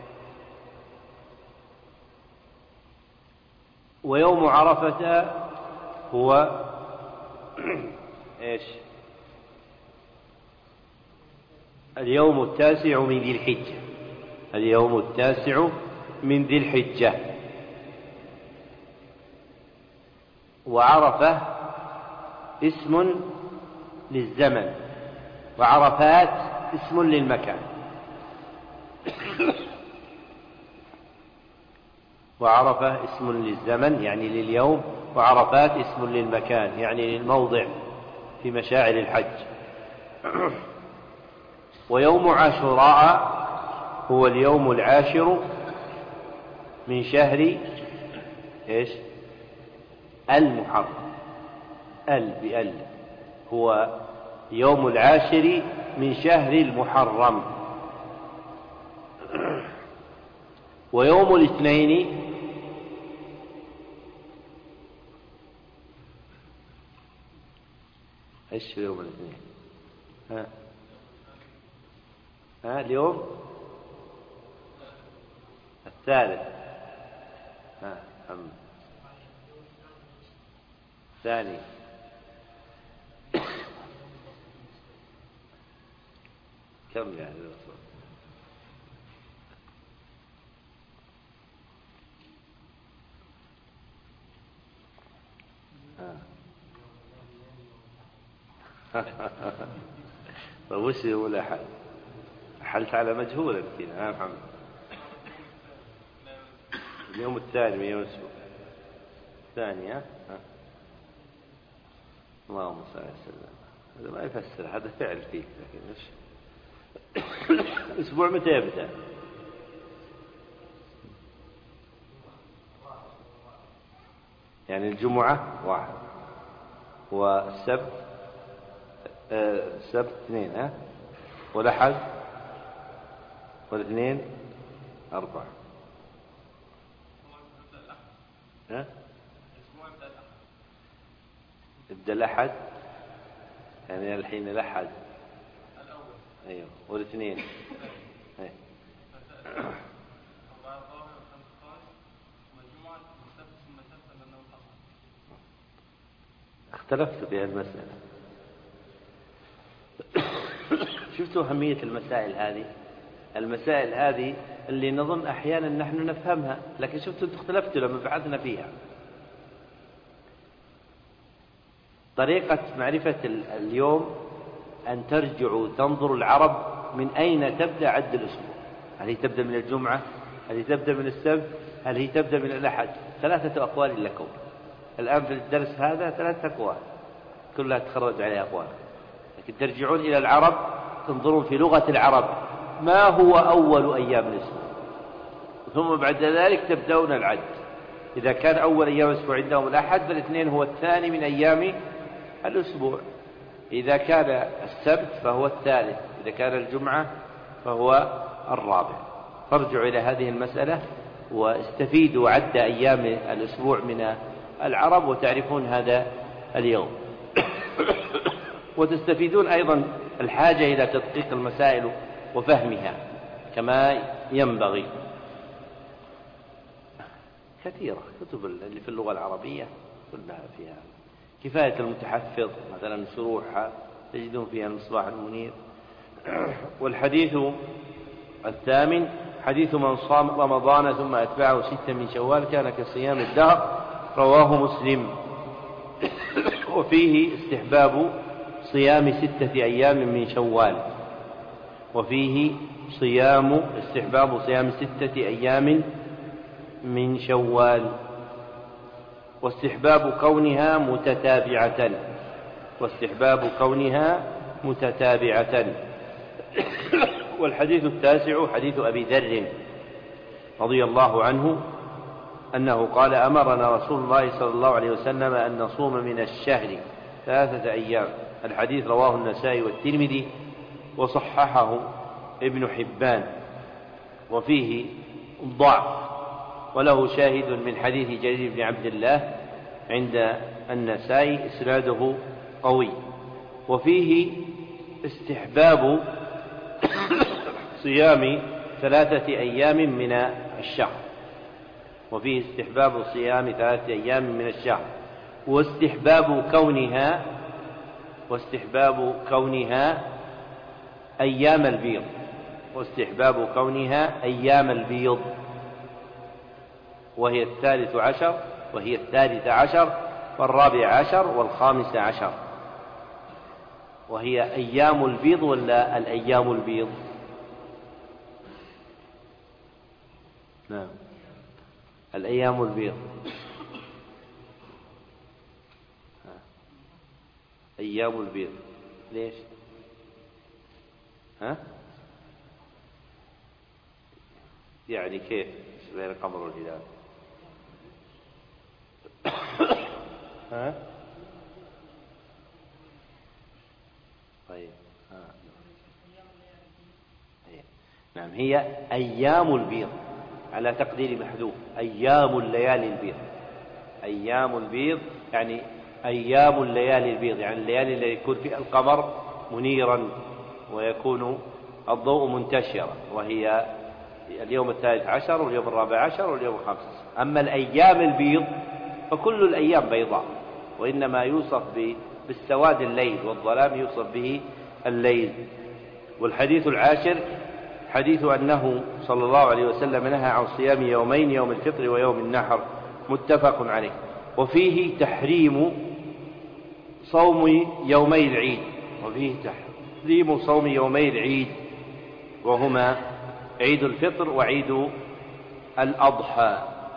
ويوم عرفة هو ايش؟ اليوم التاسع من ذي الحجة. اليوم التاسع من ذي الحجة. وعرفة اسم للزمن، وعرفات اسم للمكان. وعرفة اسم للزمن يعني لليوم، وعرفات اسم للمكان يعني للموضع في مشاعر الحج. ويوم عاشوراء هو اليوم العاشر من شهر ايش؟ المحرم. بأل هو يوم العاشر من شهر المحرم. ويوم الاثنين ايش في يوم الاثنين؟ اليوم الثالث. الثاني. كم يعني الرسول؟ وش يقول أحد؟ حلت على مجهول كذا. محمد اليوم الثاني من يوم الأسبوع الثاني. اللهم صل على سيدنا. هذا ما يفسر، هذا فعل فيه. لكن ايش الأسبوع متى يبدأ؟ يعني الجمعة 1 والسبت السبت 2 والأحد والاثنين 4. يبدأ الأحد يعني الحين الأحد الأول. أيوه. والاثنين أيوه. اختلفت في المسألة. شفتوا أهمية المسائل هذه؟ المسائل هذه اللي نظن أحيانا نحن نفهمها، لكن شفتوا أنتم اختلفتوا لما بحثنا فيها. طريقة معرفة اليوم أن ترجعوا تنظروا العرب من أين تبدأ عد الأسبوع. هل هي تبدأ من الجمعة؟ هل هي تبدأ من السبت؟ هل هي تبدأ من الأحد؟ 3 أقوال لكم الآن في الدرس هذا. 3 أقوال كلها تخرج عليها أقوال، لكن ترجعون إلى العرب تنظرون في لغة العرب ما هو أول أيام الأسبوع، ثم بعد ذلك تبدأون العد. إذا كان أول أيام الأسبوع عندهم الأحد فالاثنين هو الثاني من أيام الأسبوع. إذا كان السبت فهو الثالث. إذا كان الجمعة فهو الرابع. فارجعوا إلى هذه المسألة واستفيدوا عد أيام الأسبوع من العرب وتعرفون هذا اليوم. وتستفيدون أيضا الحاجة إلى تدقيق المسائل وفهمها كما ينبغي. كثيرة كتب اللي في اللغة العربية كلها فيها. كفاية المتحفظ مثلا شروحها تجدون فيها المصباح المنير. والحديث الثامن حديث من صام رمضان ثم أتبعه 6 من شوال كان كصيام الدهر، رواه مسلم. وفيه استحباب صيام 6 أيام من شوال. وفيه استحباب صيام 6 أيام من شوال، واستحباب كونها متتابعة. والحديث التاسع حديث أبي ذر رضي الله عنه أنه قال أمرنا رسول الله صلى الله عليه وسلم أن نصوم من الشهر 3 أيام. الحديث رواه النسائي والترمذي وصححه ابن حبان. وفيه ضعف وله شاهد من حديث جرير بن عبد الله عند النسائي إسناده قوي. وفيه استحباب صيام 3 أيام من الشهر، وفيه استحباب صيام 3 أيام من الشهر، واستحباب كونها أيام البيض، واستحباب كونها أيام البيض، وهي 13 وهي 13 وال14 وال15، وهي أيام البيض ولا الأيام البيض؟ نعم، الأيام البيض. أيام البيض ليش؟ يعني كيف بين القمر والهلال؟ طيب. نعم، هي أيام البيض على تقدير محذوف، أيام الليالي البيض. أيام البيض يعني أيام الليالي البيض، يعني الليالي التي يكون فيها القمر منيرا ويكون الضوء منتشرا، وهي اليوم 13 واليوم 14 واليوم 15. أما الأيام البيض فكل الأيام بيضاء، وإنما يوصف بالسواد الليل، والظلام يوصف به الليل. والحديث العاشر حديث أنه صلى الله عليه وسلم نهى عن صيام يومين، يوم الفطر ويوم النحر، متفق عليه. وفيه تحريم صوم يومي العيد، وفيه تحريم صوم يومي العيد، وهما عيد الفطر وعيد الأضحى.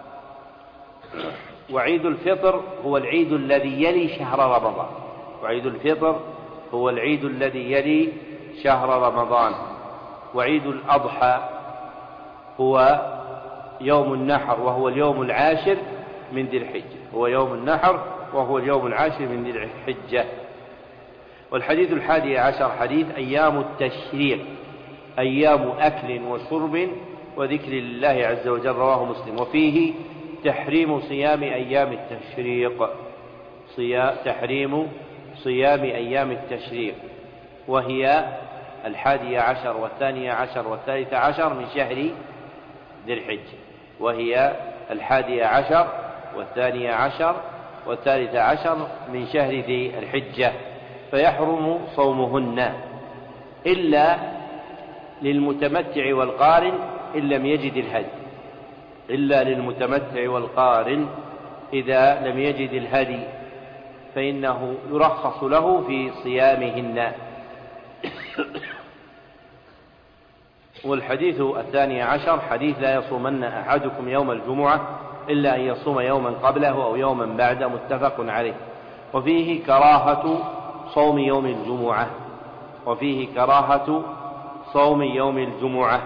وعيد الفطر هو العيد الذي يلي شهر رمضان، وعيد الفطر هو العيد الذي يلي شهر رمضان. وعيد الأضحى هو يوم النحر، وهو اليوم العاشر من ذي الحجة، هو يوم النحر وهو اليوم العاشر من ذي الحجة. والحديث 11 حديث أيام التشريق، أيام أكل وشرب وذكر الله عز وجل، رواه مسلم. وفيه تحريم صيام أيام التشريق، تحريم صيام أيام التشريق، وهي 11 و12 و13 من شهر ذي الحجة، وهي 11 و12 و13 من شهر ذي الحجة، فيحرم صومهن إلا للمتمتع والقارن إن لم يجد الهدي، إلا للمتمتع والقارن إذا لم يجد الهدي فإنه يرخص له في صيامهن. والحديث 12 حديث لا يصومن أحدكم يوم الجمعة إلا أن يصوم يوما قبله أو يوما بعده، متفق عليه. وفيه كراهة صوم يوم الجمعة، وفيه كراهة صوم يوم الجمعة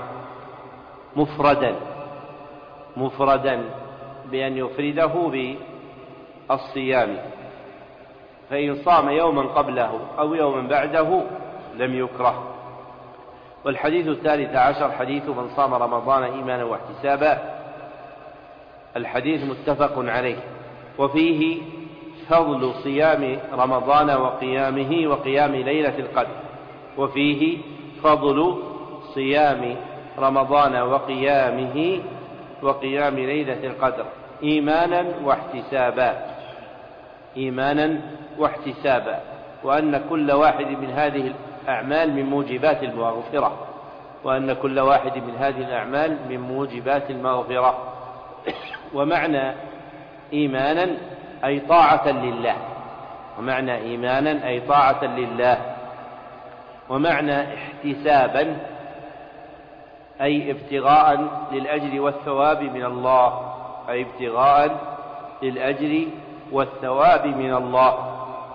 مفردا بأن يفرده بالصيام، فإن صام يوما قبله أو يوما بعده لم يكره. والحديث 13 حديث من صام رمضان إيمانا واحتسابا، الحديث متفق عليه. وفيه فضل صيام رمضان وقيامه وقيام ليلة القدر، وفيه فضل صيام رمضان وقيامه وقيام ليلة القدر إيمانا واحتسابا، وأن كل واحد من هذه الأعمال من موجبات المغفرة، ومعنى إيمانا أي طاعة لله، ومعنى احتسابا أي ابتغاء للأجر والثواب من الله.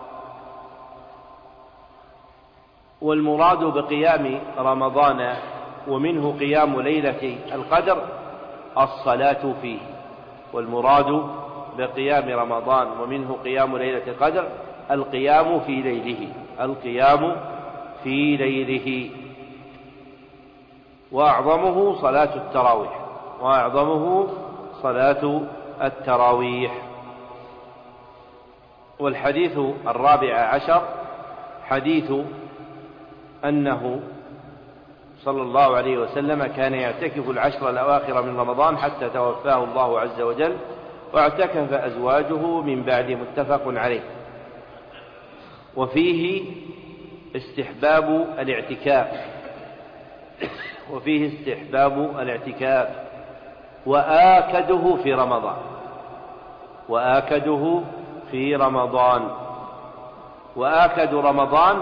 والمراد بقيام رمضان ومنه قيام ليلة القدر الصلاة فيه، والمراد بقيام رمضان ومنه قيام ليلة القدر القيام في ليله، وأعظمه صلاة التراويح. والحديث 14 حديث أنه صلى الله عليه وسلم كان يعتكف العشر الأواخر من رمضان حتى توفاه الله عز وجل، واعتكف أزواجه من بعد، متفق عليه. وفيه استحباب الاعتكاف وآكده في رمضان. وآكد رمضان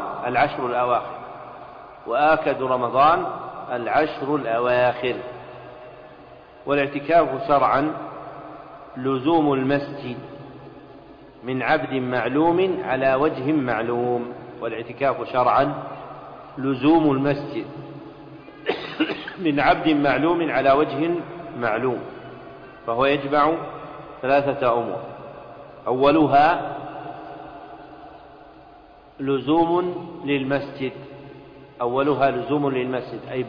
العشر الأواخر. والاعتكاف شرعا لزوم المسجد من عبد معلوم على وجه معلوم. والاعتكاف شرعا لزوم المسجد من عبد معلوم على وجه معلوم، فهو يجمع 3 أمور: أولها لزوم للمسجد، أي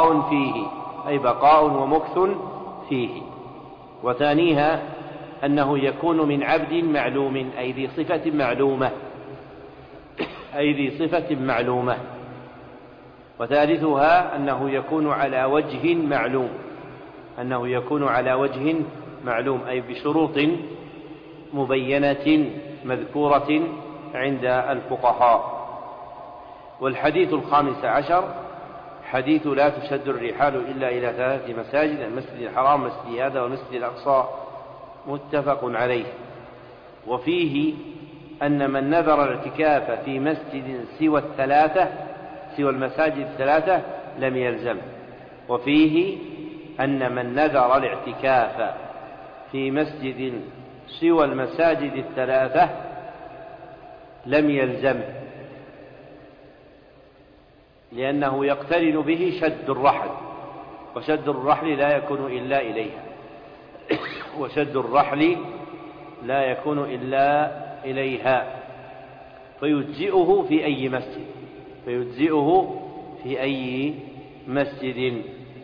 بقاء ومكث فيه. وثانيها أنه يكون من عبد معلوم، أي ذي صفة معلومة. وثالثها أنه يكون على وجه معلوم، أي بشروط مبينة مذكورة عند الفقهاء. والحديث 15 حديث لا تشد الرحال إلا إلى 3 مساجد: المسجد الحرام، مسجد هذا، والمسجد الأقصى، متفق عليه. وفيه أن من نذر الاعتكاف في مسجد سوى المساجد 3 لم يلزم. وفيه أن من نذر الاعتكاف في مسجد سوى المساجد 3 لم يلزم، لأنه يقترن به شد الرحل، وشد الرحل لا يكون إلا إليها، فيجزئه في أي مسجد.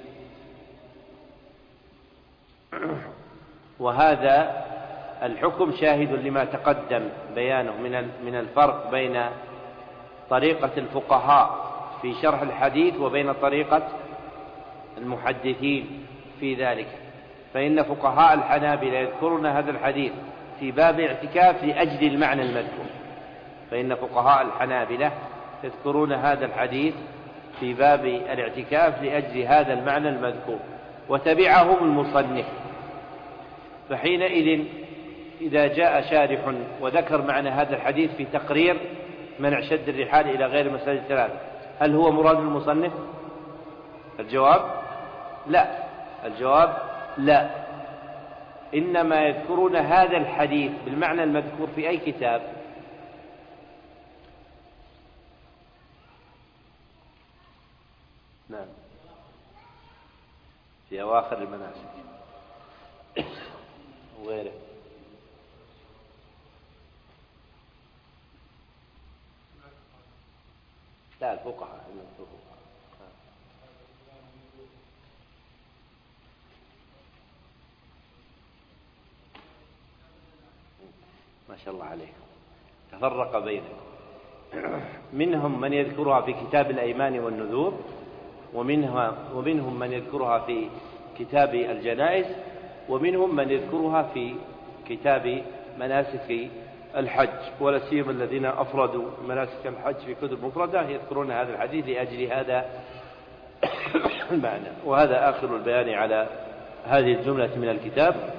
وهذا الحكم شاهد لما تقدم بيانه من الفرق بين طريقة الفقهاء في شرح الحديث وبين طريقة المحدثين في ذلك. فإن فقهاء الحنابلة يذكرون هذا الحديث في باب الاعتكاف لأجل المعنى المذكور، وتبعهم المصنف. فحينئذ إذا جاء شارح وذكر معنى هذا الحديث في تقرير منع شد الرحال إلى غير المساجد 3، هل هو مراد المصنف؟ الجواب لا، إنما يذكرون هذا الحديث بالمعنى المذكور في أي كتاب؟ نعم، في أواخر المناسك وغيره. لا، الفقهاء ما شاء الله عليكم، تفرق بينكم. منهم من يذكرها في كتاب الأيمان والنذور، ومنهم من يذكرها في كتاب الجنائز، ومنهم من يذكرها في كتاب مناسك الحج. ولا سيما الذين أفردوا مناسك الحج في كتب مفردة يذكرون هذا الحديث لأجل هذا المعنى. وهذا آخر البيان على هذه الجملة من الكتاب.